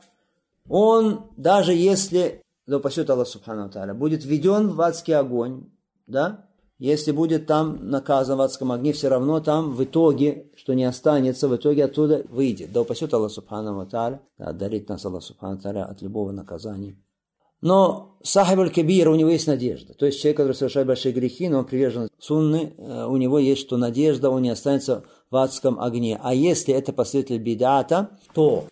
он, даже если, да упасет Аллах Субхану Тааля, будет введен в адский огонь, да, если будет там наказан в адском огне, все равно там в итоге, что не останется, в итоге оттуда выйдет. Да упасет Аллах Субхану Тааля, да, отдалит нас Аллах Субхану Тааля от любого наказания. Но сахиб аль-кабир, у него есть надежда. То есть человек, который совершает большие грехи, но он привержен сунны, у него есть что надежда, он не останется в адском огне. А если это последователь бидата, то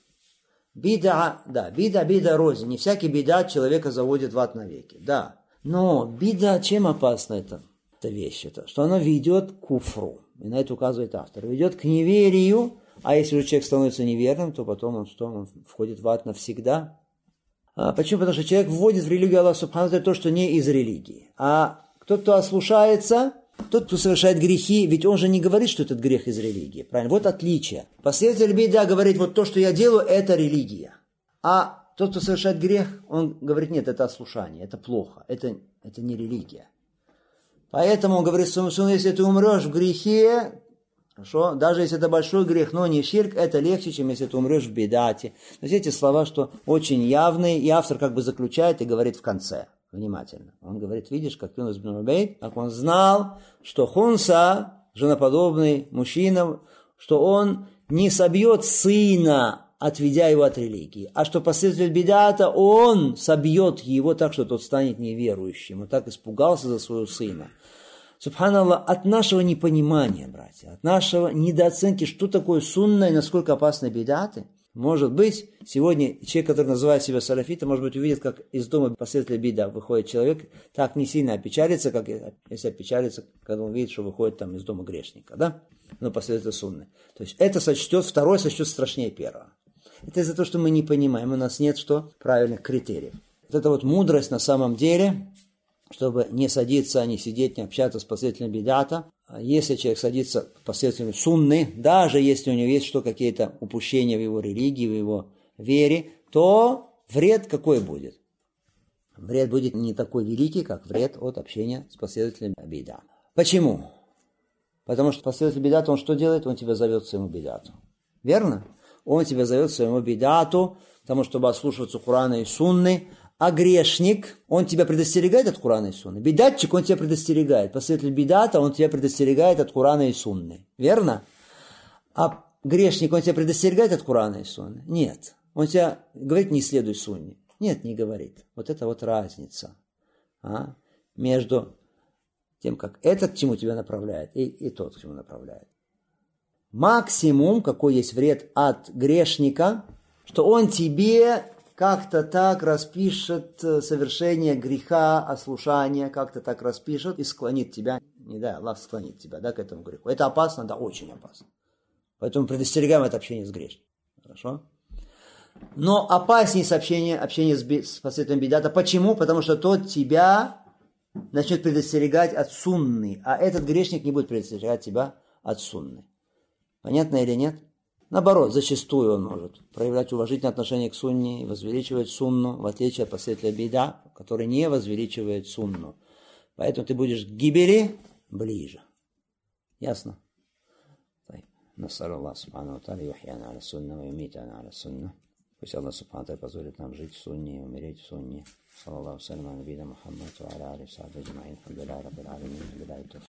бида рознь. Не всякий бидат человека заводит в ад навеки. Да. Но бида, чем опасна эта вещь? Это, что она ведет к куфру. И на это указывает автор. Ведет к неверию. А если же человек становится неверным, то потом он входит в ад навсегда. Почему? Потому что человек вводит в религию Аллаха Субхану Тааля то, что не из религии. А тот, кто ослушается, тот, кто совершает грехи, ведь он же не говорит, что этот грех из религии. Правильно? Вот отличие. Последователь бида говорит, вот то, что я делаю, это религия. А тот, кто совершает грех, он говорит, нет, это ослушание, это плохо, это не религия. Поэтому он говорит своему сыну, если ты умрешь в грехе, хорошо, даже если это большой грех, но не ширк, это легче, чем если ты умрешь в бидате. То есть эти слова, что очень явные, и автор как бы заключает и говорит в конце. Внимательно. Он говорит, видишь, как Юнус ибн Убейд, как он знал, что хунса, женоподобный мужчина, что он не собьет сына, отведя его от религии, а что последователь бидата, он собьет его так, что тот станет неверующим. Он так испугался за своего сына. Субханаллах, от нашего непонимания, братья, от нашего недооценки, что такое сунна и насколько опасны бидаты, может быть, сегодня человек, который называет себя салафитом, может быть, увидит, как из дома последователя бида выходит человек, так не сильно опечалится, как если опечалится, когда он видит, что выходит там из дома грешника, да? Но последователь сунны. То есть это второе сочтет страшнее первого. Это из-за того, что мы не понимаем, у нас нет правильных критериев. Вот эта вот мудрость на самом деле, чтобы не садиться, не сидеть, не общаться с последователями бидата. Если человек садится последователями сунны, даже если у него есть какие-то упущения в его религии, в его вере, то вред какой будет? Вред будет не такой великий, как вред от общения с последователями бидата. Почему? Потому что последователь бидата, он что делает? Он тебя зовет к своему бидату. Верно? Он тебя зовет к своему бидату, потому чтобы отслушиваться Корана и Сунны. А грешник, он тебя предостерегает от Корана и Сунны. Бидатчик, он тебя предостерегает. Последователь бидата, он тебя предостерегает от Корана и Сунны. Верно? А грешник, он тебя предостерегает от Корана и Сунны? Нет. Он тебя говорит, не следуй Сунне. Нет, не говорит. Вот это вот разница между тем, как этот к чему тебя направляет, и тот к чему направляет. Максимум, какой есть вред от грешника, что он тебе как-то так распишет совершение греха, ослушания, как-то так распишет и склонит тебя, не дай Аллах склонит тебя, к этому греху. Это опасно, да, очень опасно. Поэтому предостерегаем от общения с грешником. Хорошо? Но опаснее общение с последователем бидата. Почему? Потому что тот тебя начнет предостерегать от сунны, а этот грешник не будет предостерегать тебя от сунны. Понятно или нет? Наоборот, зачастую он может проявлять уважительное отношение к сунне и возвеличивать сунну, в отличие от последователя бида, который не возвеличивает сунну. Поэтому ты будешь к гибели ближе. Ясно? Насалю Аллах субхану ва тааля юхьяна аля сунна ва юмитана аля сунна. Пусть Аллах субхану ва тааля позволит нам жить в сунне и умереть в сунне. Саллаллаху салям аля набийина Мухаммад ва аля алихи ва сахбихи аджмаин. Алхамдулиллахи раббил алямин.